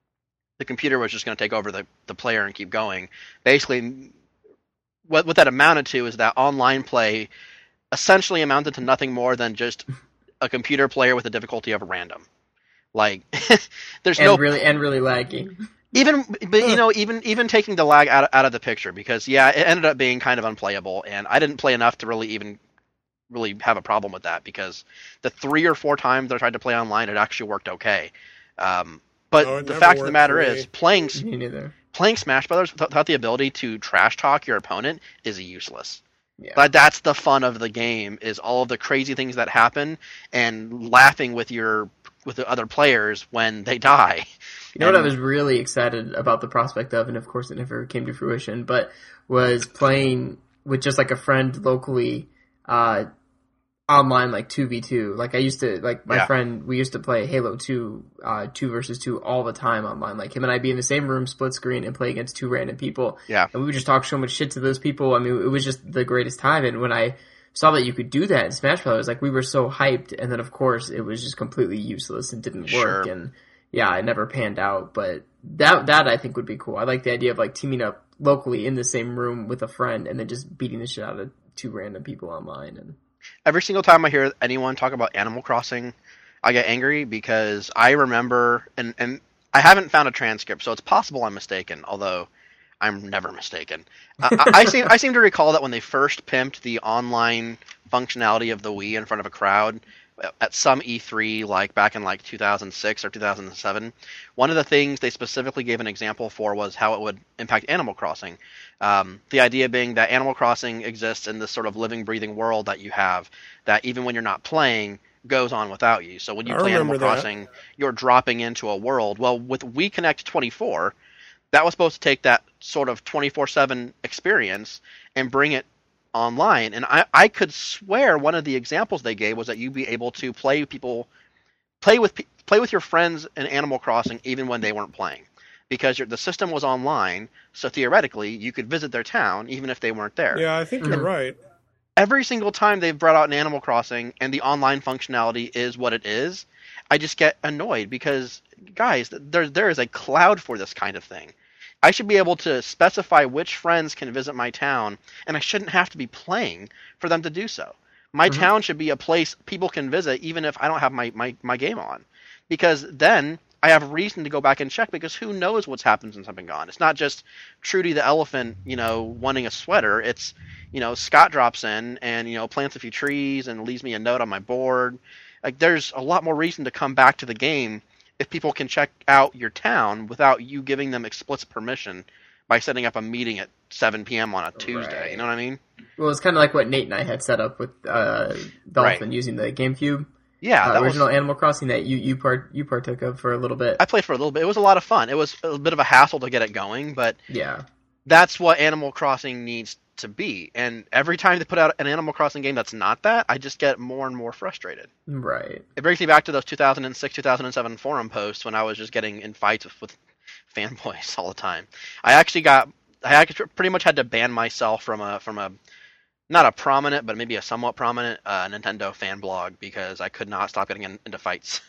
the computer was just going to take over the, the player and keep going. Basically, what what that amounted to is that online play essentially amounted to nothing more than just a computer player with the difficulty of random. Like, there's and no really and really lagging. Even, but you know, even even taking the lag out of, out of the picture, because yeah, it ended up being kind of unplayable, and I didn't play enough to really even really have a problem with that, because the three or four times that I tried to play online, it actually worked okay. Um, but no, the fact of the matter is, is, playing Me neither. playing Smash Brothers without the ability to trash talk your opponent is useless. Yeah. But that's the fun of the game, is all of the crazy things that happen and laughing with your with the other players when they die. You know and, what I was really excited about the prospect of, and of course it never came to fruition, but was playing with just like a friend locally, uh, online, like two v two. Like I used to, like my Yeah. friend, we used to play Halo two, uh, two versus two all the time online. Like him and I'd be in the same room, split screen, and play against two random people. Yeah. And we would just talk so much shit to those people. I mean, it was just the greatest time. And when I saw that you could do that in Smash Bros., like we were so hyped, and then of course it was just completely useless and didn't work. Sure. And yeah, it never panned out. But that that I think would be cool. I like the idea of like teaming up locally in the same room with a friend and then just beating the shit out of two random people online. And every single time I hear anyone talk about Animal Crossing, I get angry, because I remember, and, and I haven't found a transcript, so it's possible I'm mistaken, although I'm never mistaken. Uh, I, I seem I seem to recall that when they first pimped the online functionality of the Wii in front of a crowd at some E three, like back in like two thousand six or two thousand seven, one of the things they specifically gave an example for was how it would impact Animal Crossing. Um, the idea being that Animal Crossing exists in this sort of living, breathing world that you have, that even when you're not playing, goes on without you. So when you I play Animal remember that. Crossing, you're dropping into a world. Well, with Wii Connect twenty-four, that was supposed to take that sort of twenty-four seven experience and bring it online. And I, I could swear one of the examples they gave was that you'd be able to play people, play with play with your friends in Animal Crossing even when they weren't playing, because your, the system was online. So theoretically, you could visit their town even if they weren't there. Yeah, I think Mhm. you're right. Every single time they've brought out an Animal Crossing and the online functionality is what it is, I just get annoyed, because, guys, there there is a cloud for this kind of thing. I should be able to specify which friends can visit my town, and I shouldn't have to be playing for them to do so. My Mhm. town should be a place people can visit even if I don't have my, my, my game on. Because then I have reason to go back and check, because who knows what's happened since I've been gone. It's not just Trudy the elephant, you know, wanting a sweater. It's, you know, Scott drops in and, you know, plants a few trees and leaves me a note on my board. Like, there's a lot more reason to come back to the game if people can check out your town without you giving them explicit permission by setting up a meeting at seven p.m. on a Tuesday. Right. You know what I mean? well, it's kind of like what Nate and I had set up with uh, Dolphin using the GameCube. Yeah, uh, that was, original Animal Crossing that you you part you partook of for a little bit. I played for a little bit. It was a lot of fun. It was a bit of a hassle to get it going, but Yeah, that's what Animal Crossing needs to be. And every time they put out an Animal Crossing game that's not that, I just get more and more frustrated. right. It brings me back to those two thousand six, two thousand seven forum posts when I was just getting in fights with, with fanboys all the time. I actually got, I actually pretty much had to ban myself from a, from a, not a prominent, but maybe a somewhat prominent uh, Nintendo fan blog, because I could not stop getting in, into fights.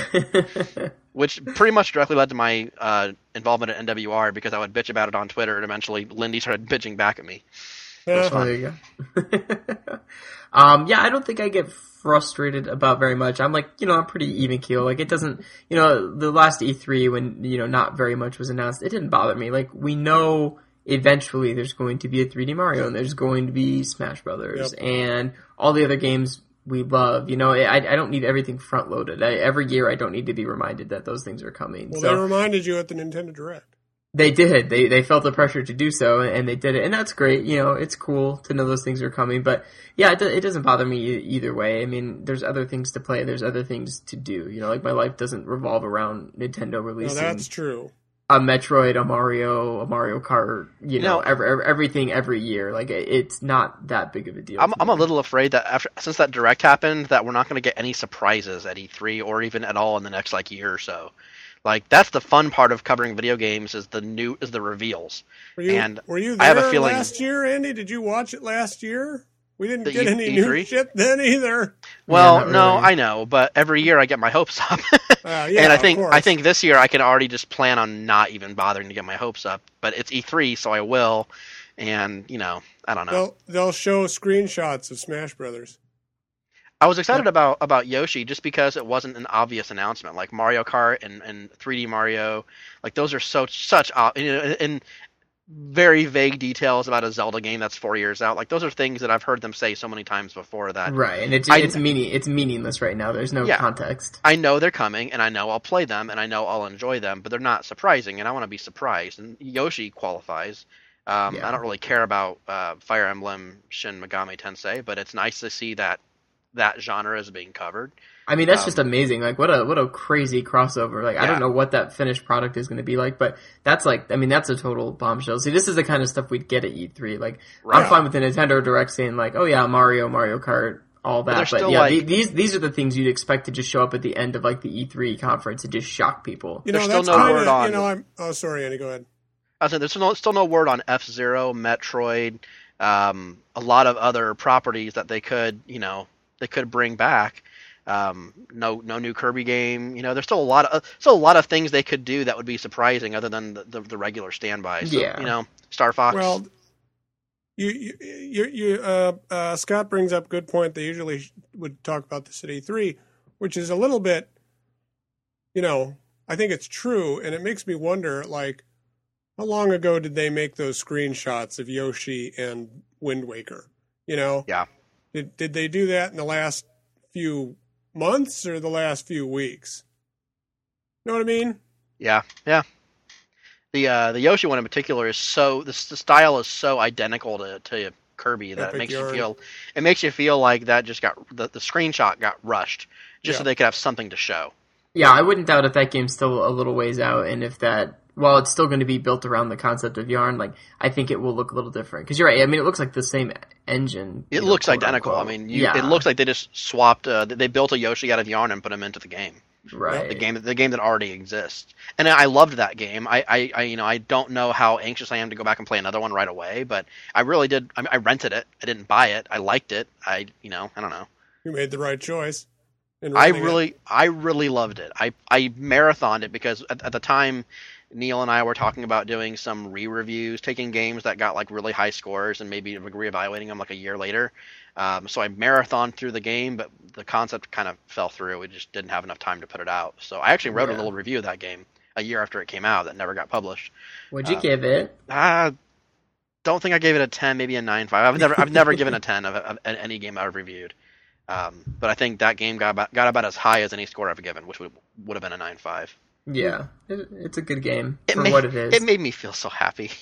Which pretty much directly led to my uh, involvement at N W R, because I would bitch about it on Twitter, and eventually Lindy started bitching back at me. Yeah. Oh, there you go. um, yeah, I don't think I get frustrated about very much. I'm like, you know, I'm pretty even keel. Like, it doesn't, you know, the last E three when, you know, not very much was announced, it didn't bother me. Like, we know eventually there's going to be a three D Mario and there's going to be Smash Brothers Yep. and all the other games we love. You know, I I don't need everything front loaded. I, every year, I don't need to be reminded that those things are coming. Well, so, they reminded you at the Nintendo Direct. They did. They they felt the pressure to do so, and they did it, and that's great. You know, it's cool to know those things are coming. But yeah, it, do, it doesn't bother me either way. I mean, there's other things to play. There's other things to do. You know, like my life doesn't revolve around Nintendo releasing. No, that's true. A Metroid, a Mario, a Mario Kart. You know, No. every, every, everything every year. Like it, it's not that big of a deal. I'm to I'm me. a little afraid that after since that direct happened, that we're not going to get any surprises at E three or even at all in the next like year or so. Like that's the fun part of covering video games is the new is the reveals. Were you, And were you I there have a feeling- last year, Andy? Did you watch it last year? We didn't The get E- any E new three? shit then either. Well, not no, really. I know, but every year I get my hopes up. Uh, yeah, and I of think course. I think this year I can already just plan on not even bothering to get my hopes up. But it's E three, so I will. And you know, I don't know. They'll, they'll show screenshots of Smash Brothers. I was excited about, about Yoshi just because it wasn't an obvious announcement. Like Mario Kart and, and three D Mario, like those are so such ob- you know, and very vague details about a Zelda game that's four years out. Like those are things that I've heard them say so many times before that Right, and it's I- it's meaning it's meaningless right now. There's no Yeah. context. I know they're coming, and I know I'll play them, and I know I'll enjoy them, but they're not surprising, and I want to be surprised. And Yoshi qualifies. Um, Yeah. I don't really care about uh, Fire Emblem Shin Megami Tensei, but it's nice to see that that genre is being covered. I mean, that's Um, just amazing. Like, what a what a crazy crossover. Like, I Yeah. don't know what that finished product is going to be like, but that's like, I mean, that's a total bombshell. See, this is the kind of stuff we'd get at E three. Like, I'm Right. fine with the Nintendo Direct saying like, oh yeah, Mario, Mario Kart, all that. there's But, still, yeah, like- the- these these are the things you'd expect to just show up at the end of like the E three conference and just shock people. You know, There's still that's no kinda, word on- You know, I'm. Oh, sorry, Andy. Go ahead. I said there's no, still no word on F-Zero, Metroid, um, a lot of other properties that they could, you know, they could bring back. Um, no, no new Kirby game. You know, there's still a lot of uh, still a lot of things they could do that would be surprising, other than the, the, the regular standby. So, Yeah. you know, Star Fox. Well, you, you, you, you uh, uh, Scott brings up a good point. They usually would talk about this at E three, which is a little bit, you know, I think it's true, and it makes me wonder, like, how long ago did they make those screenshots of Yoshi and Wind Waker? You know, Yeah. Did did they do that in the last few months or the last few weeks? Know what I mean? Yeah, yeah. The uh, the Yoshi one in particular is so the, the style is so identical to, to Kirby that Epic it makes yarn. you feel it makes you feel like that just got the, the screenshot got rushed just so Yeah. they could have something to show. Yeah, I wouldn't doubt if that game's still a little ways out, and if that, while it's still going to be built around the concept of yarn, like, I think it will look a little different. Because you're right, I mean, it looks like the same engine. It you know, looks quote, identical. unquote. I mean, you, yeah, it looks like they just swapped. Uh, they built a Yoshi out of yarn and put him into the game. right. The game, the game that already exists. And I loved that game. I, I, I, you know, I don't know how anxious I am to go back and play another one right away, but I really did. I, mean, I rented it. I didn't buy it. I liked it. I, you know, I don't know. You made the right choice. in I renting it. really, I really loved it. I, I marathoned it because at, at the time, Neil and I were talking about doing some re-reviews, taking games that got like really high scores and maybe reevaluating them like a year later. Um, so I marathoned through the game, but the concept kind of fell through. We just didn't have enough time to put it out. So I actually wrote Yeah. a little review of that game a year after it came out that never got published. What'd you uh, give it? I don't think I gave it a ten, maybe a nine five. I've never, I've never given a ten of, of any game I've reviewed. Um, but I think that game got about, got about as high as any score I've given, which would would have been a nine five. Yeah, it, it's a good game It for made, what it is. It made me feel so happy.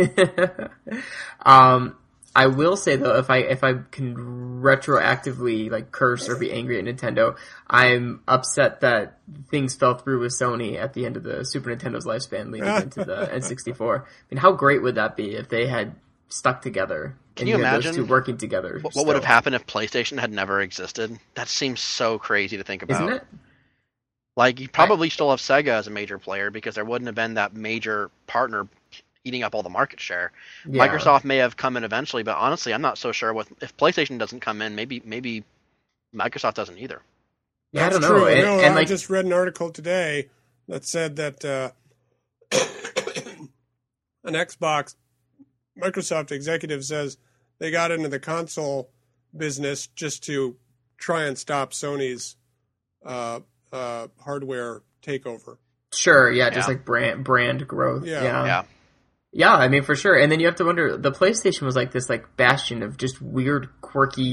um, I will say though, if I if I can retroactively like curse or be angry at Nintendo, I'm upset that things fell through with Sony at the end of the Super Nintendo's lifespan, leading into the N sixty-four. I mean, how great would that be if they had stuck together? Can and you had imagine those two working together? What, what would have still? happened if PlayStation had never existed? That seems so crazy to think about. Isn't it? Like, you probably still have Sega as a major player because there wouldn't have been that major partner eating up all the market share. Yeah. Microsoft may have come in eventually, but honestly, I'm not so sure. With if PlayStation doesn't come in, maybe maybe Microsoft doesn't either. Yeah, I That's don't know. true. And, no, and I like, just read an article today that said that uh, an Xbox Microsoft executive says they got into the console business just to try and stop Sony's uh, uh, hardware takeover. sure, yeah, just Yeah. like brand brand growth. Yeah. Yeah. Yeah. Yeah, I mean, for sure. And then you have to wonder, the PlayStation was like this like bastion of just weird, quirky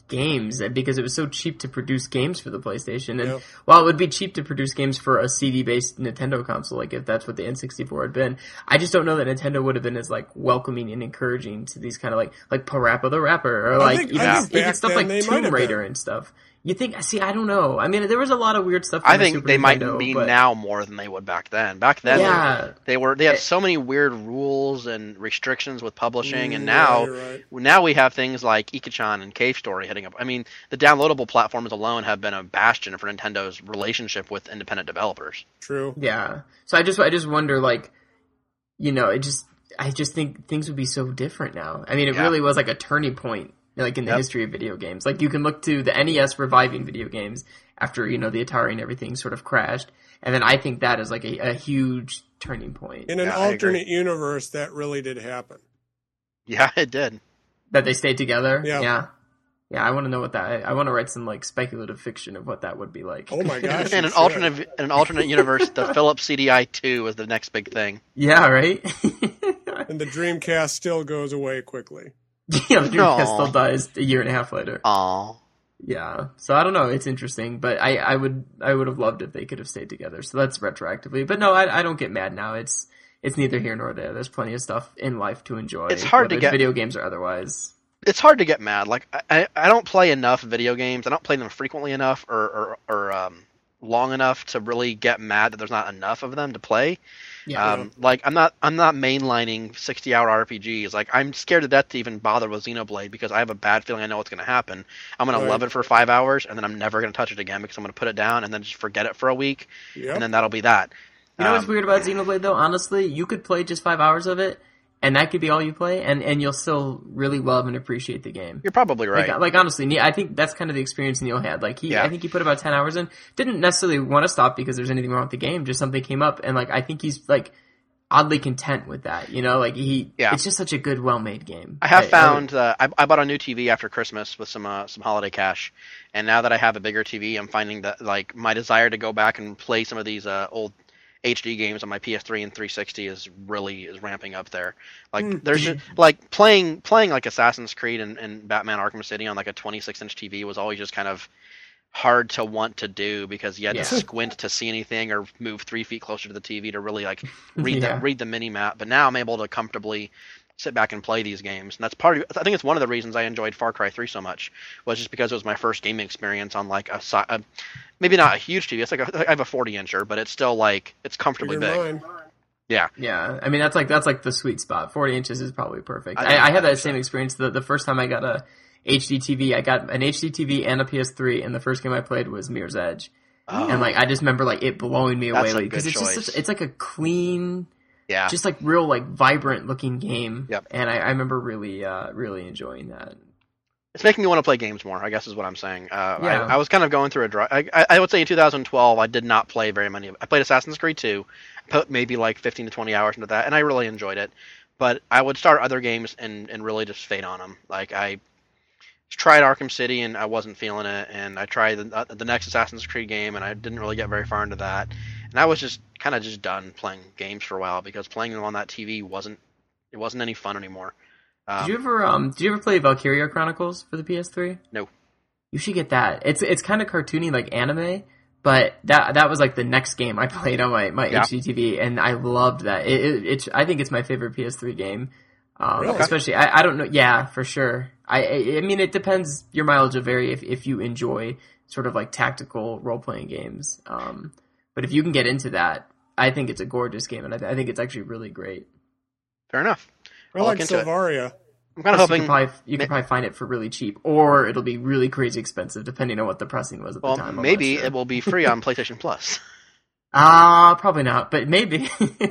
games because it was so cheap to produce games for the PlayStation. And Yep. while it would be cheap to produce games for a C D-based Nintendo console, like if that's what the N sixty-four had been, I just don't know that Nintendo would have been as like welcoming and encouraging to these kind of like like Parappa the Rapper or I like think- even, I think even back stuff then like they might Tomb have Raider been. and stuff. You think? See, I don't know. I mean, there was a lot of weird stuff. From I the think Super they might Nintendo, be but- now more than they would back then. Back then, Yeah. they, they were they had so many weird rules and restrictions with publishing, and Mm, now right, right. now we have things like Ikichan and Cave Story hitting up. I mean, the downloadable platforms alone have been a bastion for Nintendo's relationship with independent developers. True. Yeah. So I just I just wonder like, you know, it just I just think things would be so different now. I mean, it Yeah. really was like a turning point, like in the Yep. history of video games. Like you can look to the N E S reviving video games after you know the Atari and everything sort of crashed, and then I think that is like a, a huge turning point In an Yeah, I agree. alternate universe, that really did happen. Yeah, it did. that they stayed together. Yeah. Yeah. Yeah, I want to know what that. I, I want to write some like speculative fiction of what that would be like. Oh my gosh! In you an should. alternate in an alternate universe, the Philips C D I two is the next big thing. Yeah, right. And the Dreamcast still goes away quickly. Yeah, the Dreamcast Aw. still dies a year and a half later. Aw. Yeah, so I don't know. It's interesting, but I, I would I would have loved if they could have stayed together. So that's retroactively. But no, I, I don't get mad now. It's it's neither here nor there. There's plenty of stuff in life to enjoy. It's hard to whether get- video games or otherwise. It's hard to get mad. Like I, I don't play enough video games. I don't play them frequently enough or or, or um, long enough to really get mad that there's not enough of them to play. Yeah, Um, like I'm not I'm not mainlining sixty hour R P Gs. Like I'm scared to death to even bother with Xenoblade because I have a bad feeling I know what's going to happen. I'm going Right. to love it for five hours and then I'm never going to touch it again because I'm going to put it down and then just forget it for a week Yep. and then that'll be that. you know what's Um, weird about Xenoblade though? Honestly, you could play just five hours of it, and that could be all you play, and, and you'll still really love and appreciate the game. You're probably right. Like, like honestly, Ne- I think that's kind of the experience Neil had. Like he, Yeah. I think he put about ten hours in. Didn't necessarily want to stop because there's anything wrong with the game. Just something came up, and like I think he's like oddly content with that. You know, like he, Yeah. it's just such a good, well-made game. I have I- I found uh, I, I bought a new T V after Christmas with some uh, some holiday cash, and now that I have a bigger T V, I'm finding that like my desire to go back and play some of these uh, old H D games on my P S three and three sixty is really is ramping up there. Like Mm. there's just, like playing playing like Assassin's Creed and, and Batman Arkham City on like a twenty-six inch T V was always just kind of hard to want to do because you had Yeah. to squint to see anything or move three feet closer to the T V to really like read Yeah. the read the mini map. But now I'm able to comfortably sit back and play these games, and that's part of. I think it's one of the reasons I enjoyed Far Cry three so much was just because it was my first gaming experience on like a, si- a maybe not a huge T V. It's like a, I have a forty incher, but it's still like it's comfortably Bigger big. than mine. Yeah, Yeah, I mean that's like that's like the sweet spot. Forty inches is probably perfect. I I, think I, had that that's same experience. The the first time I got a H D T V, I got an H D T V and a P S three, and the first game I played was Mirror's Edge. Oh. And like I just remember like it blowing me That's away a because good it's just choice. such, it's like a clean, yeah. just like real like vibrant looking game. Yep. And I, I remember really uh really enjoying that. It's making me want to play games more, I guess is what I'm saying. Uh, Yeah. I, I was kind of going through a dry. I, I, I would say in two thousand twelve, I did not play very many. I played Assassin's Creed two, put maybe like fifteen to twenty hours into that, and I really enjoyed it. But I would start other games and, and really just fade on them. Like I tried Arkham City and I wasn't feeling it, and I tried the, uh, the next Assassin's Creed game and I didn't really get very far into that. And I was just kind of just done playing games for a while because playing them on that T V wasn't it wasn't any fun anymore. Um, Did you ever um did you ever play Valkyria Chronicles for the P S three? No. You should get that. It's it's kind of cartoony like anime, but that that was like the next game I played on my, my Yeah. H D T V, and I loved that. It, it it's I think it's my favorite P S three game. Um, Really? Especially I, I don't know yeah for sure. I I I mean it depends, your mileage will vary if if you enjoy sort of like tactical role playing games. Um, but if you can get into that, I think it's a gorgeous game, and I, I think it's actually really great. fair enough. I I'll like look into it. Silvaria. I'm kind of Plus, hoping. you can probably you can probably find it for really cheap, or it'll be really crazy expensive depending on what the pricing was at Well, the time. I'm not maybe sure. it will be free on PlayStation Plus. Ah, uh, probably not, but maybe.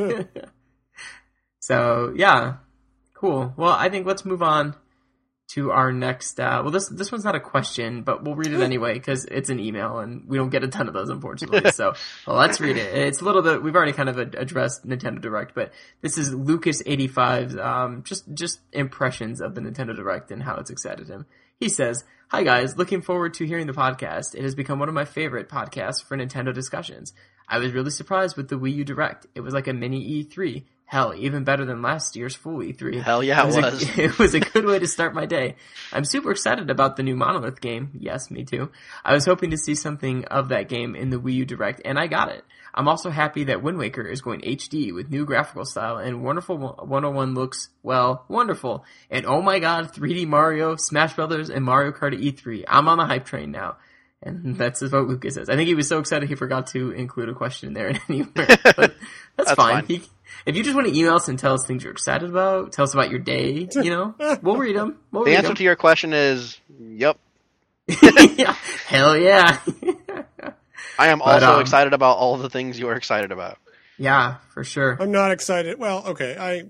So yeah, cool. Well, I think let's move on to our next. Uh, well, this this one's not a question, but we'll read it anyway because it's an email and we don't get a ton of those, unfortunately. So well, let's read it. It's a little bit. We've already kind of ad- addressed Nintendo Direct, but this is Lucas eighty-five's um, just just impressions of the Nintendo Direct and how it's excited him. He says, "Hi guys, looking forward to hearing the podcast. It has become one of my favorite podcasts for Nintendo discussions. I was really surprised with the Wii U Direct. It was like a mini E three. Hell, even better than last year's full E three. Hell yeah, it was. was. A, it was a good way to start my day. I'm super excited about the new Monolith game. Yes, me too. I was hoping to see something of that game in the Wii U Direct, and I got it. I'm also happy that Wind Waker is going H D with new graphical style, and Wonderful one oh one looks, well, wonderful. And oh my god, three D Mario, Smash Brothers, and Mario Kart at E three. I'm on the hype train now. And that's what Lucas says. I think he was so excited he forgot to include a question there anywhere. But that's, That's fine. fine. He, if you just want to email us and tell us things you're excited about, tell us about your day, you know, we'll read them. We'll The read answer them. to your question is, yep. Yeah, hell yeah. I am But, also um, excited about all the things you are excited about. Yeah, for sure. I'm not excited. Well, okay, I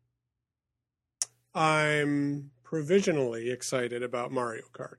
I'm provisionally excited about Mario Kart.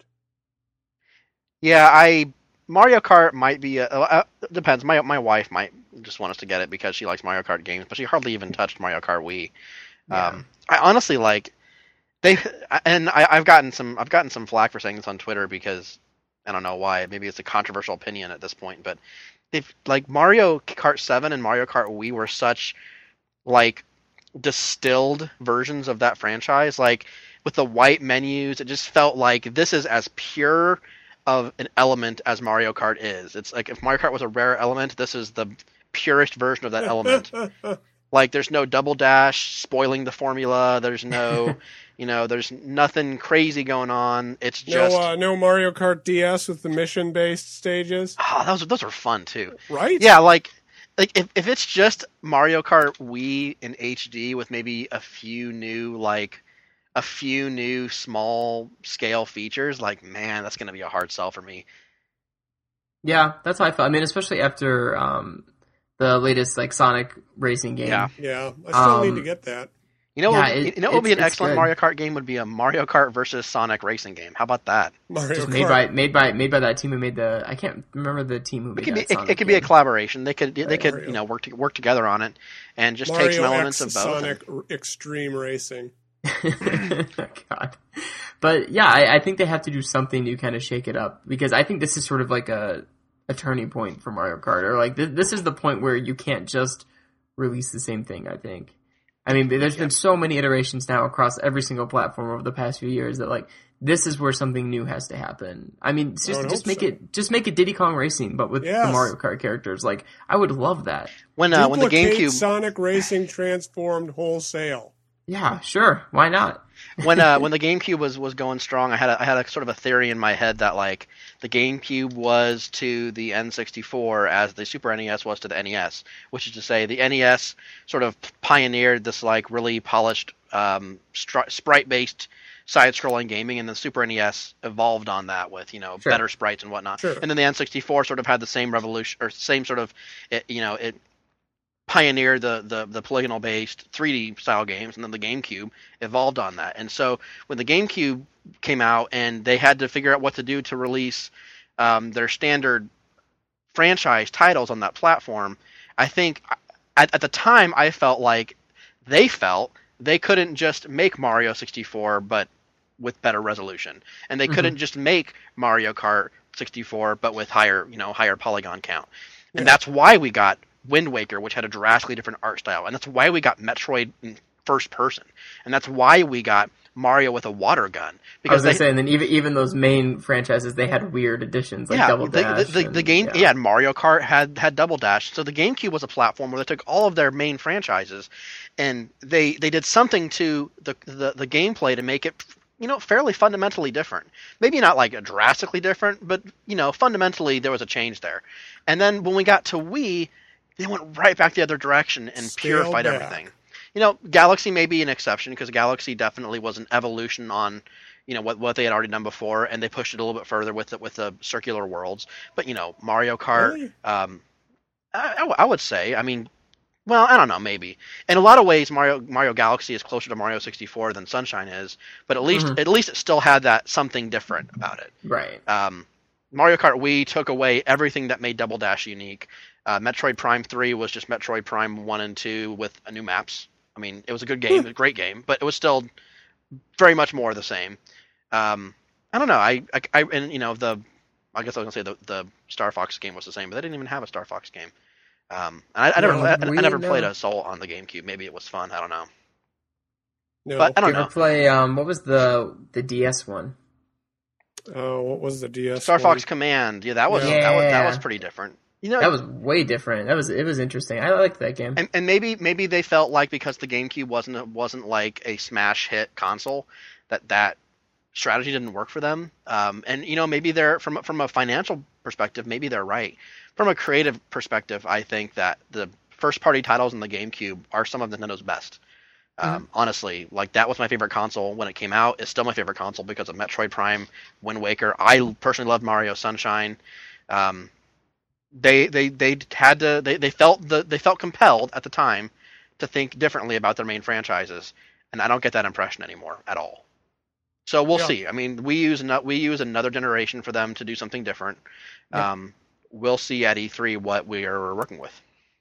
Yeah, I Mario Kart might be a, uh, depends. My my wife might just want us to get it because she likes Mario Kart games, but she hardly even touched Mario Kart Wii. Yeah. Um, I honestly like they and I, I've gotten some I've gotten some flack for saying this on Twitter because I don't know why. Maybe it's a controversial opinion at this point, but if like Mario Kart seven and Mario Kart Wii were such like distilled versions of that franchise, like with the white menus, it just felt like this is as pure of an element as Mario Kart is. It's like if Mario Kart was a rare element, this is the purest version of that element. Like there's no double dash spoiling the formula. There's no, you know, there's nothing crazy going on. It's just No, uh, no Mario Kart D S with the mission-based stages, oh, those those are fun too. right? Yeah, like like if if it's just Mario Kart Wii in H D with maybe a few new like a few new small scale features, like man, that's gonna be a hard sell for me. Yeah, that's how I felt. I mean, especially after um, the latest like Sonic racing game. Yeah. Yeah, I still Um, need to get that. You know, Yeah, what would, it- you know, what would be an it's- it's excellent good. Mario Kart game would be a Mario Kart versus Sonic racing game. How about that? Mario Just Kart. made by made by made by that team who made the I can't remember the team who It made could be that it, Sonic it could be a game. collaboration. They could they could Mario. you know work to, work together on it and just Mario take some elements X of both. Sonic R- Extreme Racing. God. But yeah, I, I think they have to do something to kind of shake it up because I think this is sort of like a a turning point for Mario Kart. Or like th- this is the point where you can't just release the same thing. I think. I mean, there's been so many iterations now across every single platform over the past few years that like this is where something new has to happen. I mean, I just would just hope make so. it just make it Diddy Kong Racing, but with Yes. the Mario Kart characters. Like I would love that. When uh, when the Duplicate GameCube Sonic Racing transformed wholesale. Yeah, sure. Why not? when uh when the GameCube was, was going strong, I had a, I had a sort of a theory in my head that like the GameCube was to the N sixty-four as the Super N E S was to the N E S, which is to say the N E S sort of pioneered this like really polished um, stri- sprite-based side-scrolling gaming, and the Super N E S evolved on that with you know Sure. better sprites and whatnot. Sure. And then the N sixty-four sort of had the same revolution or same sort of it, you know it pioneered the, the, the polygonal based three D style games, and then the GameCube evolved on that. And so when the GameCube came out and they had to figure out what to do to release um, their standard franchise titles on that platform, I think at, at the time I felt like they felt they couldn't just make Mario sixty-four but with better resolution, and they Mhm. couldn't just make Mario Kart sixty-four but with higher you know higher polygon count. And Yeah. that's why we got Wind Waker, which had a drastically different art style, and that's why we got Metroid in first person, and that's why we got Mario with a water gun. I was Because gonna they, say, and then even even those main franchises, they had weird additions like yeah, Double the, Dash. the, the, the and- game, yeah. yeah, Mario Kart had had Double Dash. So the GameCube was a platform where they took all of their main franchises, and they they did something to the the, the gameplay to make it you know fairly fundamentally different. Maybe not like drastically different, but you know fundamentally there was a change there. And then when we got to Wii, they went right back the other direction and Scaled purified back. everything. You know, Galaxy may be an exception because Galaxy definitely was an evolution on, you know, what what they had already done before, and they pushed it a little bit further with the, with the circular worlds. But you know, Mario Kart, Really? um, I, I, I would say, I mean, well, I don't know, maybe. In a lot of ways, Mario Mario Galaxy is closer to Mario sixty-four than Sunshine is, but at least Mhm. at least it still had that something different about it. Right. Um, Mario Kart Wii took away everything that made Double Dash unique. Uh, Metroid Prime three was just Metroid Prime one and two with a new maps. I mean, it was a good game, it was a great game, but it was still very much more the same. Um, I don't know. I, I, I, and you know, the, I guess I was gonna say the, the Star Fox game was the same, but they didn't even have a Star Fox game. Um, and I, I never, No, I, I we never know. played Assault on the GameCube. Maybe it was fun. I don't know. No. But I don't Did you know. ever play um what was the the D S one? Uh, what was the D S? Star one? Fox Command. Yeah, that was Yeah. that was that was pretty different. You know, That was way different. That was it was interesting. I liked that game. and, and maybe maybe they felt like because the GameCube wasn't a, wasn't like a smash hit console that that strategy didn't work for them. Um, and you know maybe they're from from a financial perspective, maybe they're right. From a creative perspective, I think that the first party titles in the GameCube are some of Nintendo's best. Um, honestly, like that was my favorite console when it came out. It's still my favorite console because of Metroid Prime, Wind Waker. I personally love Mario Sunshine. Um, they they they had to they, they felt the they felt compelled at the time to think differently about their main franchises, and I don't get that impression anymore at all. So we'll Yeah. see. I mean, we use no, we use another generation for them to do something different. Yeah. Um, we'll see at E three what we are working with.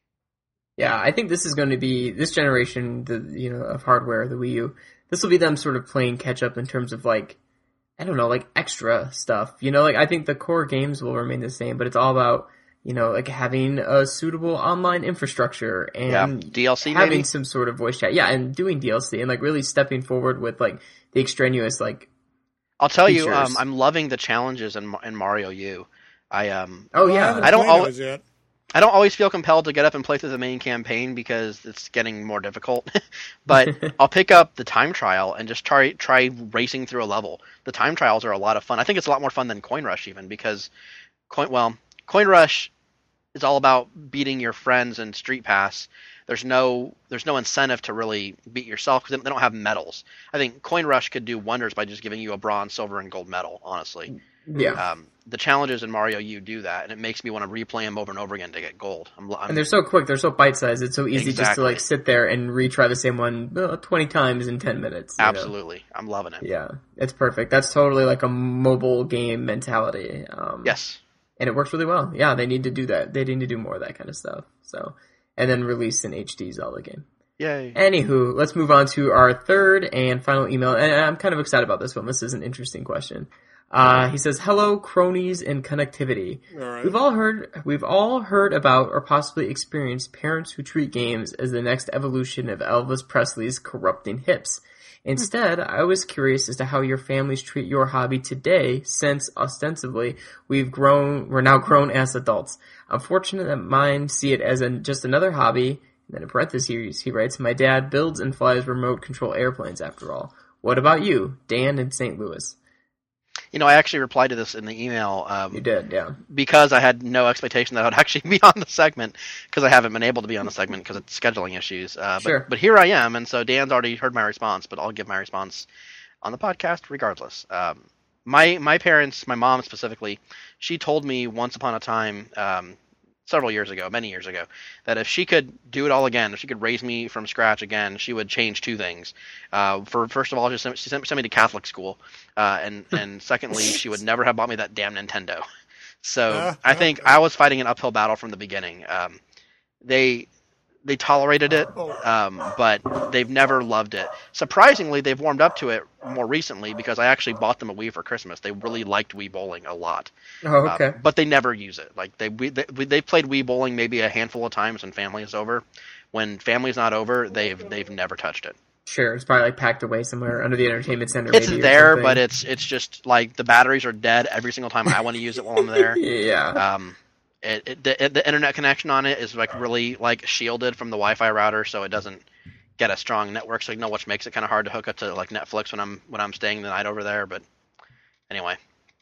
Yeah, I think this is going to be this generation, the you know of hardware, the Wii U. This will be them sort of playing catch up in terms of like, I don't know, like extra stuff. You know, like I think the core games will remain the same, but it's all about you know like having a suitable online infrastructure Yeah, and D L C having maybe. some sort of voice chat. Yeah, and doing D L C and like really stepping forward with like the extraneous like. I'll tell you, features. um, I'm loving the challenges in, in Mario U. I um Oh Well, yeah, haven't I don't played al- those yet. I don't always feel compelled to get up and play through the main campaign because it's getting more difficult. But I'll pick up the time trial and just try try racing through a level. The time trials are a lot of fun. I think it's a lot more fun than Coin Rush even because coin well, Coin Rush is all about beating your friends in Street Pass. There's no there's no incentive to really beat yourself because they don't have medals. I think Coin Rush could do wonders by just giving you a bronze, silver, and gold medal, honestly. yeah. Um, the challenges in Mario U do that, and it makes me want to replay them over and over again to get gold. I'm, I'm, And they're so quick, they're so bite sized. It's so easy just to Exactly. like sit there and retry the same one uh, twenty times in ten minutes. you know? absolutely, I'm loving it. Yeah, it's perfect. That's totally like a mobile game mentality. Um, Yes, and it works really well. Yeah, they need to do that. They need to do more of that kind of stuff. So, and then release an H D Zelda game. yay! Anywho, let's move on to our third and final email. And I'm kind of excited about this one. This is an interesting question. Uh, he says, "Hello, cronies and connectivity. All right. We've all heard, we've all heard about or possibly experienced parents who treat games as the next evolution of Elvis Presley's corrupting hips. Instead, I was curious as to how your families treat your hobby today, since ostensibly we've grown, we're now grown as adults. I'm fortunate that mine see it as an, just another hobby." And then in parentheses, he writes, "My dad builds and flies remote control airplanes after all. What about you, Dan in Saint Louis?" You know, I actually replied to this in the email um, You did, yeah. because I had no expectation that I would actually be on the segment because I haven't been able to be on the segment because of scheduling issues. Uh, but, Sure. but here I am, and so Dan's already heard my response, but I'll give my response on the podcast regardless. Um, my my parents, my mom specifically, she told me once upon a time, um, several years ago, many years ago, that if she could do it all again, if she could raise me from scratch again, she would change two things. Uh, for first of all, she sent, she sent, sent me to Catholic school, uh, and and secondly, she would never have bought me that damn Nintendo. So Uh, I think I was fighting an uphill battle from the beginning. Um, they they tolerated it, um, but they've never loved it. Surprisingly, they've warmed up to it more recently because I actually bought them a Wii for Christmas. They really liked Wii Bowling a lot. Oh, Uh, okay. but they never use it. Like they we, they they played Wii Bowling maybe a handful of times when family is over. When family's not over, they've they've never touched it. Sure, it's probably like packed away somewhere under the entertainment center. It's maybe, or there, something. but it's it's just like the batteries are dead every single time I want to use it while I'm there. yeah. Um, it, it the, the internet connection on it is like really like shielded from the Wi-Fi router, so it doesn't get a strong network signal, which makes it kind of hard to hook up to like Netflix when I'm when I'm staying the night over there. But anyway,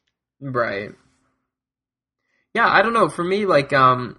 Right. Yeah, I don't know. For me, like, um,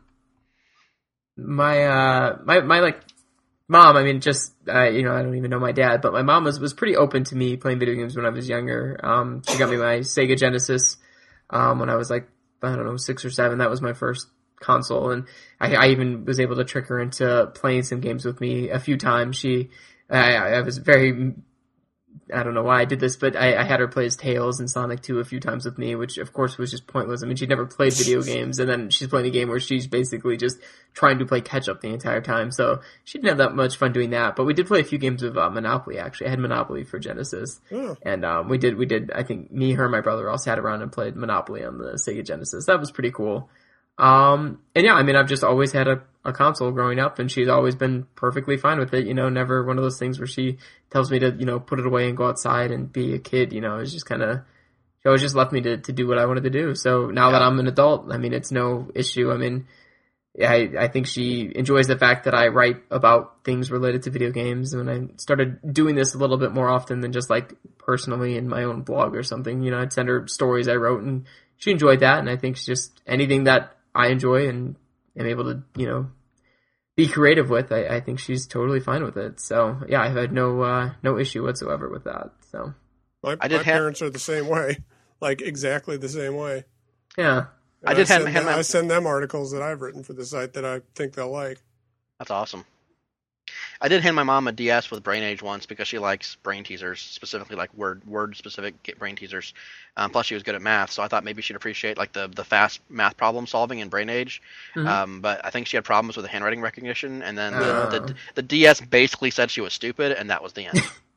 my, uh, my, my, like, mom, I mean, just, uh, you know, I don't even know my dad, but my mom was, was pretty open to me playing video games when I was younger. Um, she got me my Sega Genesis, um, when I was like, I don't know, six or seven. That was my first console. And I, I even was able to trick her into playing some games with me a few times. She, I, I was very, I don't know why I did this, but I, I had her play as Tails and Sonic two a few times with me, which of course was just pointless. I mean, she'd never played video games, and then she's playing a game where she's basically just trying to play catch up the entire time. So she didn't have that much fun doing that. But we did play a few games of uh, Monopoly. Actually, I had Monopoly for Genesis, Oh. and um, we did we did. I think me, her, and my brother all sat around and played Monopoly on the Sega Genesis. That was pretty cool. Um, and yeah, I mean, I've just always had a, a console growing up, and she's always been perfectly fine with it. You know, never one of those things where she tells me to, you know, put it away and go outside and be a kid. You know, it's just kind of, she always just left me to, to do what I wanted to do. So now Yeah. that I'm an adult, I mean, it's no issue. I mean, I, I think she enjoys the fact that I write about things related to video games. And I started doing this a little bit more often than just like personally in my own blog or something. You know, I'd send her stories I wrote, and she enjoyed that. And I think it's just anything that I enjoy and am able to, you know, be creative with, I, I think she's totally fine with it. So yeah, I've had no uh, no issue whatsoever with that. So My, I did my have- parents are the same way, like exactly the same way. yeah, I And did hand- send hand them, my- I send them articles that I've written for the site that I think they'll like. That's awesome. I did hand my mom a D S with Brain Age once because she likes brain teasers, specifically like word word specific brain teasers. Um, plus, she was good at math, so I thought maybe she'd appreciate like the the fast math problem solving in Brain Age. Mhm. Um, but I think she had problems with the handwriting recognition, and then the, Oh. the the D S basically said she was stupid, and that was the end.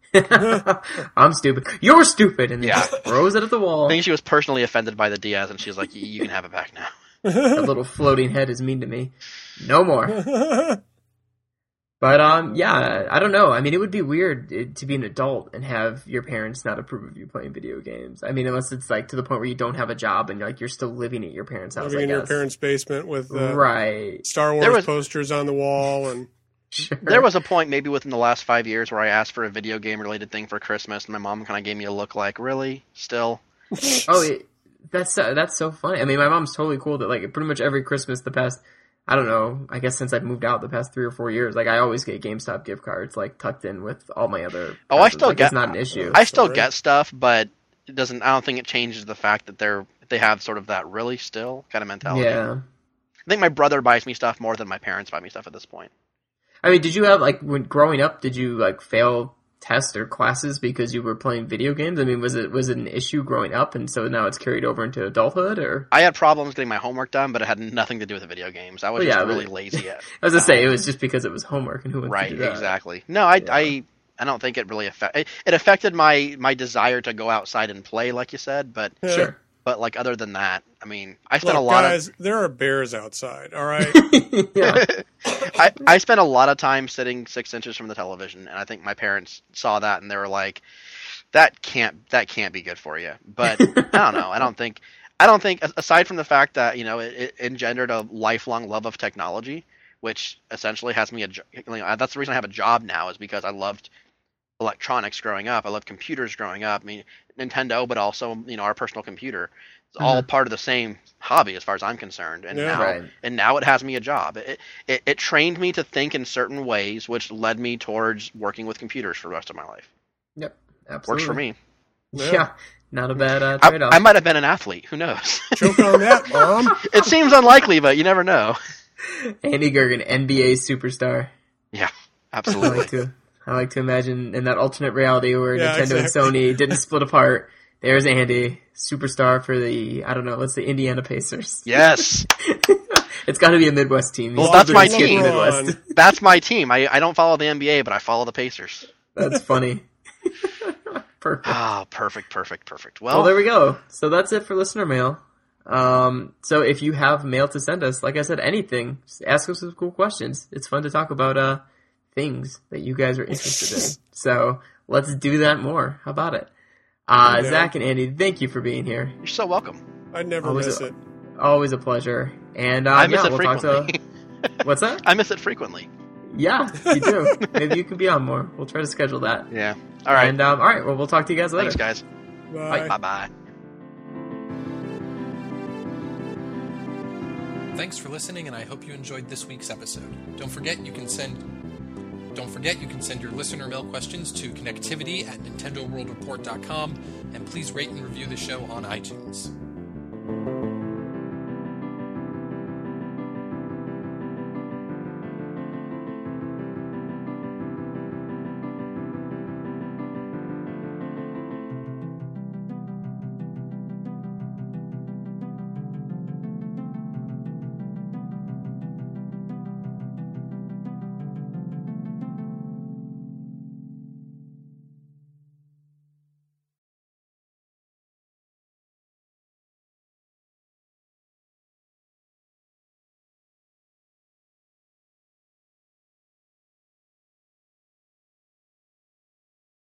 I'm stupid. You're stupid, and then Yeah. just throws it at the I wall. think she was personally offended by the D S, and she's like, "You can have it back now." That little floating head is mean to me. No more. But um, yeah, I don't know. I mean, it would be weird eh, to be an adult and have your parents not approve of you playing video games. I mean, unless it's like to the point where you don't have a job and like you're still living at your parents' house. Living I in your guess. parents' basement with uh, Right. Star There Wars was- posters on the wall, and Sure. There was a point maybe within the last five years where I asked for a video game related thing for Christmas, and my mom kind of gave me a look like, "Really? Still?" Oh, it, that's uh, that's so funny. I mean, my mom's totally cool that like pretty much every Christmas the past, I don't know, I guess since I've moved out the past three or four years, like I always get GameStop gift cards like tucked in with all my other. Oh, I presents. still like, get- It's not an issue. I still Sorry. get stuff, but it doesn't. I don't think it changes the fact that they're they have sort of that really still kind of mentality. Yeah. I think my brother buys me stuff more than my parents buy me stuff at this point. I mean, did you have like when growing up? Did you like fail tests or classes because you were playing video games? I mean, was it was it an issue growing up, and so now it's carried over into adulthood? Or I had problems getting my homework done, but it had nothing to do with the video games. I was Well, just yeah, really but- lazy at. I was gonna say it was just because it was homework, and who wants Right, to do that? exactly. No, I, Yeah. I, I don't think it really affect. It, it affected my my desire to go outside and play, like you said. But Sure. but like other than that, I mean, I spent look, a lot guys, there are bears outside. All right, Yeah. of. I I spent a lot of time sitting six inches from the television, and I think my parents saw that and they were like, "That can't that can't be good for you." But I don't know. I don't think. I don't think, aside from the fact that you know it, it engendered a lifelong love of technology, which essentially has me a. jo- You know, that's the reason I have a job now is because I loved electronics growing up. I loved computers growing up. I mean, Nintendo, but also you know our personal computer. It's all part of the same hobby as far as I'm concerned. And Yeah. now, Right. and now it has me a job. It, it it trained me to think in certain ways, which led me towards working with computers for the rest of my life. Yep. Absolutely. Works for me. Yeah. Not a bad uh, I, trade-off. I might have been an athlete. Who knows? choke on that, mom. It seems unlikely, but you never know. Andy Gergen, N B A superstar. Yeah, I absolutely. like to I like to imagine in that alternate reality where Yeah, Nintendo exactly. and Sony didn't split apart. There's Andy, superstar for the I don't know, what's the Indiana Pacers? Yes, It's got to be a Midwest team. Well, He's that's super my skip team. Midwest. that's my team. I, I don't follow the N B A, but I follow the Pacers. That's funny. Perfect. Ah, perfect, perfect, perfect. Well, Well, there we go. So that's it for listener mail. Um, so if you have mail to send us, like I said, anything, just ask us some cool questions. It's fun to talk about uh things that you guys are interested in. So let's do that more. How about it? Uh, Yeah. Zach and Andy, thank you for being here. you're so welcome. I'd never Always miss a- it. Always a pleasure. And uh, I miss yeah, it we'll talk frequently. to. What's that? I miss it frequently. Yeah, you do. Maybe you can be on more. We'll try to schedule that. Yeah. All right. And um, all right. Well, we'll talk to you guys later. Thanks, guys. Bye. Bye bye. Thanks for listening, and I hope you enjoyed this week's episode. Don't forget you can send Don't forget you can send your listener mail questions to connectivity at nintendo world report dot com, and please rate and review the show on iTunes.